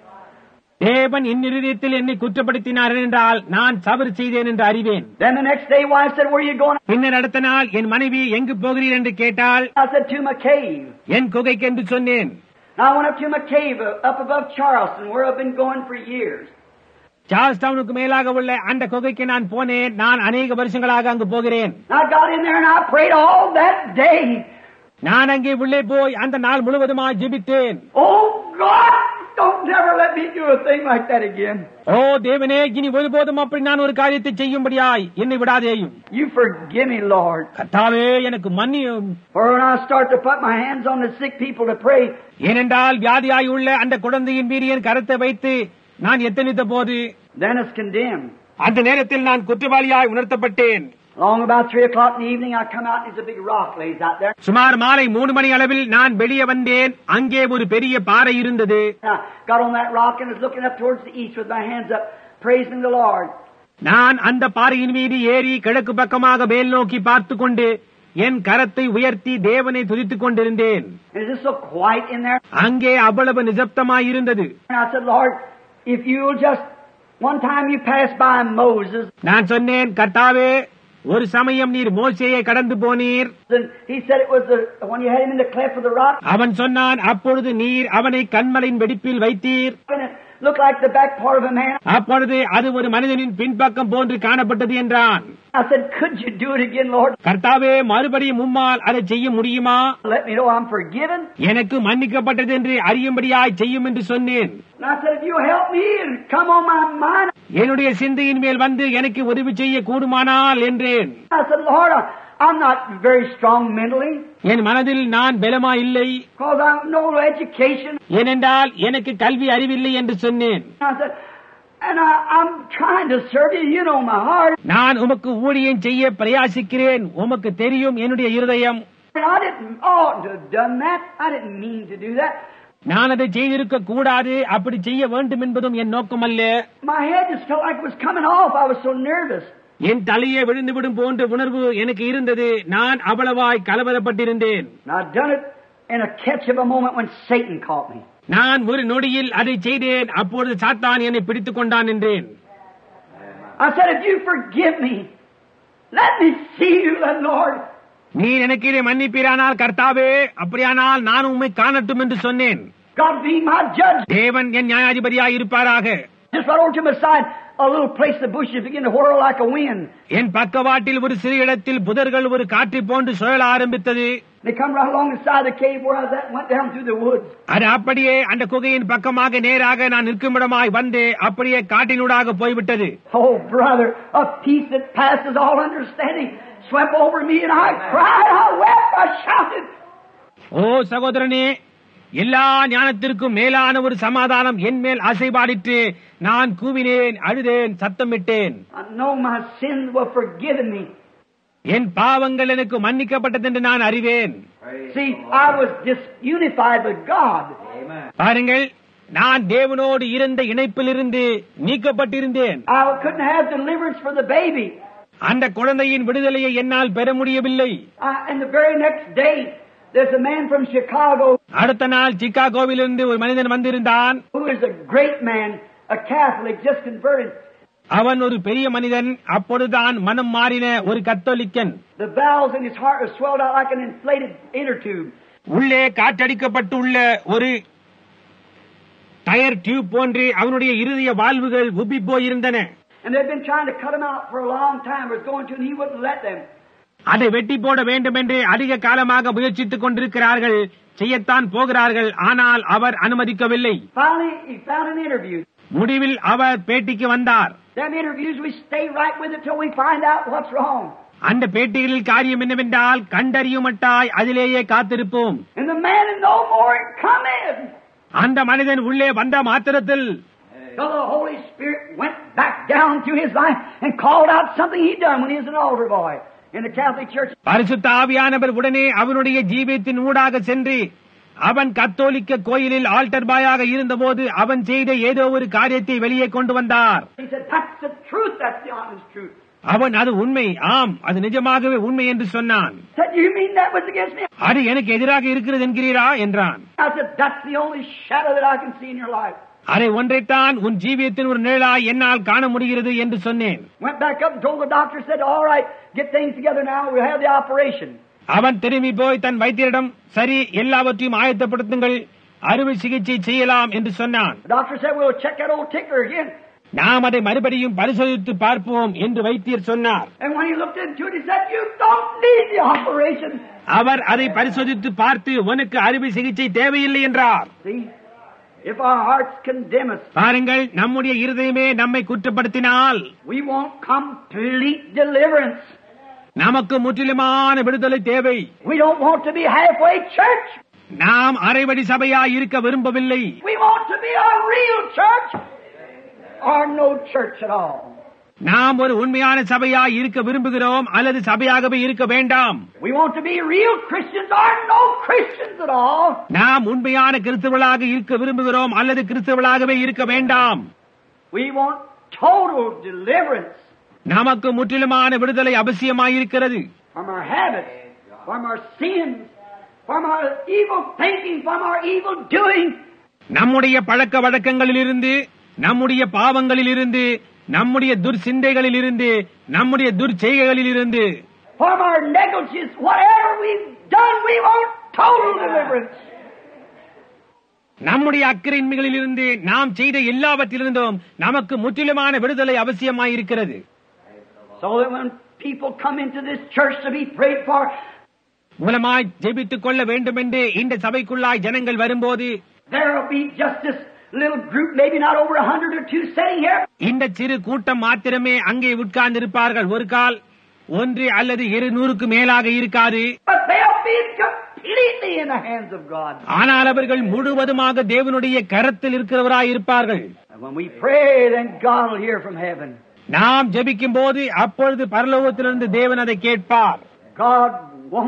தேவன் என் இருதயத்தில் என்னை குற்றப்படுத்தினார் என்றால் நான் தவறு செய்தேன் என்று அறிவேன். Then the next day, wife said, "Where are you going?" பின்னர் அடுத்த நாள் என் மனைவி எங்கு போகிறீர் என்று கேட்டால், I said, "To my cave." என் குகைக்கு என்று சொன்னேன். I went up to my cave up above Charleston, where I've been going for years. Charles டவுனுக்கு மேலாக உள்ள அந்த குகைக்கு நான் போனேன். நான் அநேக வருஷங்களாக அங்கு போகிறேன். I got in there and I prayed all that day. நான் அங்கே உள்ளே போய் அந்த நாள் முழுவதுமாய் ஜெபித்தேன். Oh God, don't ever let me do a thing like that again. ஓ தேவனே, இனி ஒருபோதும் அப்படி நான் ஒரு காரியத்தை செய்யும்படியாய் என்னை விடாதேயும். You forgive me, Lord. கர்த்தாவே எனக்கு மன்னியும். For when I start to put my hands on the sick people to pray, ஏனென்றால் வியாதியாய் உள்ள அந்த குழந்தையின் மீது என் கரத்தை வைத்து நான் எத்தனித்த போது then it's condemned. அந்த நேரத்தில் நான் குற்றவாளியாய் உணர்த்தப்பட்டேன். Along about 3 o'clock in the evening, I come out and there's a big rock lays out there. சுமார் மாலை 3 மணி அளவில் நான் வெளியே வந்தேன். அங்கே ஒரு பெரிய பாறை இருந்தது. I got on that rock and was looking up towards the east with my hands up, praising the Lord. நான் அந்த பாறையின் மீது ஏறி கிழக்கு பக்கமாக மேல் நோக்கி பார்த்து கொண்டு என் கரத்தை உயர்த்தி தேவனை துதித்துக் கொண்டிருந்தேன். And it's just so quiet in there. அங்கே அவ்வளவு நிசப்தமாய் இருந்தது. And I said, "Lord, if you'll just, one time you passed by Moses." நான் சொன்னேன், கர்த்தாவே, ஒரு சமயம் நீர் மோசேயை கடந்து போனீர். And he said it was when you had him in the cleft of the rock. அவன் சொன்னான், அப்பொழுது நீர் அவனை கன்மலையின் வெடிப்பில் வைத்தீர். And it looked like the back part of a man. அப்பொழுது அது ஒரு மனிதனின் பின்பக்கம் போன்று காணப்பட்டது என்றான். I said, "Could you do it again, Lord? கர்த்தாவே, மறுபடியும் உம்மால் அதை செய்ய முடியுமா? Let me know I'm forgiven." எனக்கு மன்னிக்கப்பட்டது என்று அறியும்படியாய் செய்யும் என்று சொன்னேன். And I said, "If you help me and come on my mind." என்னுடைய சிந்தையின் மேல் வந்து எனக்கு உதவி செய்ய கூடுமானால் என்றேன். I said, "Lord, I'm not very strong mentally என் மனதில் நான் பலமா இல்லை, because I have no education." ஏனென்றால் எனக்கு கல்வி அறிவில்லை என்று சொன்னேன். I said, "And I'm trying to serve you. You know my heart." நான் உமக்கு ஊழியம் செய்ய பிரயாசிக்கிறேன். உமக்கு தெரியும் என்னுடைய இருதயம். And I didn't ought to have done that. I didn't mean to do that. நான் அதை செய்திருக்க கூடாது, அப்படி செய்ய வேண்டும் என்பதும் என் நோக்கம் அல்ல. My head just felt like it was coming off. I was so nervous. என் தலையே விழுந்துவிடும் போன்ற உணர்வு எனக்கு இருந்தது. நான் அவ்வளவாய் கலவரப்பட்டிருந்தேன். I'd done it in a catch of a moment when Satan caught me. நான் ஒரு நொடியில் அதை செய்தேன். அப்பொழுது சாத்தான் என்னை பிடித்துக் கொண்டான் என்றேன். I said, if you forgive me, let me see you, Lord. நீ எனக்கு இதை மன்னிப்பீரானால் கர்த்தாவே, அப்படியானால் நான் உம்மை காணட்டும் என்று சொன்னேன். God being my judge. தேவன் என் நியாயாதிபதியாய் இருப்பாராக. Just right over to my side, a little place the bushes begin to whirl like a wind. என் பக்கவாட்டில் ஒரு சிறு இடத்தில் புதர்கள் ஒரு காற்றை போன்று சுழல ஆரம்பித்தது. They come right along the side of the cave where I was at, went down through the woods. அது அப்படியே அந்த குகையின் பக்கமாக நேராக நான் நிற்குமிடமாய் வந்து அப்படியே காட்டினூடாக போய்விட்டது. Oh, brother, a peace that passes all understanding swept over me, and I cried, I wept, I shouted. ஓ சகோதரனே, எல்லா ஞானத்திற்கும் மேலான ஒரு சமாதானம் என் மேல் அசைபாடிட்டு நான் கூவினேன், அழுதேன், சத்தமிட்டேன். I know my sins were forgiven me. என் பாவங்கள் எனக்கு மன்னிக்கப்பட்டது என்று நான் அறிவேன். See, I was disunified with God. பாருங்கள், நான் தேவனோடு இருந்த இணைப்பிலிருந்து நீக்கப்பட்டிருந்தேன். I couldn't have deliverance for the baby. அந்த குழந்தையின் விடுதலையை என்னால் பெற முடியவில்லை. And the very next day, there's a man from Chicago அடுத்த நாள் சிகாகோவிலிருந்து ஒரு மனிதன் வந்திருந்தான். who is a great man, a Catholic, just converted. அவன் ஒரு பெரிய மனிதன், அப்பொழுதுதான் மனம் மாறின ஒரு கத்தோலிக்கன். The valves in his heart are swelled out like an inflated inner tube. உள்ளே காற்றடிக்கப்பட்டுள்ள ஒரு டயர் டியூப் போன்று அவனுடைய இருதய வால்வுகள் உப்பி போயிருந்தன. And they've been trying to cut him out for a long time. Was going to, and he wouldn't let them. அதை வெட்டி போட வேண்டும் என்று அதிக காலமாக முயற்சித்துக் கொண்டிருக்கிறார்கள், செய்யத்தான் போகிறார்கள், ஆனால் அவர் அனுமதிக்கவில்லை. Finally, he found an interview. முடிவில் அவர் பேட்டிக்கு வந்தார். Them interviews, we stay right with it till we find out what's wrong. அந்த பேட்டிகளில் காரியம் என்னவென்றால் கண்டறியுமட்டாய் அதிலேயே காத்திருப்போம். And the man and no more come in. அந்த மனிதன் உள்ளே வந்த மாத்திரத்தில் So the Holy Spirit went back down through his life and called out something he'd done when he was an altar boy in the Catholic Church. பரிசுத்த ஆவியானவர் உடனே அவனுடைய ஜீவியத்தின் ஊடாக சென்று அவன் கத்தோலிக்க கோயிலில் ஆல்டர் பாயாக இருந்தபோது அவன் செய்த ஏதோ ஒரு காரியத்தை வெளியே கொண்டு வந்தார். He said, that's the truth, that's the honest truth. அவன் அது உண்மை, ஆம், அது நிஜமாகவே உண்மை என்று சொன்னான். Said, you mean that was against me? அது எனக்கு எதிராக இருக்கிறது என்கிறீரா என்றான். I said, that's the only shadow that I can see in your life. அதை ஒன்றைத்தான் உன் ஜீவியத்தின் ஒரு நிழலாய் என்னால் காண முடிகிறது என்று சொன்னேன். Went back up and told the doctor, said, all right, get things together now, we'll have the operation. அவன் திரும்பி போய் தன் வைத்தியரிடம், சரி, எல்லாவற்றையும் ஆயத்தப்படுத்துங்கள், அறுவை சிகிச்சை செய்யலாம் என்று சொன்னான். The doctor said, we'll check that old ticker again. நாம் அதை மறுபடியும் பரிசோதித்து பார்ப்போம் என்று வைத்தியர் சொன்னார். And when he looked into it, he said, you don't need the operation. அவர் அதை பரிசோதித்து பார்த்து, உனக்கு அறுவை சிகிச்சை தேவையில்லை என்றார். See, if our hearts condemn us, பாருங்கள், நம்முடைய இருதயமே நம்மை குற்றப்படுத்தினால் we want complete deliverance. நமக்கு முற்றிலுமான விடுதலை தேவை. We don't want to be halfway church. நாம் அரைவடி சபையாய் இருக்க விரும்பவில்லை. We want to be a real church or no church at all. நாம் ஒரு உண்மையான சபையாய் இருக்க விரும்புகிறோம், அல்லது சபையாகவே இருக்க வேண்டாம். We want to be real Christians or no Christians at all. நாம் உண்மையான கிறிஸ்தவர்களாக இருக்க விரும்புகிறோம், அல்லது கிறிஸ்தவர்களாகவே இருக்க வேண்டாம். We want total deliverance நமக்கு முற்றிலுமான விடுதலை அவசியமாயிருக்கிறது. from our habits, from our sins, from our evil thinking, from our evil doing. நம்முடைய பழக்க வழக்கங்களிலிருந்து, நம்முடைய பாவங்களிலிருந்து, நம்முடைய துர்சிந்தைகளிலிருந்து, நம்முடைய துர்ச்செய்கைகளிலிருந்து, From our negligence, whatever we've done, we want total deliverance. நம்முடைய அக்கறையின்மைகளிலிருந்து, நாம் செய்த எல்லாவற்றிலிருந்தும் நமக்கு முற்றிலுமான விடுதலை அவசியமாயிருக்கிறது. So that when people come into this church to be prayed for, மூலமாய் ஜெபித்துக் கொள்ள வேண்டும் என்று இந்த சபைக்குள்ளாய் ஜனங்கள் வரும்போது, there will be just this little group, maybe not over 100 or 2 sitting here. இந்த சிறு கூட்டம் மாத்திரமே அங்கே உட்கார்ந்திருப்பார்கள். ஒரு கால் 1 அல்லது 200க்கு மேலாக இருக்காது. But they'll be completely in the hands of God. ஆனால் அவர்கள் முழுவதுமாக தேவனுடைய கரத்தில் இருக்கிறவராய் இருப்பார்கள். And when we pray, then God will hear from heaven. நாம் ஜெபிக்கும் போது அப்பொழுது பரலோகத்திலிருந்து தேவன் அதை கேட்பார். God wants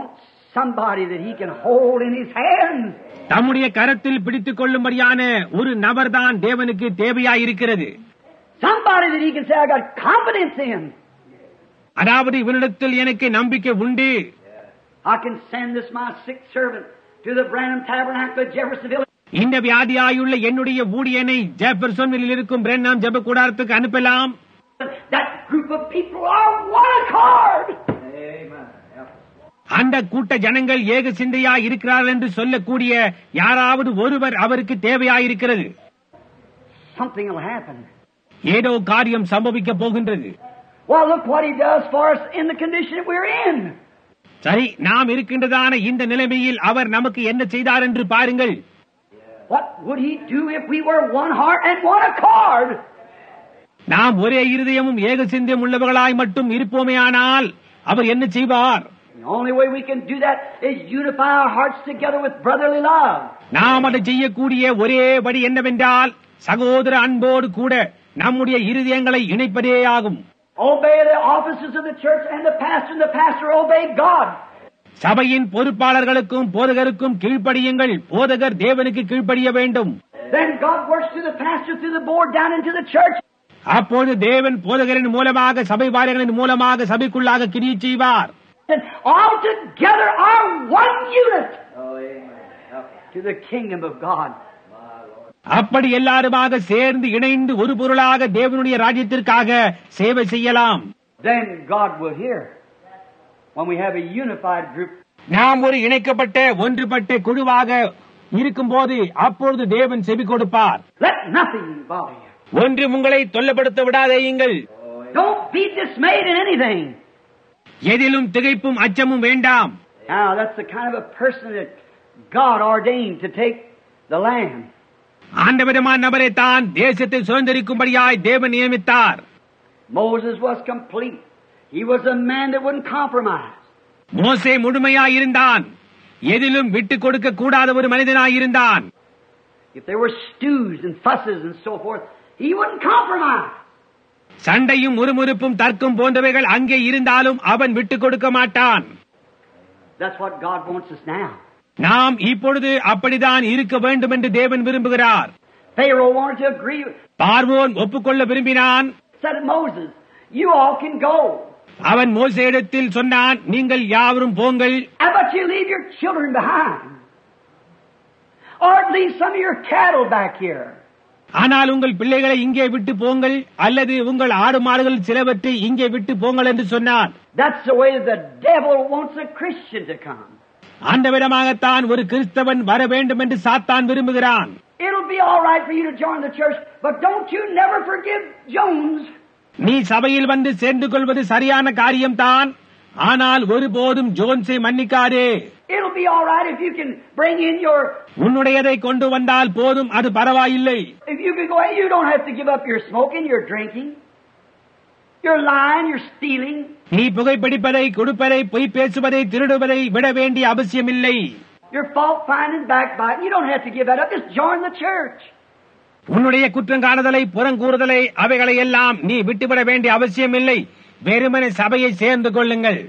somebody that he can hold in his hands. தம்முடைய கரத்தில் பிடித்துக் கொள்ளும்படியான ஒரு நபர்தான் தேவனுக்கு தேவையாயிருக்கிறது. Somebody that he can say, I got confidence in. அதாவது இவனிடத்தில் எனக்கு நம்பிக்கை உண்டு. I can send this my sick servant to the Branham Tabernacle at Jeffersonville. இந்த வியாதியாயுள்ள என்னுடைய ஊழியனை ஜெஃபர்சன்வில் இருக்கும் பிரண்ணாம் ஜெப கூடாரத்துக்கு அனுப்பலாம். That group of people are one accord. Amen. அந்த கூட்ட ஜனங்கள் ஏக சிந்தையா இருக்கிறார்கள் என்று சொல்லக்கூடிய யாராவது ஒருவர் அவருக்கு தேவையாயிருக்கிறது. Something will happen. ஏதோ காரியம் சம்பவிக்க போகின்றது. Well, look what he does for us in the condition we're in. சரி, நாம் இருக்கின்றதான இந்த நிலைமையில் அவர் நமக்கு என்ன செய்தார் என்று பாருங்கள். What would he do if we were one heart and one accord? நாம் ஒரே இருதயமும் ஏக சிந்தையும் உள்ளவர்களாய் மட்டும் இருப்போமேயானால் அவர் என்ன செய்வார்? The only way we can do that is unify our hearts together with brotherly love. நாம் அதை செய்யக்கூடிய ஒரே வழி என்னவென்றால் சகோதர அன்போடு கூட நம்முடைய இருதயங்களை இணைப்பதே ஆகும். Obey the officers of the church and the pastor obey God. சபையின் பொறுப்பாளர்களுக்கும் போதகருக்கும் கீழ்ப்படியுங்கள். போதகர் தேவனுக்கு கீழ்ப்படிய வேண்டும். Then God works through the pastor, through the board, down into the church. அப்போது தேவன் போதகரின் மூலமாக சபை வாரியங்களின் மூலமாக சபைக்குள்ளாக கிரியை செய்வார். And all together are one unit to the kingdom of God. அப்படி எல்லாருமாக சேர்ந்து இணைந்து ஒரு பொருளாக தேவனுடைய ராஜ்யத்திற்காக சேவை செய்யலாம். Then God will hear when we have a unified group. நாம் ஒரு இணைக்கப்பட்ட ஒன்றுபட்ட குழுவாக இருக்கும்போது அப்பொழுது தேவன் செவி கொடுப்பார். Let nothing bother you. ஒன்று உங்களை தொல்லப்படுத்த விடாதேயுங்கள். Don't be dismayed in anything. எதிலும் திகைப்பும் அச்சமும் வேண்டாம். Now that's the kind of a person that God ordained to take the land. அந்த விதமான நபரை தான் தேசத்தை சுதந்திரிக்கும்படியாய் தேவன் நியமித்தார். Moses was complete. He was a man that wouldn't compromise. மோசே முழுமையாயிருந்தான். எதிலும் விட்டுக் கொடுக்க கூடாத ஒரு மனிதனாயிருந்தான். If there were stews and fusses and so forth, he wouldn't compromise. சண்டையும் முறுமுறுப்பும் தர்க்கம் போன்றவைகள் அங்கே இருந்தாலும் அவன் விட்டுக் கொடுக்க மாட்டான். That's what God wants us now. நாம் இப்பொழுது அப்படிதான் இருக்க வேண்டும் என்று தேவன் விரும்புகிறார். Pharaoh wanted to agree. பார்வோன் ஒப்புக்கொள்ள விரும்பினான். Said to Moses, you all can go. அவன் மோசேயிடத்தில் சொன்னான், நீங்கள் யாவரும் போங்கள். How about you leave your children behind? Or leave some of your cattle back here. ஆனால் உங்கள் பிள்ளைகளை இங்கே விட்டு போங்கள், அல்லது உங்கள் ஆடு மாடுகள் சிலவற்றை இங்கே விட்டு போங்கள் என்று சொன்னான். That's the way the devil wants a Christian to come. அந்த விதமாகத்தான் ஒரு கிறிஸ்தவன் வர வேண்டும் என்று சாத்தான் விரும்புகிறான். It'll be all right for you to join the church, but don't you never forgive Jones. நீ சபையில் வந்து சேர்ந்து கொள்வது சரியான காரியம்தான், ஆனால் ஒருபோதும் ஜோன்ஸை மன்னிக்காதே. It'll be all right if you can bring in your. உன்னுடையதை கொண்டு வந்தால் போதும், அது பரவாயில்லை. If you can go, you don't have to give up your smoking, your drinking, your lying, your stealing. நீ புகைப்பிடிப்பதை, கொடுப்பதை, பொய் பேசுவதை, திருடுவதை விட வேண்டிய அவசியமில்லை. Your fault finding, backbiting, you don't have to give that up. Just join the church. உன்னுடைய குற்றம் காணுதலை, புறங்கூறுதலை, அவைகளை எல்லாம் நீ விட்டுவிட வேண்டிய அவசியமில்லை. வெறுமனே சபையை சேர்ந்து கொள்ளுங்கள்.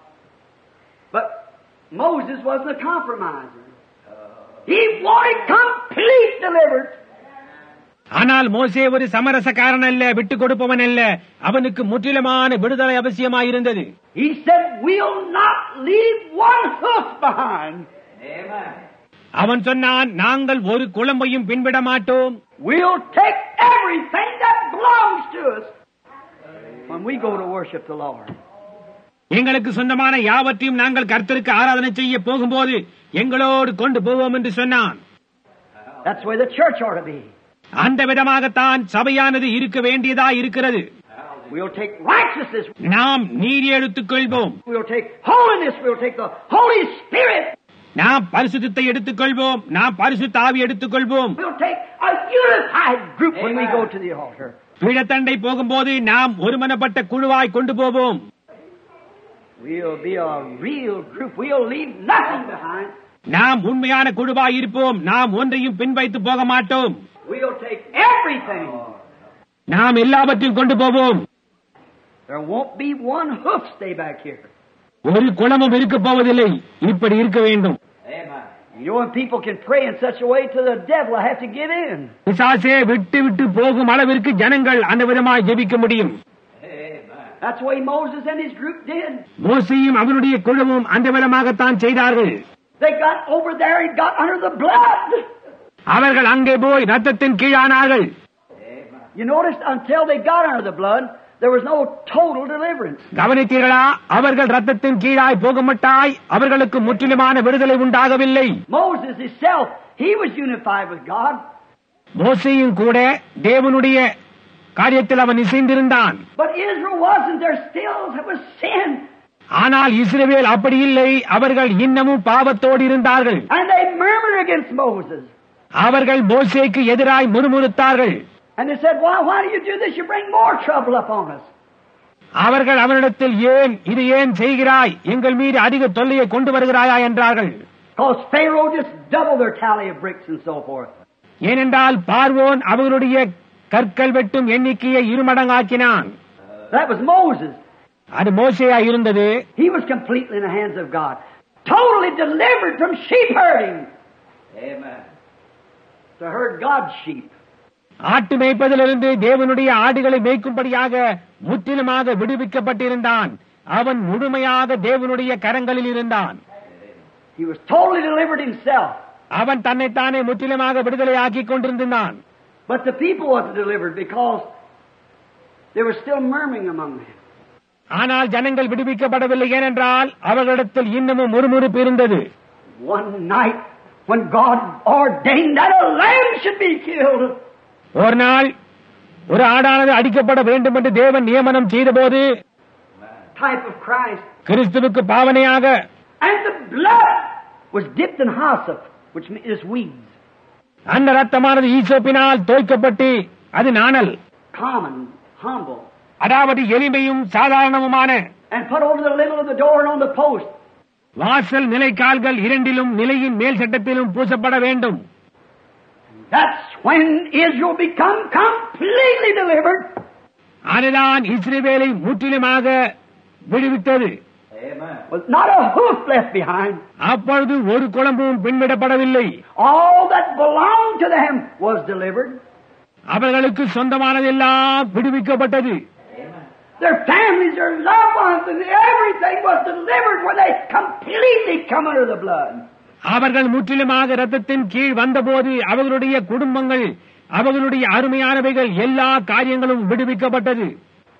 But Moses wasn't a compromiser. He wanted complete deliverance. ஆனால் மோசே ஒரு சமரசக்காரன் அல்ல, விட்டுக் கொடுப்பவன் அல்ல. அவனுக்கு முற்றிலுமான விடுதலை அவசியமாயிருந்தது. He said, we'll not leave one hoof behind. Amen. அவன் சொன்னான், நாங்கள் ஒரு குழம்பையும் பின்விட மாட்டோம். We'll take everything that belongs to us when we go to worship the Lord. எங்களுக்கு சொந்தமான யாவற்றையும் நாங்கள் கர்த்தருக்கு ஆராதனை செய்ய போகும்போது எங்களோடு கொண்டு போவோம் என்று சொன்னான். That's the way the church ought to be. அந்த விதமாகத்தான் சபையானது இருக்க வேண்டியதா இருக்கிறது. We'll take righteousness. நாம் நீதி எடுத்துக் கொள்வோம். We'll take holiness. We'll take the Holy Spirit. நாம் பரிசுத்தத்தை எடுத்துக் கொள்வோம். நாம் பரிசுத்த ஆவி எடுத்துக் கொள்வோம். We'll take a unified group when we go to the altar. பீடத்தண்டை போகும்போது நாம் ஒருமனப்பட்ட குழுவாய் கொண்டு போவோம். We'll be a real group. We'll leave nothing behind. நாம் உண்மையான குழுவாய் இருப்போம். நாம் ஒன்றையும் பின் வைத்து போக மாட்டோம். We'll take everything. நாம் எல்லாவற்றையும் கொண்டு போவோம். There won't be one hoof stay back here. ஒரு குளமும் இருக்க போவதில்லை. இப்படி இருக்க வேண்டும். You know, when people can pray in such a way to the devil, I have to give in. பிசாசே விட்டு விட்டு போகும் அளவிற்கு ஜனங்கள் அந்த விதமாய் ஜெபிக்க முடியும். That's the way Moses and his group did. மோசேயும் அவனுடைய குழுவும் அந்த விதமாகத்தான் செய்தார்கள். They got over there and got under the blood. அவர்கள் அங்கே போய் ரத்தத்தின் கீழானார்கள். You noticed until they got under the blood, there was no total deliverance. கவனித்தீர்களா? அவர்கள் ரத்தத்தின் கீழாய் போகமட்டாய் அவர்களுக்கு முற்றிலுமான விடுதலை உண்டாகவில்லை. Moses himself, he was unified with God. மோசேயும் கூட தேவனுடைய காரியத்தில் அவன் இசைந்திருந்தான். But Israel wasn't. There still was sin. ஆனால் இஸ்ரவேல் அப்படி இல்லை. அவர்கள் இன்னமும் பாவத்தோடு இருந்தார்கள். And they murmured against Moses. அவர்கள் மோசேக்கு எதிராய் முறுமுறுத்தார்கள். And they said, why do you do this? You bring more trouble upon us. அவர்கள் அவனிடத்தில் இது ஏன் செய்கிறாய்? எங்கள் மீது அதிக தொல்லையை கொண்டு வருகிறாயா என்றார்கள். Because Pharaoh just doubled their tally of bricks and so forth. ஏனென்றால் பார்வோன் அவர்களுடைய கற்கள் வெட்டும் எண்ணிக்கையை இருமடங்காக்கினான். That was Moses. அது மோசேயா இருந்தது. He was completely in the hands of God. Totally delivered from sheep herding. Amen. To herd God's sheep. ஆட்டு மேய்ப்பதிலிருந்து தேவனுடைய ஆடுகளை மேய்க்கும்படியாக முற்றிலுமாக விடுவிக்கப்பட்டிருந்தான். அவன் முழுமையாக தேவனுடைய கரங்களில் இருந்தான். He was totally delivered himself. அவன் தன்னைத்தானே முற்றிலுமாக விடுதலையாக்கிக் கொண்டிருந்தான். But the people wasn't delivered because they were still murmuring among them. ஆனால் ஜனங்கள் விடுவிக்கப்படவில்லை. ஏனென்றால் அவர்களிடத்தில் இன்னமும் முறுமுறுப்பு இருந்தது. One night when God ordained that a lamb should be killed. ஒரு நாள் ஒரு ஆடானது அடிக்கப்பட வேண்டும் என்று தேவன் நியமனம் செய்தபோது type of Christ. கிறிஸ்துவுக்கு பாவனையாக And the blood was dipped in hyssop, which is weeds. அந்த ரத்தமானது ஈசோப்பினால் தோய்க்கப்பட்டு அது நாணல், Common, humble. அதாவது எளிமையும் சாதாரணமுமான, And put over the lintel of the door and on the post. வாசல் நிலைக்கால்கள் இரண்டிலும் நிலையின் மேல் சட்டத்திலும் பூசப்பட வேண்டும். That's when Israel become completely delivered. அதுதான் இஸ்ரவேலை முற்றிலுமாக விடுவித்தது. Well, not a hoof left behind. அப்பொழுது ஒரு குளம்பும் பின்விடப்படவில்லை. All that belonged to them was delivered. அவர்களுக்கு சொந்தமானதெல்லாம் விடுவிக்கப்பட்டது. Their families, their loved ones, and everything was delivered when they completely come under the blood. அவர்கள் முற்றிலுமாக ரத்தத்தின் கீழ் வந்தபோது அவர்களுடைய குடும்பங்கள், அவர்களுடைய அருமையானவைகள், எல்லா காரியங்களும் விடுவிக்கப்பட்டது.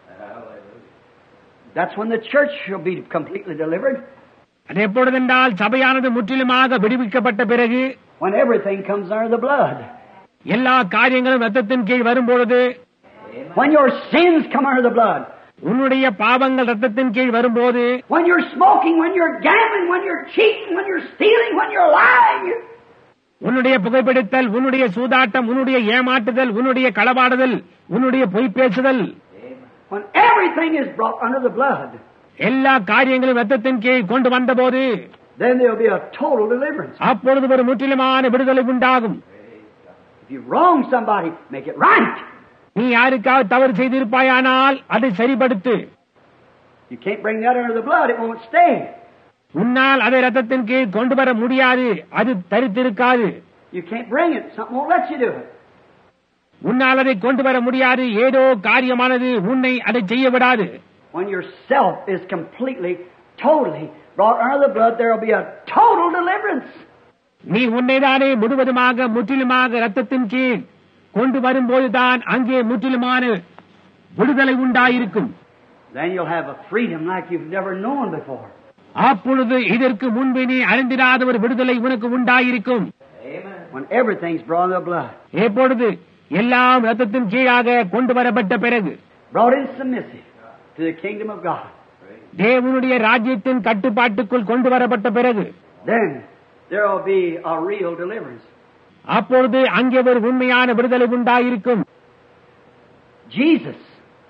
That's when the church shall be completely delivered. அது எப்பொழுதென்றால் சபையானது முற்றிலுமாக விடுவிக்கப்பட்ட பிறகு, when everything comes under the blood. எல்லா காரியங்களும் ரத்தத்தின் கீழ் வரும்பொழுது, when your sins come under the blood. உன்னுடைய பாவங்கள் ரத்தத்தின் கீழ் வரும்போது, when you're smoking, when you're gambling, when you're cheating, when you're stealing, when you're lying. உன்னுடைய புகைப்பிடித்தல், உன்னுடைய சூதாட்டம், உன்னுடைய ஏமாற்றுதல், உன்னுடைய களவாடுதல், உன்னுடைய பொய் பேசுதல், when everything is brought under the blood. எல்லா காரியங்களும் ரத்தத்தின் கீழ் கொண்டு வந்தபோது, then there will be a total deliverance. அப்பொழுது ஒரு முற்றிலுமான விடுதலை உண்டாகும். If you wrong somebody, make it right. நீ யாருக்காவது தவறு செய்திருப்பாயானால் அதை சரிபடுத்து. You can't bring that under the blood, it won't stay. உன்னால் அதை ரத்தத்தின் கீழ் கொண்டு வர முடியாது, அது தரித்திருக்காது. You can't bring it, something won't let you do it. உன்னால் அதை கொண்டு வர முடியாது, ஏதோ காரியமானது உன்னை அதை செய்ய விடாது. When yourself is completely, totally brought under the blood, there will be a total deliverance. நீ உன்னைதானே முழுவதுமாக முற்றிலுமாக ரத்தத்தின் கீழ் கொண்டு வரும்போதுதான் அங்கே முற்றிலுமான விடுதலை உண்டாயிருக்கும். Then you'll have a freedom like you've never known before. அப்பொழுது இதற்கு முன்பு நீ அறிந்திராத ஒரு விடுதலை உனக்கு உண்டாயிருக்கும். When everything's brought under the blood. எப்பொழுது எல்லாம் ரத்தத்தின் கீழாக கொண்டு வரப்பட்ட பிறகு, brought in submissive to the kingdom of God. தேவனுடைய ராஜ்யத்தின் கட்டுப்பாட்டுக்குள் கொண்டு வரப்பட்ட பிறகு, then there will be a real deliverance. அப்பொழுது அங்கே ஒரு உண்மையான விடுதலை உண்டாயிருக்கும். Jesus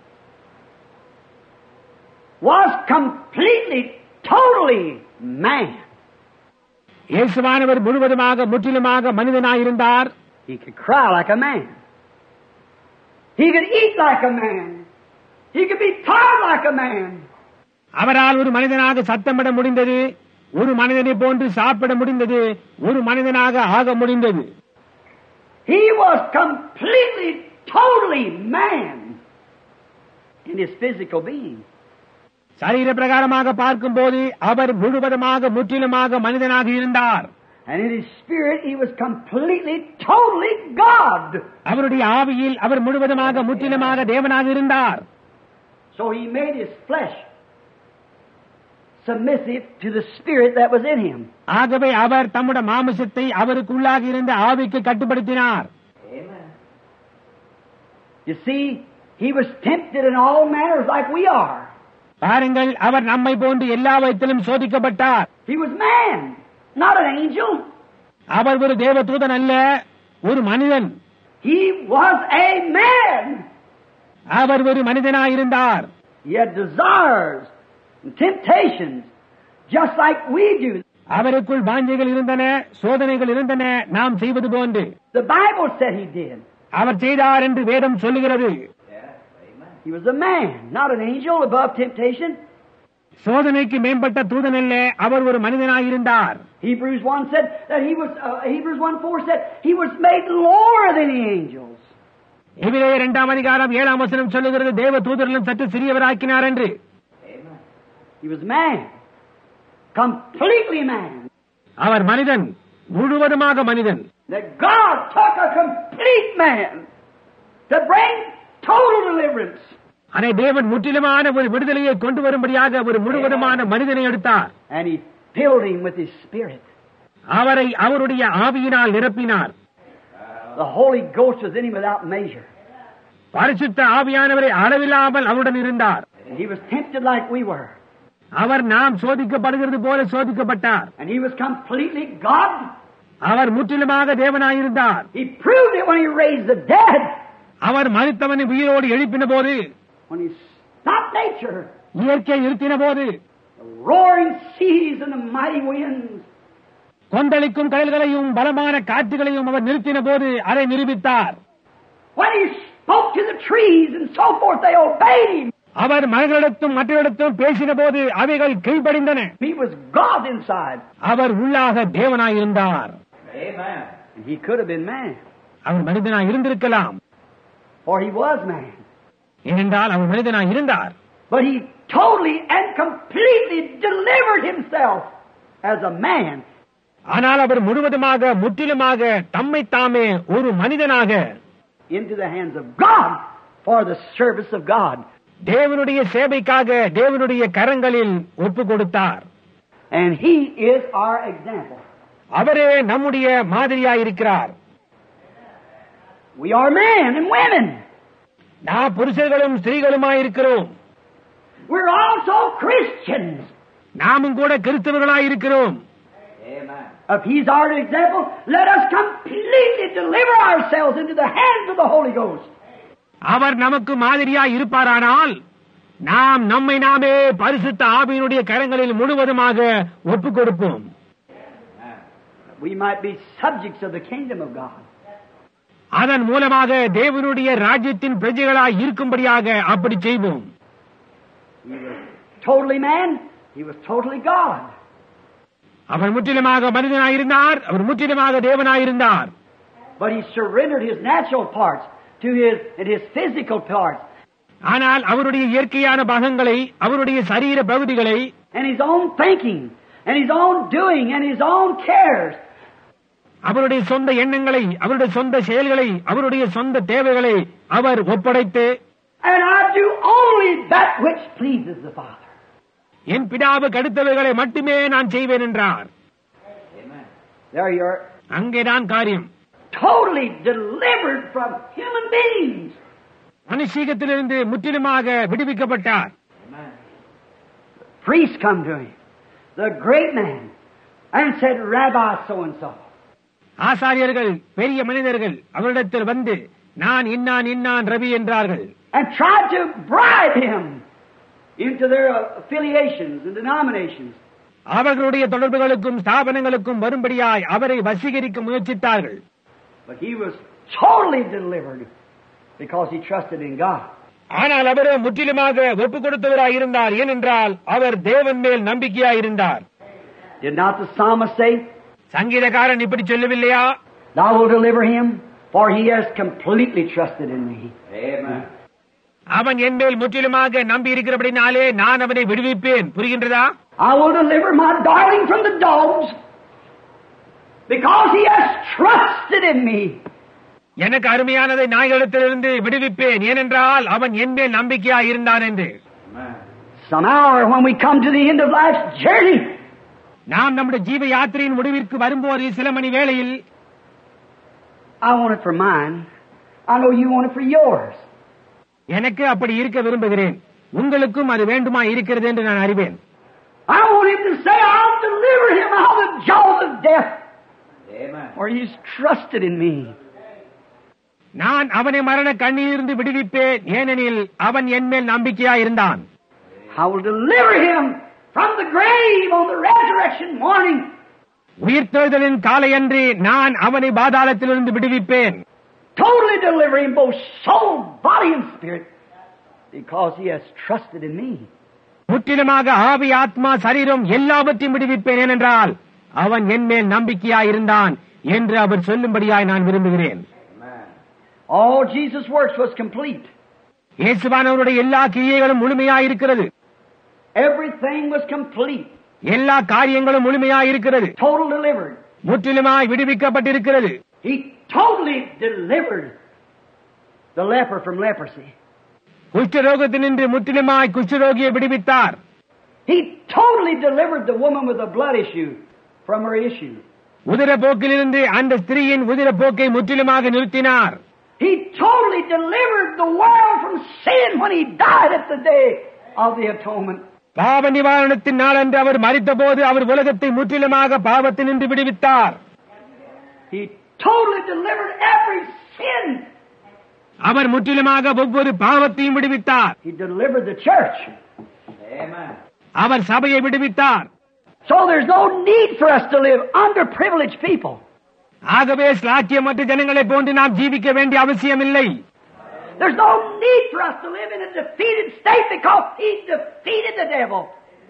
was completely, totally man. இயேசுவானவர் முழுவதுமாக முற்றிலுமாக மனிதனாயிருந்தார். He could cry like a man. He could eat like a man. He could be taught like a man. அவரால் ஒரு மனிதனாக சத்தமிட முடிந்தது, ஒரு மனிதனை போன்று சாப்பிட முடிந்தது, ஒரு மனிதனாக ஆக முடிந்தது. He was completely, totally man in his physical being. சரீர பிரகாரமாக பார்க்கும்போது அவர் முழுவதுமாக முற்றிலுமாக மனிதனாக இருந்தார். And in his spirit he was completely, totally God. அவருடைய ஆவியில் அவர் முழுவதுமாக முற்றிலுமாக தேவனாக இருந்தார். So he made his flesh submissive to the spirit that was in him. ஆகவே அவர் தம்முடைய மாமிசத்தை அவருக்குள்ளாக இருந்த ஆவிக்கு கட்டுப்படுத்தினார். Amen. You see, he was tempted in all manners like we are. பாருங்கள், அவர் நம்மை போன்று எல்லா விதத்திலும் சோதிக்கப்பட்டார். He was man, not an angel. அவர் ஒரு தேவதூதன் அல்ல, ஒரு மனிதன். He was a man. அவர் ஒரு மனிதனாயிருந்தார். He had desires and temptations just like we do. அவருக்குள் வாஞ்சைகள் இருந்தன, சோதனைகள் இருந்தன, நாம் செய்வது போன்று. The Bible said he did. அவர் செய்தார் என்று வேதம் சொல்லுகிறது. He was a man, not an angel, above temptation. சோதனைக்கு மேம்பட்ட தூதன் அல்ல, அவர் ஒரு மனிதனாயிருந்தார். Hebrews 1 said that Hebrews 1:4 said he was made lower than the angels. எபிரேயர் 2:7 சொல்லுகிறது, தேவ தூதரிலும் சற்று சிறியவராக்கினார் என்று. He was man, completely man. அவர் மனிதன், முழுவதுமாக மனிதன். That God took a complete man to bring total deliverance. அதை தேவன் முற்றிலுமான ஒரு விடுதலையை கொண்டு வரும்படியாக ஒரு முழுவதுமான மனிதனை எடுத்தார். And he filled him with his spirit. அவரை அவருடைய ஆவியினால் நிரப்பினார். The Holy Ghost was in him without measure. பரிசுத்த ஆவியானவரை அளவில்லாமல் அவருடன் இருந்தார். And he was tempted like we were. அவர் நாம் சோதிக்கப்படுகிறது போல சோதிக்கப்பட்டார். And he was completely God. அவர் முற்றிலுமாக தேவனாயிருந்தார். He proved it when he raised the dead. அவர் மரித்தவனை உயிரோடு எழுப்பின போது, When he stopped nature, இயற்கையை நிறுத்தின போது, the roaring seas and the mighty winds. கொந்தளிக்கும் கடல்களையும் பலமான காற்றுகளையும் அவர் நிறுத்தின போது அதை நிரூபித்தார். When he spoke to the trees and so forth, they obeyed him. அவர் மனிதரிடத்தும் மற்றவரிடத்தும் பேசின போது அவைகள் கீழ்ப்படிந்தன. He was God inside. அவர் உள்ளாக தேவனாயிருந்தார். Amen. And he could have been man. அவர் மனிதனாய் இருந்திருக்கலாம். For he was man. ஏனென்றால் அவர் மனிதனாய் இருந்தார். But he totally and completely delivered himself as a man. ஆனால் அவர் முழுவதுமாக முற்றிலுமாக தம்மை தாமே ஒரு மனிதனாக into the hands of God for the service of God. தேவனுடைய சேவைக்காக தேவனுடைய கரங்களில் ஒப்பு கொடுத்தார். And he is our example. அவரே நம்முடைய மாதிரியாயிருக்கிறார். We are men and women. நாம் புருஷர்களும் ஸ்திரீகளுமாயிருக்கிறோம். We're also Christians. நாமும் கூட கிறிஸ்தவர்களாயிருக்கிறோம். Amen. If he's our example, let us completely deliver ourselves into the hands of the Holy Ghost. அவர் நமக்கு மாதிரியாய் இருப்பாரானால் நாம் நம்மை நாமே பரிசுத்த ஆவியினுடைய கரங்களில் முழுவதுமாக ஒப்பு கொடுப்போம். We might be subjects of the kingdom of God. அதன் மூலமாக தேவனுடைய ராஜ்யத்தின் பிரஜைகளாய் இருக்கும்படியாக அப்படி செய்வோம். He was totally man, he was totally God. அவர் முற்றிலுமாக மனிதனாயிருந்தார், அவர் முற்றிலுமாக தேவனாயிருந்தார். But he surrendered his natural parts to his physical parts. ஆனால் அவருடைய இயற்கையான பாகங்களை, அவருடைய சரீர பகுதிகளை, and his own thinking and his own doing and his own cares. அவருடைய சொந்த எண்ணங்களை, அவருடைய சொந்த செயல்களை, அவருடைய சொந்த தேவைகளை அவர் ஒப்படைத்து, and I do only that which pleases the Father. என் பிதாவுக்கு அடுத்தவைகளை மட்டுமே நான் செய்வேன் என்றார். There you are. அங்கேதான் காரியம். Totally delivered from human beings. மனுஷீகத்திலிருந்து முற்றிலுமாக விடுவிக்கப்பட்டார். Priests come to him, the great man, and said, Rabbi so and so. ஆசாரியர்கள், பெரிய மனிதர்கள் அவரிடத்தில் வந்து நான் இன்னான் ரவி என்றார்கள். And tried to bribe him into their affiliations and denominations. அவர்களுடைய தொடர்புகளுக்கும் ஸ்தாபனங்களுக்கும் வரும்படியாய் அவரை வசீகரிக்க முயற்சித்தார்கள். But he was totally delivered because he trusted in God. ஆனால் அவரோ முற்றிலுமாக ஒப்புக் கொடுத்தவராயிருந்தார். ஏனென்றால் அவர் தேவன் மேல் நம்பிக்கையாயிருந்தார். Did not the psalmist say, சங்கீதக்காரன் இப்படி சொல்லவில்லையா? Thou wilt deliver him, for he has completely trusted in me. Amen. அவன் என் மேல் முற்றிலுமாக நம்பி இருக்கிறபடினாலே நான் அவனை விடுவிப்பேன். புரிகின்றதா? I will deliver my darling from the dogs, because he has trusted in me. எனக்கு அருமையானதை நாய்களிடத்திலிருந்து விடுவிப்பேன், ஏனென்றால் அவன் என் மேல் நம்பிக்கையாயிருந்தான் என்று. Some hour when we come to the end of life's journey, நாம் நம்முடைய ஜீவ யாத்திரையின் முடிவிற்கு வரும்போது சில மணி வேளையில், I want it for mine. I know you want it for yours. எனக்கு அப்படி இருக்க விரும்புகிறேன், உங்களுக்கும் அது வேண்டுமா இருக்கிறது என்று நான் அறிவேன். I want him to say, I'll deliver him out of the jaws of death. Amen. For he's trusted in me. நான் அவனை மரண கண்ணிலிருந்து விடுவிப்பேன், ஏனெனில் அவன் என் மேல் நம்பிக்கையாயிருந்தான். I will deliver him from the grave on the resurrection morning. உயிர்த்தெழுதலின் காலையன்று நான் அவனை பாதாளத்திலிருந்து விடுவிப்பேன். Totally deliver him both soul, body and spirit, because he has trusted in me. முற்றிலுமாக ஆவி, ஆத்மா, சரீரம் எல்லாவற்றையும் விடுவிப்பேன், ஏனென்றால் அவன் என் மேல் நம்பிக்கையாயிருந்தான் என்று அவர் சொல்லும்படியாய் நான் விரும்புகிறேன். All Jesus' works was complete. இயேசுவானவருடைய எல்லா கிரியைகளும் முழுமையாயிருக்கிறது. Everything was complete. எல்லா காரியங்களும் முழுமையாயிருக்கிறது. Total delivered. முற்றிலுமாய் விடுவிக்கப்பட்டிருக்கிறது. He totally delivered the leper from leprosy. குஷ்டரோகத்தினின்று முற்றிலுமாய் குஷ்டரோகியை விடுவித்தார். He totally delivered the woman with the blood issue from her issue. உதிரப்போக்கிலிருந்து அந்த ஸ்திரீயின் உதிரப்போக்கை முற்றிலுமாக நிறுத்தினார். He totally delivered the world from sin when he died at the day of the atonement. பாவ நிவாரணத்தின் நாள் அன்று அவர் மரித்தபோது அவர் உலகத்தை முற்றிலுமாக பாவத்தினின்று விடுவித்தார். He totally delivered every sin. அவர் முற்றிலுமாக ஒவ்வொரு பாவத்தையும் விடுவித்தார். He delivered the church. Amen. அவர் சபையை விடுவித்தார். So there's no need for us to live underprivileged people. ஆகவே ஸ்லாக்கியமற்ற ஜனங்களை போன்று நாம் ஜீவிக்க வேண்டிய அவசியமில்லை. There's no need for us to live in a defeated state because he defeated the devil.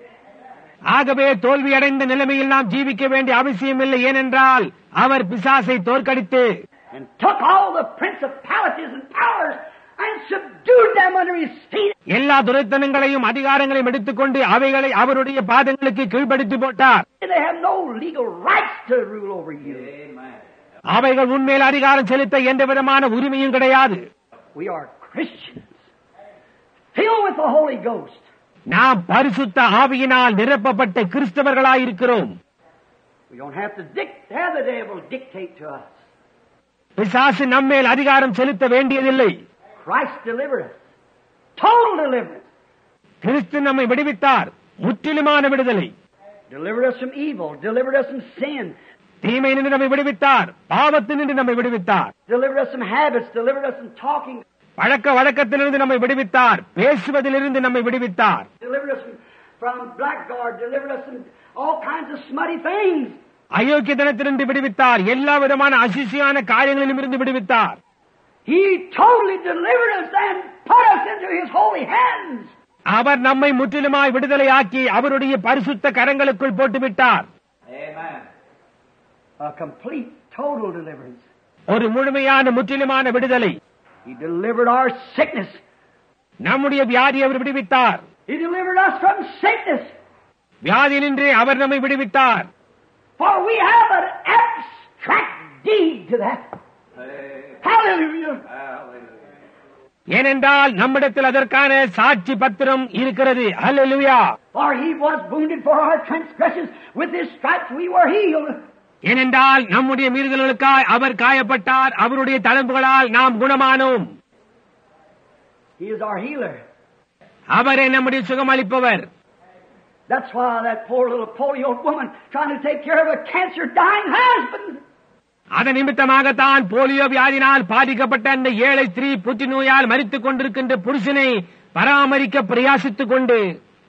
ஆகவே தோல்வியடைந்த நிலைமையில் நாம் ஜீவிக்க வேண்டிய அவசியமில்லை, ஏனென்றால் அவர் பிசாசை தோற்கடித்து and took all the principalities and powers and subdued them under his feet. எல்லா துரைத்தனங்களையும் அதிகாரங்களையும் எடுத்துக்கொண்டு அவைகளை அவருடைய பாதங்களுக்கு கீழ்ப்படுத்தி போட்டார். They have no legal rights to rule over you. Amen. அவைகள் உண்மையில் அதிகாரம் செலுத்த எந்த விதமான உரிமையும் கிடையாது. We are Christians filled with the Holy Ghost. நாம் பரிசுத்த ஆவியினால் நிரப்பப்பட்ட கிறிஸ்தவர்களாயிருக்கிறோம். We don't have to have the devil dictate to us. பிசாசு நம்மேல் அதிகாரம் செலுத்த வேண்டியதில்லை. Christ delivered us. Total deliverance. கிறிஸ்து நம்மை விடுவித்தார், முற்றிலுமான விடுதலை. Delivered us from evil, delivered us from sin. தீமை நின்று நம்மை விடுவித்தார், பாவத்தினின்று நம்மை விடுவித்தார். Delivered us from habits, delivered us from talking. பழக்க வழக்கத்திலிருந்து நம்மை விடுவித்தார், பேசுவதிலிருந்து நம்மை விடுவித்தார். Delivered us from blackguard, delivered us from all kinds of smutty things. அயோக்கியத்தனத்திலிருந்து விடுவித்தார், எல்லா விதமான அசிசியான காரியங்களிலும் இருந்து விடுவித்தார். He totally delivered us and put us into his holy hands. அவர் நம்மை முற்றிலுமாய் விடுதலையாக்கி அவருடைய பரிசுத்த கரங்களுக்குள் போட்டுவிட்டார். Amen. A complete, total deliverance. ஒரு முழுமையான முற்றிலுமான விடுதலை. He delivered our sickness. நம்முடைய வியாதியை அவர் விடுவித்தார். He delivered us from sickness. வியாதியினின்று அவர் நம்மை விடுவித்தார். For we have an abstract deed to that. Hallelujah. ஏனென்றால் நம்மிடத்தில் அதற்கான சாட்சி பத்திரம் இருக்கிறது. ஹல்லேலூயா. For he was wounded for our transgressions, with his stripes we were healed. ஏனென்றால் நம்முடைய மீறுதல்களுக்காய் அவர் காயப்பட்டார், அவருடைய தழும்புகளால் நாம் குணமானோம். He is our healer. அவரே நம்முடைய சுகமளிப்பவர். That's why that poor little polio woman trying to take care of a cancer dying husband. அதன் நிமித்தமாகத்தான் polio வியாதினால் பாதிக்கப்பட்ட அந்த ஏழை ஸ்திரீ புற்றுநோயால் மரித்துக் கொண்டிருக்கின்ற புருஷனை பராமரிக்க பிரயாசித்துக் கொண்டு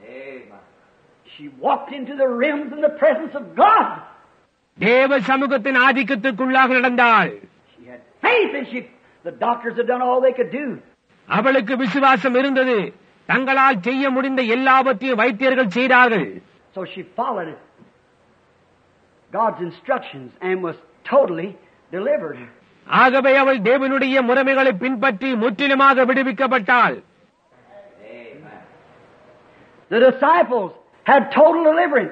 she walked into the realms in the presence of God. தேவ சமூகத்தின் ஆதிக்கத்துக்குள்ளாக நடந்தாள். She had faith and the doctors had done all they could do. அவளுக்கு விசுவாசம் இருந்தது. தங்களால் செய்ய முடிந்த எல்லாவற்றையும் வைத்தியர்கள் செய்தார்கள். So she followed God's instructions and was totally delivered. ஆகவே அவள் தேவனுடைய முறைமைகளை பின்பற்றி முற்றிலுமாக விடுவிக்கப்பட்டாள். The disciples had total deliverance.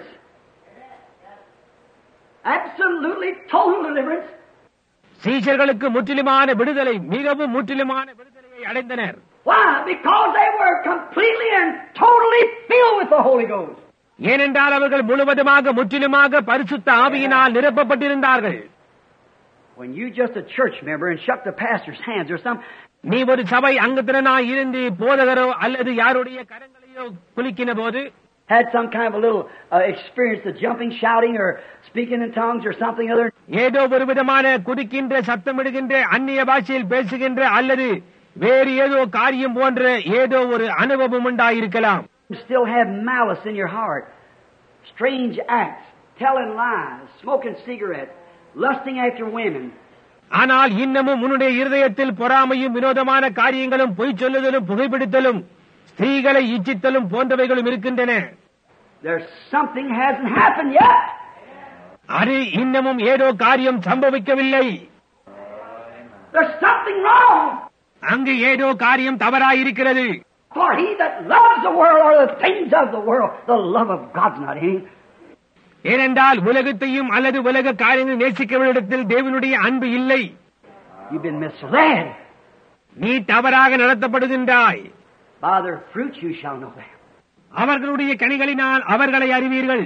Absolutely total deliverance. சீஷர்களுக்கு முற்றிலுமான விடுதலை, மிகவும் முற்றிலுமான விடுதலையை அடைந்தனர். Why? Because they were completely and totally filled with the Holy Ghost. ஏனென்றால் அவர்கள் முழுவதுமாக முற்றிலுமாக பரிசுத்த ஆவியினால் நிரப்பப்பட்டிருந்தார்கள். When you just a church member and shook the pastor's hands or some, நீ ஒரு சபை அங்கத்தினனாய் இருந்து போதகரோ அல்லது யாருடைய கரங்களையோ குலுக்கின போது, had some kind of a little experience of jumping, shouting, or speaking in tongues or something other, ஏதோ ஒரு விதமான குதிக்கின்ற, சத்தமிடுகின்ற, அந்நிய பாஷையில் பேசுகின்ற அல்லது வேறு ஏதோ காரியம் போன்ற ஏதோ ஒரு அனுபவம் உண்டாயிருக்கலாம். you still have malice in your heart, strange acts, telling lies, smoking cigarettes, lusting after women. ஆனால் இன்னமும் உன்னுடைய இருதயத்தில் பொறாமையும் வினோதமான காரியங்களும் பொய் சொல்லுதலும் புகைப்பிடித்தலும் ஸ்திரீகளை இச்சித்தலும் போன்றவைகளும் இருக்கின்றன. There's something hasn't happened yet. அது இன்னமும் ஏதோ காரியம் சம்பவிக்கவில்லை. There's something wrong. அங்கு ஏதோ காரியம் தவறாயிருக்கிறது. For he that loves the world or the things of the world, the love of God's not in him. ஏனென்றால் உலகத்தையும் அல்லது உலக காரியங்களை நேசிக்கிறவரிடத்தில் தேவனுடைய அன்பு இல்லை. You've been misled. நீ தவறாக நடத்தப்படுகின்றாய். By their fruits you shall know them. அவர்களுடைய கனிகளினால் அவர்களை அறிவீர்கள்.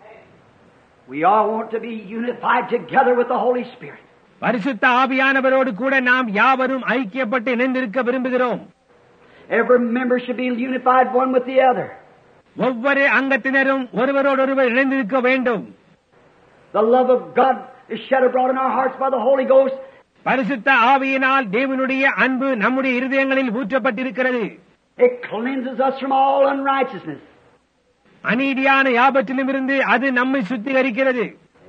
We all want to be unified together with the Holy Spirit. பரிசுத்த ஆவியானவரோடு கூட நாம் யாவரும் ஐக்கியப்பட்டு இணைந்திருக்க விரும்புகிறோம். Every member should be unified one with the other. ஒவ்வொரு அங்கத்தினரும் ஒருவரோடொருவர் இணைந்திருக்க வேண்டும். The love of God is shed abroad in our hearts by the Holy Ghost. பரிசுத்த ஆவியினால் தேவனுடைய அன்பு நம்முடைய இருதயங்களில் ஊற்றப்பட்டிருக்கிறது. It cleanses us from all unrighteousness. அநீதியான யாபத்திலும் இருந்து அது நம்மை சுத்திகரிக்கிறது.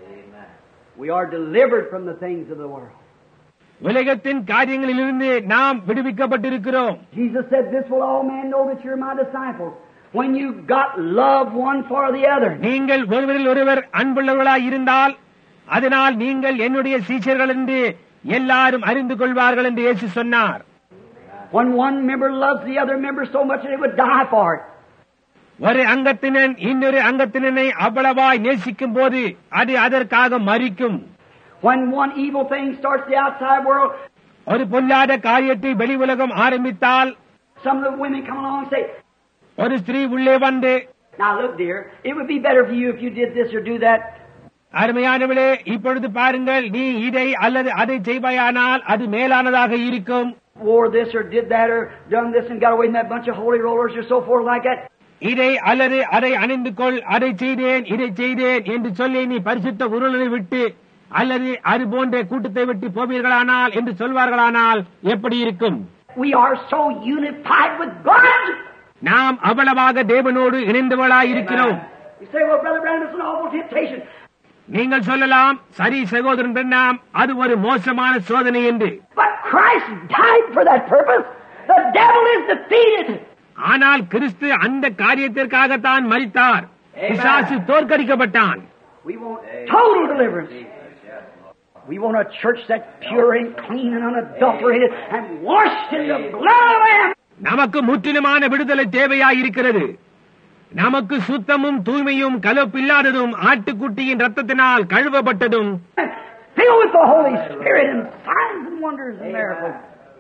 We are delivered from the things of the world. உலகத்தின் காரியங்களிலிருந்து நாம் விடுவிக்கப்பட்டிருக்கிறோம். Jesus said, "This will all men know that you're my disciples, when you got love one for the other." நீங்கள் ஒருவரில் ஒருவர் அன்புள்ளவர்களாய் இருந்தால் அதனால் நீங்கள் என்னுடைய சீஷர்கள் என்று எல்லாரும் அறிந்து கொள்வார்கள் என்று இயேசு சொன்னார். When one member loves the other member so much that they would die for it. ஒரு அங்கத்தினன் இன்னொரு அங்கத்தினனை அவ்வளவாய் நேசிக்கும் போது அது அதற்காக மரிக்கும். When one evil thing starts the outside world, ஒரு பொல்லாத காரியத்தை வெளி உலகம் ஆரம்பித்தால் some of the women come along and say, ஒரு ஸ்திரீ உள்ளே வந்து, "Now look dear, it would be better for you if you did this or do that." அருமையானவளே, இப்பொழுது பாருங்கள், நீ இதை அல்லது அதை செய்வாயானால் அது மேலானதாக இருக்கும். Wore this or did that or done this and got away from that bunch of holy rollers or so forth like that. இதை அல்லது அதை அணிந்து கொள், அதை செய்தேன், இதை செய்தேன் என்று சொல்லி நீ பரிசுத்த உருளை விட்டு அல்லது அது போன்ற கூட்டத்தை விட்டு போவீர்களானால் என்று சொல்வார்களானால் எப்படி இருக்கும்? We are so unified with God. நாம் அவ்வளவாக தேவனோடு இணைந்தவளாய் இருக்கிறோம். You say, "Well, Brother Branham, it's an awful temptation." நீங்கள் சொல்லலாம், சரி சகோதரன் பெண்ணாம், அது ஒரு மோசமான சோதனை என்று. But Christ died for that purpose. The devil is defeated. ஆனால் கிறிஸ்து அந்த காரியத்திற்காகத்தான் மரித்தார். பிசாசு தோற்கடிக்கப்பட்டான். We want total deliverance. We want a church that's pure and clean and unadulterated and washed in the blood of the Lamb. நமக்கு முற்றிலுமான விடுதலை தேவையாயிருக்கிறது. நமக்கு சுத்தமும் தூய்மையும் கலப்பில்லாததும் ஆட்டுக்குட்டியின் ரத்தத்தினால் கழுவப்பட்டதும் Filled with the Holy Spirit and signs and wonders and miracles.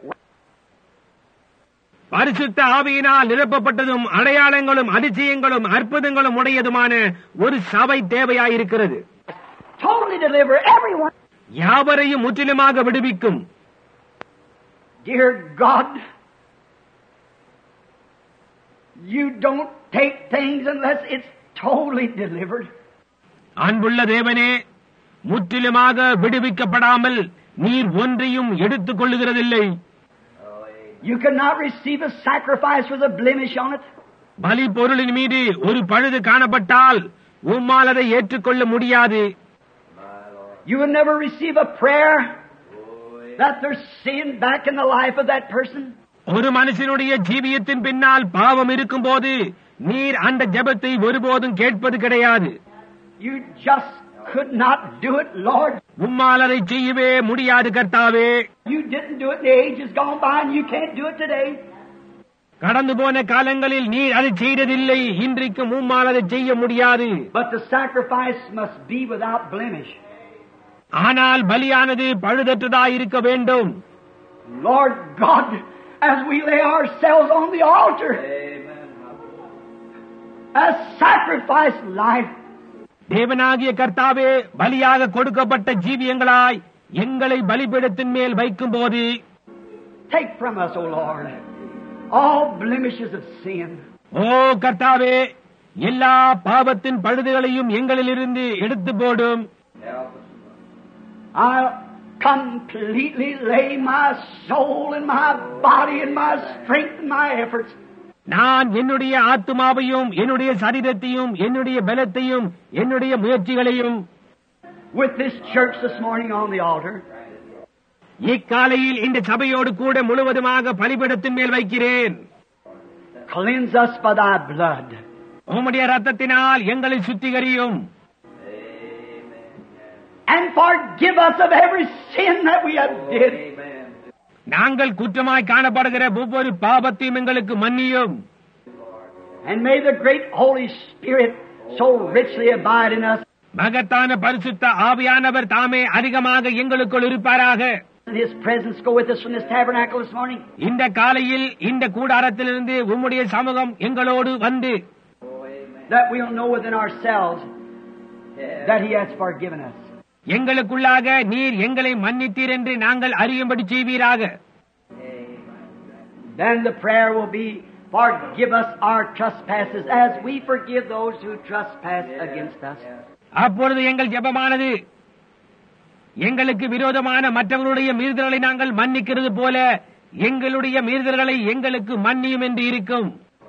பரிசுத்த ஆவியினால் நிரப்பப்பட்டதும் அடையாளங்களும் அதிசயங்களும் அற்புதங்களும் உடையதுமான ஒரு சபை தேவையாயிருக்கிறது. Totally deliver everyone. யாவரையும் முற்றிலுமாக விடுவிக்கும். Dear God, you don't take things unless it's totally delivered. அன்புள்ள தேவனே, முற்றிலுமாக விடுவிக்கப்படாமல் நீர் ஒன்றையும் எடுத்துக் கொள்ளுகிறதில்லை. You cannot receive a sacrifice with a blemish on it. பலி பொருளின் மீது ஒரு பழுது காணப்பட்டால் உம்மால் அதை ஏற்றுக்கொள்ள முடியாது. You will never receive a prayer that there's sin back in the life of that person. ஒரு மனுஷனுடைய ஜீவியத்தின் பின்னால் பாவம் இருக்கும்போது நீர் அந்த ஜெபத்தை ஒருபோதும் கேட்பது கிடையாது. You just could not do it, Lord. உம்மால் அதை செய்யவே முடியாது கர்த்தாவே. You didn't do it. The age has gone by and you can't do it today. கடந்து போன காலங்களில் நீர் அதை செய்ததில்லை, இன்றைக்கு உம்மால் அதை செய்ய முடியாது. But the sacrifice must be without blemish. ஆனால் பலியானது பழுதற்றதாய் இருக்க வேண்டும். Lord God, as we lay ourselves on the altar, as sacrifice life, தேவனாகிய கர்த்தாவே, பலியாக கொடுக்கப்பட்ட ஜீவியங்களாய் எங்களை பலிபீடத்தின் மேல் வைக்கும் போது, take from us, O Lord, all blemishes of sin. ஓ கர்த்தாவே, எல்லா பாவத்தின் பழுதுகளையும் எங்களிலிருந்து எடுத்து போடும். I'll completely lay my soul and my body and my strength and my efforts. நான் என்னுடைய ஆத்துமாவையும் என்னுடைய சரீரத்தையும் என்னுடைய பலத்தையும் என்னுடைய முயற்சிகளையும் with this church this morning on the altar. இக்காலையில் இந்த சபையோடு கூட முழுவதுமாக பலிபீடத்தின் மேல் வைக்கிறேன். Cleanse us by thy blood. உம்முடைய இரத்தத்தினால் எங்களை சுத்திகரியும். And forgive us of every sin that we have did. நாங்கள் குற்றமாய் காணப்படுகிற ஒவ்வொரு பாவத்தையும் எங்களுக்கு மன்னியும். And may the great Holy Spirit so richly abide in us. மகத்தான பரிசுத்த ஆவியானவர் தாமே அதிகமாக எங்களுக்குள் இருப்பாராக. And His presence go with us from this tabernacle this morning. இந்த காலையில் இந்த கூடாரத்திலிருந்து உம்முடைய சமூகம் எங்களோடு வந்து, that we'll know within ourselves that He has forgiven us. எங்களுக்குள்ளாக நீர் எங்களை மன்னித்தீர் என்று நாங்கள் அறியும்படி செய்வீராக. Then the prayer will be, forgive us our trespasses as we forgive those who trespass against us. அப்பொழுது எங்கள் ஜெபமானது, எங்களுக்கு விரோதமான மற்றவர்களுடைய மீறுதல்களை நாங்கள் மன்னிக்கிறது போல எங்களுடைய மீறுதல்களை எங்களுக்கு மன்னியும் என்று இருக்கும்.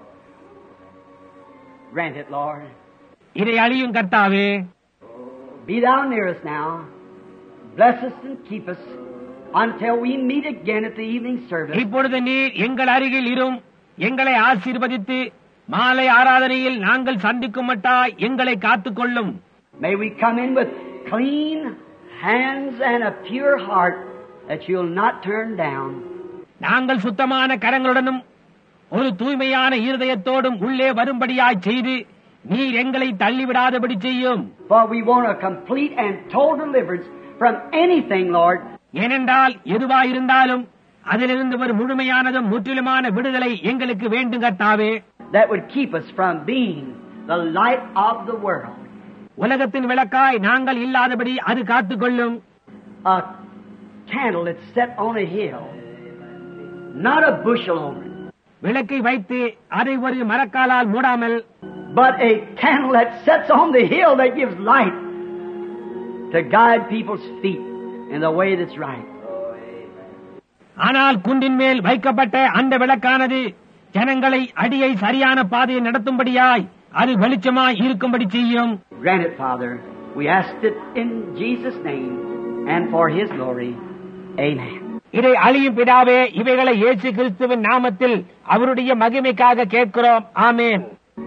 Grant it, Lord. இதை அழியும் கர்த்தாவே. Be thou near us now. Bless us and keep us until we meet again at the evening service. இப்பொழுது நீர் எங்கள் அருகில் இரும், எங்களை ஆசீர்வதித்து மாலை ஆராதனையில் நாங்கள் சந்திக்கும் மட்டாய் எங்களை காத்துக்கொள்ளும். May we come in with clean hands and a pure heart that you'll not turn down. நாங்கள் சுத்தமான கரங்களுடனும் ஒரு தூய்மையான இருதயத்தோடும் உள்ளே வரும்படியாய் செய்து நீர் எங்களை தள்ளிவிடாதபடி செய்யும். For we want a complete and total deliverance from anything, Lord. ஏனென்றால் எதுவாயிருந்தாலும் அதிலிருந்து ஒரு முழுமையானதும் முற்றிலுமான விடுதலை எங்களுக்கு வேண்டும் கர்த்தாவே. That would keep us from being the light of the world. உலகத்தின் விளக்காய் நாங்கள் இல்லாதபடி அது காத்துக்கொள்ளும். A candle that's set on a hill, not a bushel over it. விளக்கை வைத்து அதை ஒரு மரக்காலால் மூடாமல், but a candle that sets on the hill that gives light to guide people's feet in the way that's right. ஆனால் குன்றின் மேல் வைக்கப்பட்ட அந்த விளக்கானது ஜனங்களை அடியை சரியான பாதையை நடத்தும்படியாய் அது வெளிச்சமாய் இருக்கும்படி செய்யும். Grant it, Father. We ask it in Jesus' name and for His glory. Amen. இதை அழியும் பிதாவே, இவைகளை இயேசு கிறிஸ்துவின் நாமத்தில் அவருடைய மகிமைக்காக கேட்கிறோம். ஆமென்.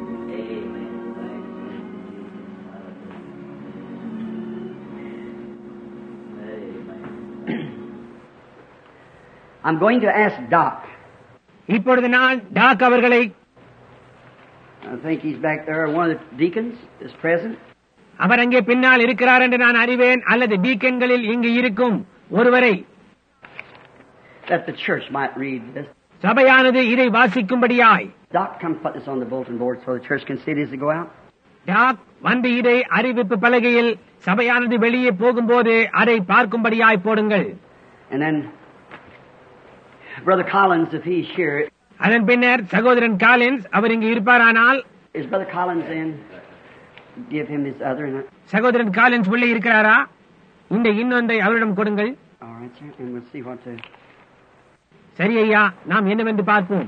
I'm going to ask Doc. இப்பொழுது நான் டாக் அவர்களை, I think he's back there. One of the deacons is present. அவர் அங்கே பின்னால் இருக்கிறார் என்று நான் அறிவேன், அல்லது டீக்கன்களில் இங்கு இருக்கும் ஒருவரை, that the church might read this. சபையானது இதை வாசிக்கும்படியாய். Doc, come put this on the bulletin board so the church can see it as they go out. Doc வந்து இதை அறிவிப்பு பலகையில் சபையானது வெளியே போகும்போது அதை பார்க்கும்படியாய் போடுங்கள். And then Brother Collins, if he's here. அதன் பின்னர் சகோதரன் காலின்ஸ், அவர் இங்கு இருப்பாரானால். Is Brother Collins in? Give him his other. சகோதரன் காலின்ஸ் உள்ளே இருக்கிறாரா? இந்த இன்னொன்றை அவரிடம் கொடுங்கள். All right, sir. And we'll see what to. சரி ஐயா, நாம் என்னவென்று பார்ப்போம்.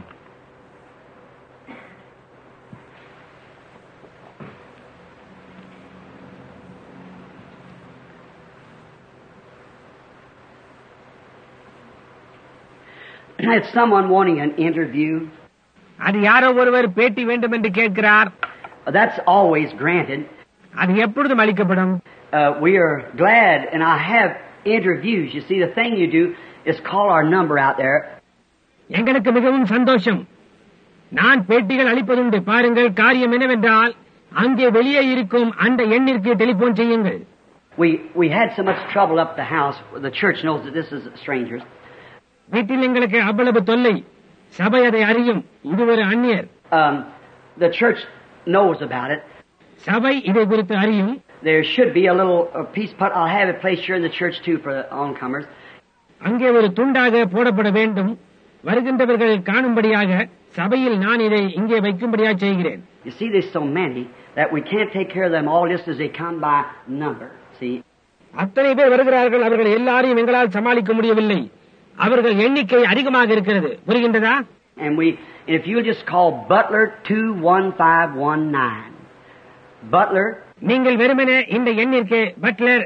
It's someone wanting an interview. அது யாரோ ஒருவர் பேட்டி வேண்டும் என்று கேட்கிறார். That's always granted. அது எப்பொழுதும் அளிக்கப்படும். We are glad, and I have interviews. You see, the thing you do is call our number out there. எங்களுக்கு மிகவும் சந்தோஷம். நான் பேட்டிகள் அளிப்பதுண்டு. பாருங்கள், காரியம் என்னவென்றால் அங்கே வெளியே இருக்கும் அந்த எண்ணிற்கு டெலிபோன் செய்யுங்கள். We had so much trouble up the house. The church knows that this is strangers. வீட்டில் எங்களுக்கு அவ்வளவு தொல்லை. சபை அதை அறியும். இது ஒரு அந்நியர். The church knows about it. சபை இதை குறித்து அறியும். There should be a little piece put. I'll have it placed here in the church too for the oncomers. அங்கே ஒரு துண்டாக போடப்பட வேண்டும். வருகின்றவர்கள் காணும்படியாக சபையில் நான் இதை இங்கே வைக்கும்படியாக செய்கிறேன். You see, there's so many that we can't take care of them all just as they come by number. See? அத்தனை பேர் வருகிறார்கள். அவர்கள் எல்லாரையும் எங்களால் சமாளிக்க முடியவில்லை. அவர்கள் எண்ணிக்கை அதிகமாக இருக்கிறது. புரிகின்றதா? And if you'll just call Butler 21519. Butler. நீங்கள் வெறுமனே இந்த எண்ணிற்கு பட்லர்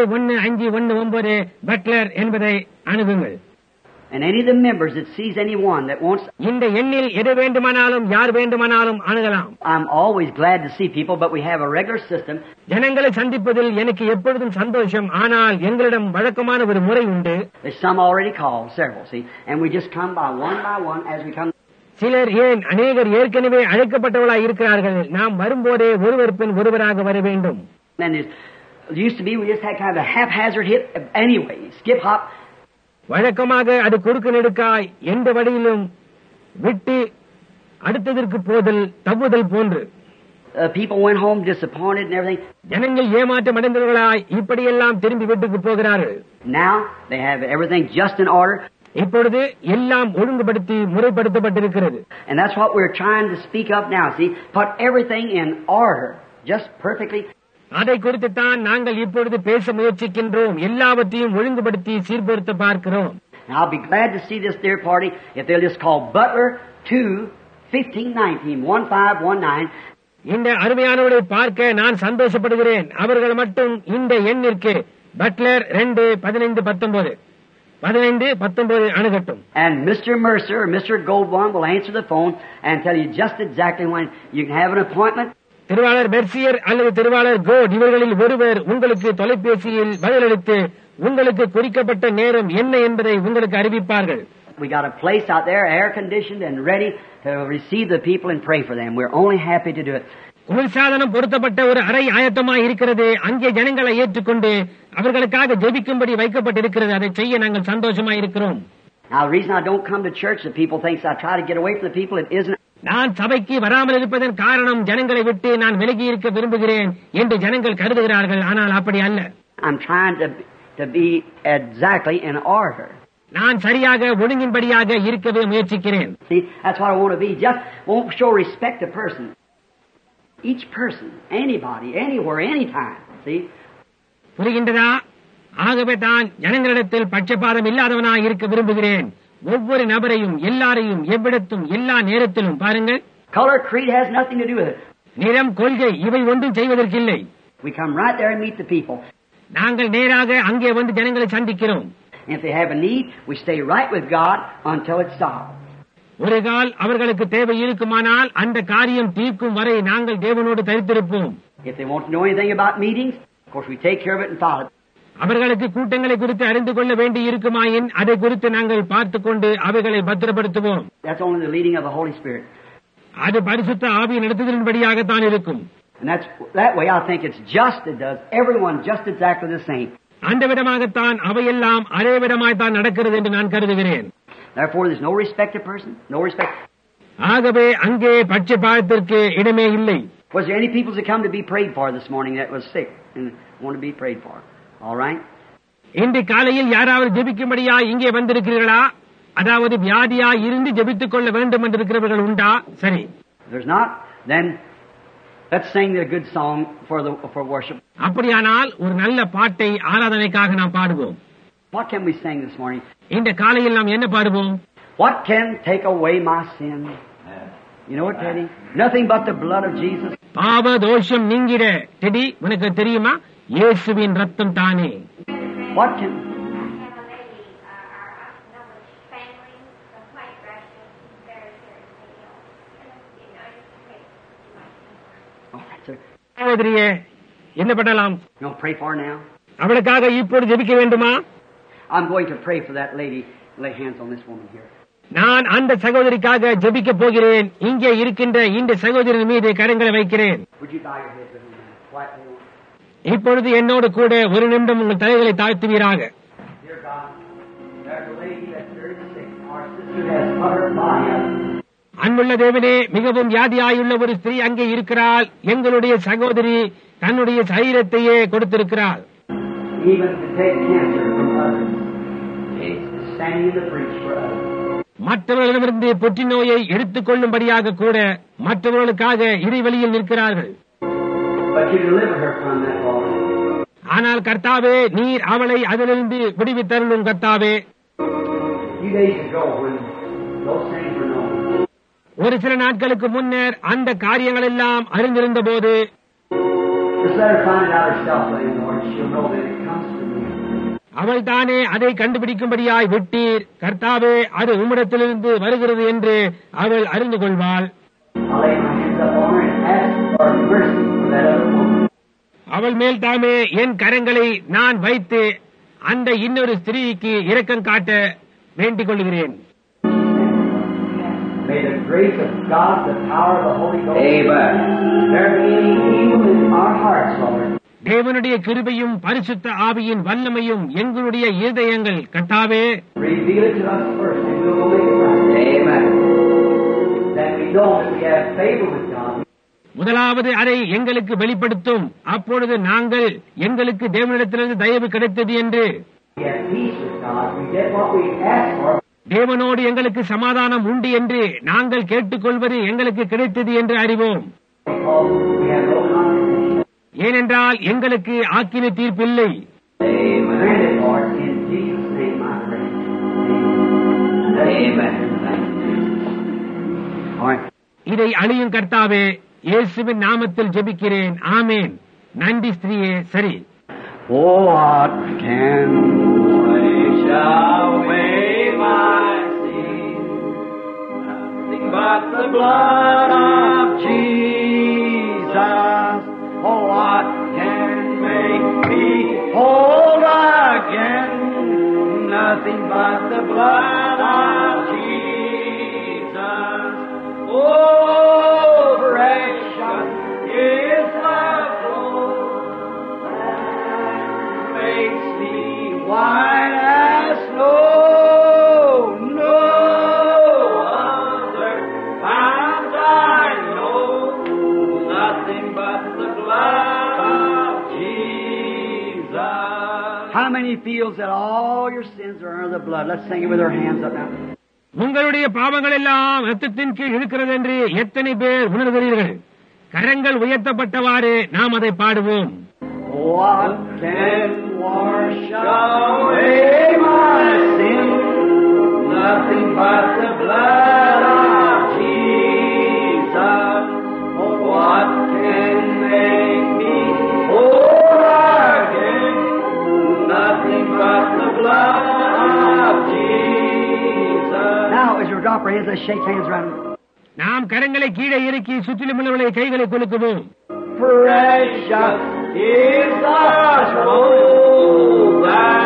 21519 பட்லர் என்பதை அணுகுங்கள். And any of the members that sees anyone that wants. இந்த எண்ணில் எது வேண்டுமானாலும் யார் வேண்டுமானாலும் அணுகலாம். I'm always glad to see people, but we have a regular system. ஜனங்களை சந்திப்பதில் எனக்கு எப்பொழுதும் சந்தோஷம். ஆனால் எங்களிடம் வழக்கமான ஒரு முறை உண்டு. There's some already called, several, see, and we just come by one as we come. சிலர் ஏன் அநேகர் ஏற்கனவே அழைக்கப்பட்டவர்களாக இருக்கிறார்கள். நாம் வரும்போதே ஒருவர் பின் ஒருவராக வர வேண்டும். And it used to be we just had kind of a haphazard hit anyway, skip hop. வழக்கமாக அது குறுக்கு நெடுக்காய் எந்த வழியிலும் விட்டு அடுத்ததற்கு போதல் தப்புதல் போன்று. People went home disappointed and everything. ஜனங்கள் ஏமாற்றம் அடைந்தவர்களாய் இப்படியெல்லாம் திரும்பி வீட்டுக்கு போகிறார்கள். Now they have everything just in order. இப்பொழுது எல்லாம் ஒழுங்குபடுத்தி முறைப்படுத்தப்பட்டிருக்கிறது. And that's what we're trying to speak up now. See, put everything in order, just perfectly. அதை குறித்து தான் நாங்கள் இப்பொழுது பேச முயற்சிக்கின்றோம். எல்லாவற்றையும் ஒழுங்குபடுத்தி சீர்படுத்த பார்க்கிறோம். And I'll be glad to see this dear party if they'll just call Butler 21519. இந்த அருமையானவரை பார்க்க நான் சந்தோஷப்படுகிறேன். அவர்கள் மட்டும் இந்த எண்ணிற்கு பட்லர் 21519 அணுகட்டும். And Mr. Mercer or Mr. Goldbaum will answer the phone and tell you just exactly when you can have an appointment. திருவாளர் மெர்சியர் அல்லது திருவாளர் கோட் இவர்களில் ஒருவர் உங்களுக்கு தொலைபேசியில் பதிலளித்து உங்களுக்கு குறிக்கப்பட்ட நேரம் என்ன என்பதை உங்களுக்கு அறிவிப்பார்கள். We got a place out there, air conditioned and ready to receive the people and pray for them. We're only happy to do it. குளிர்சாதனம் பொருத்தப்பட்ட ஒரு அறை ஆயத்தமாய் இருக்கிறது. அங்கே ஜனங்களை ஏற்றுக்கொண்டு அவர்களுக்காக ஜெபிக்கும்படி வைக்கப்பட்டிருக்கிறது. அதை செய்ய நாங்கள் சந்தோஷமாய் இருக்கிறோம். Now the reason I don't come to church, the people thinks I try to get away from the people. It isn't. நான் சபைக்கு வராமல் இருப்பதன் காரணம் ஜனங்களை விட்டு நான் விலகி இருக்க விரும்புகிறேன் என்று ஜனங்கள் கருதுகிறார்கள். ஆனால் அப்படி அல்ல. I'm trying to be exactly in order. நான் சரியாக ஒழுங்கின்படியாக இருக்கவே முயற்சிக்கிறேன். See, that's what I want to be. Just won't show respect to person. Each person, anybody, anywhere, anytime. See? புரிகின்றதா? ஆகவே தான் ஜனங்களிடத்தில் பட்சபாதம் இல்லாதவனாக இருக்க விரும்புகிறேன். ஒவ்வொரு நபரையும் எல்லாரையும் எவ்விடத்தும் எல்லா நேரத்திலும் பாருங்கள். Color, creed has nothing to do with it. நிறம், கொள்கை இவை ஒன்றும் செய்வதற்கில்லை. We come right there and meet the people. நாங்கள் நேராக அங்கே வந்து ஜனங்களை சந்திக்கிறோம். If they have a need, we stay right with God until it's solved. ஒரு கால் அவர்களுக்கு தேவை இருக்குமானால் அந்த காரியம் தீர்க்கும் வரை நாங்கள் தேவனோடு தரித்திருப்போம். If they want to know anything about meetings, of course we take care of it and follow it. அவர்களுக்கு கூட்டங்களை குறித்து அறிந்து கொள்ள வேண்டி இருக்குமாயின் அதை குறித்து நாங்கள் பார்த்துக் கொண்டு அவைகளை பத்திரப்படுத்துவோம். That's only the leading of the Holy Spirit. அது பரிசுத்த ஆவியின் நடத்துதலின்படியாகத்தான் இருக்கும். And that way I think it's just, it does everyone just exactly the same. அந்த விதமாகத்தான் அவையெல்லாம் அதே விதமாய்த்தான் நடக்கிறது என்று நான் கருதுகிறேன். Therefore there's no respect to person, no respect. ஆகவே அங்கே பட்சபாதத்திற்கு இடமே இல்லை. Was there any people that come to be prayed for this morning that was sick and want to be prayed for? All right. இன்று காலையில் யாராவது ஜெபிக்கும்படியா இங்கே வந்திருக்கிறீர்களா? அதாவது வியாதியா இருந்து ஜெபித்துக் கொள்ள வேண்டும் என்று இருக்கிறவர்கள் உண்டா? சரி. There's not, then let's sing a good song for worship. அப்படியானால் ஒரு நல்ல பாட்டை ஆராதனைக்காக நாம் பாடுவோம். What can we sing this morning? இந்த காலையில் நாம் என்ன பாடுவோம்? What can take away my sin? You know what, Teddy? Nothing but the blood of Jesus. பாவ தோஷம் நீங்கிட. டெடி, உனக்கு தெரியுமா? இயேசுவின் ரத்தம் தானே. What can? சகோதரியே என்ன பண்ணலாம்? You want to pray for her now? அவளுக்காக இப்போது ஜெபிக்க வேண்டுமா? I'm going to pray for that lady. Lay hands on this woman here. நான் அந்த சகோதரிக்காக ஜெபிக்க போகிறேன். இங்கே இருக்கின்ற இந்த சகோதரின் மீது கரங்களை வைக்கிறேன். Would you bow your head with me now? Quietly. இப்பொழுது என்னோடு கூட ஒரு நிமிடம் உங்கள் தலைகளை தாழ்த்துவீராக. Dear God, there's a lady that's very sick. Our sister has uttered body. அன்புள்ள தேவனே, மிகவும் வியாதியாயுள்ள ஒரு ஸ்திரீ அங்கே இருக்கிறாள். எங்களுடைய சகோதரி தன்னுடைய சரீரத்தையே கொடுத்திருக்கிறாள். Even to take cancer from others. Standing in the breach for others. மற்றவர்களிடமிருந்து புற்று நோயை எடுத்துக் கொள்ளும்படியாக கூட மற்றவர்களுக்காக இறைவழியில் நிற்கிறார்கள். But you deliver her from that Lord. ஆனால் கர்த்தாவே, நீர் அவளை அதிலிருந்து விடுவித்தருளும் கர்த்தாவே. Few days ago when those things were known. ஒரு சில நாட்களுக்கு முன்னர் அந்த காரியங்கள் எல்லாம் அறிந்திருந்த போது, Just let her find it out herself, Lord. She'll know that it comes to me. அவள் தானே அதை கண்டுபிடிக்கும்படியாய் விட்டீர் கர்த்தாவே, அது உம்மிடத்திலிருந்து வருகிறது என்று அவள் அறிந்து கொள்வாள். I'll lay my hands up on her and ask for mercy for that other woman. அவள் மேல் தாமே என் கரங்களை நான் வைத்து அந்த இன்னொரு ஸ்திரீக்கு இரக்கம் காட்ட வேண்டிக் கொள்கிறேன். May the grace of God, the power of the Holy Ghost, Amen. There be any evil in our hearts, Lord. தேவனுடைய கிருபையும் பரிசுத்த ஆவியின் வல்லமையும் எங்களுடைய இருதயங்கள் கர்த்தாவே Reveal it to us first and we'll believe it right. Amen. That we know that we have favor with God. முதலாவது அதை எங்களுக்கு வெளிப்படுத்தும். அப்பொழுது நாங்கள் எங்களுக்கு தேவனிடத்திலிருந்து தயவு கிடைத்தது என்று, We have peace with God. We get what we ask for. தேவனோடு எங்களுக்கு சமாதானம் உண்டு என்று நாங்கள் கேட்டுக்கொள்வது எங்களுக்கு கிடைத்தது என்று அறிவோம். Because we have no condemnation. ஏனென்றால் எங்களுக்கு ஆக்கின தீர்ப்பில்லை. Amen. Grant it, Lord, in Jesus' name I pray. Amen. All right. இதை அழியும் கர்த்தாவே, இயேசுவின் நாமத்தில் ஜெபிக்கிறேன். ஆமேன். நன்றி ஸ்திரீயே. சரி. What can wash away my sin? Nothing but the blood of Jesus. Oh, what can make me whole again? Nothing but the blood of Jesus. Oh, precious is the blood that makes me white as snow. No other found I know. Nothing but the blood of Jesus. How many feels that all your sins are under the blood? Let's sing it with our hands up now. உங்களுடைய பாவங்கள் எல்லாம் இரத்தத்தின் கீழ் இருக்கிறது என்று எத்தனை பேர் உணர்கிறீர்கள்? கரங்கள் உயர்த்தப்பட்டவாறு நாம் அதை பாடுவோம். What can wash away my sin? Nothing but the blood of Jesus. Oh, what can make me whole again? Nothing but the blood of Jesus. Now, as you drop our heads, let's shake hands around. நாம் கரங்களை கீழே இறக்கி சுற்றிலும் உள்ளவர்களை கைகளை குலுக்குவோம். Precious is the soul that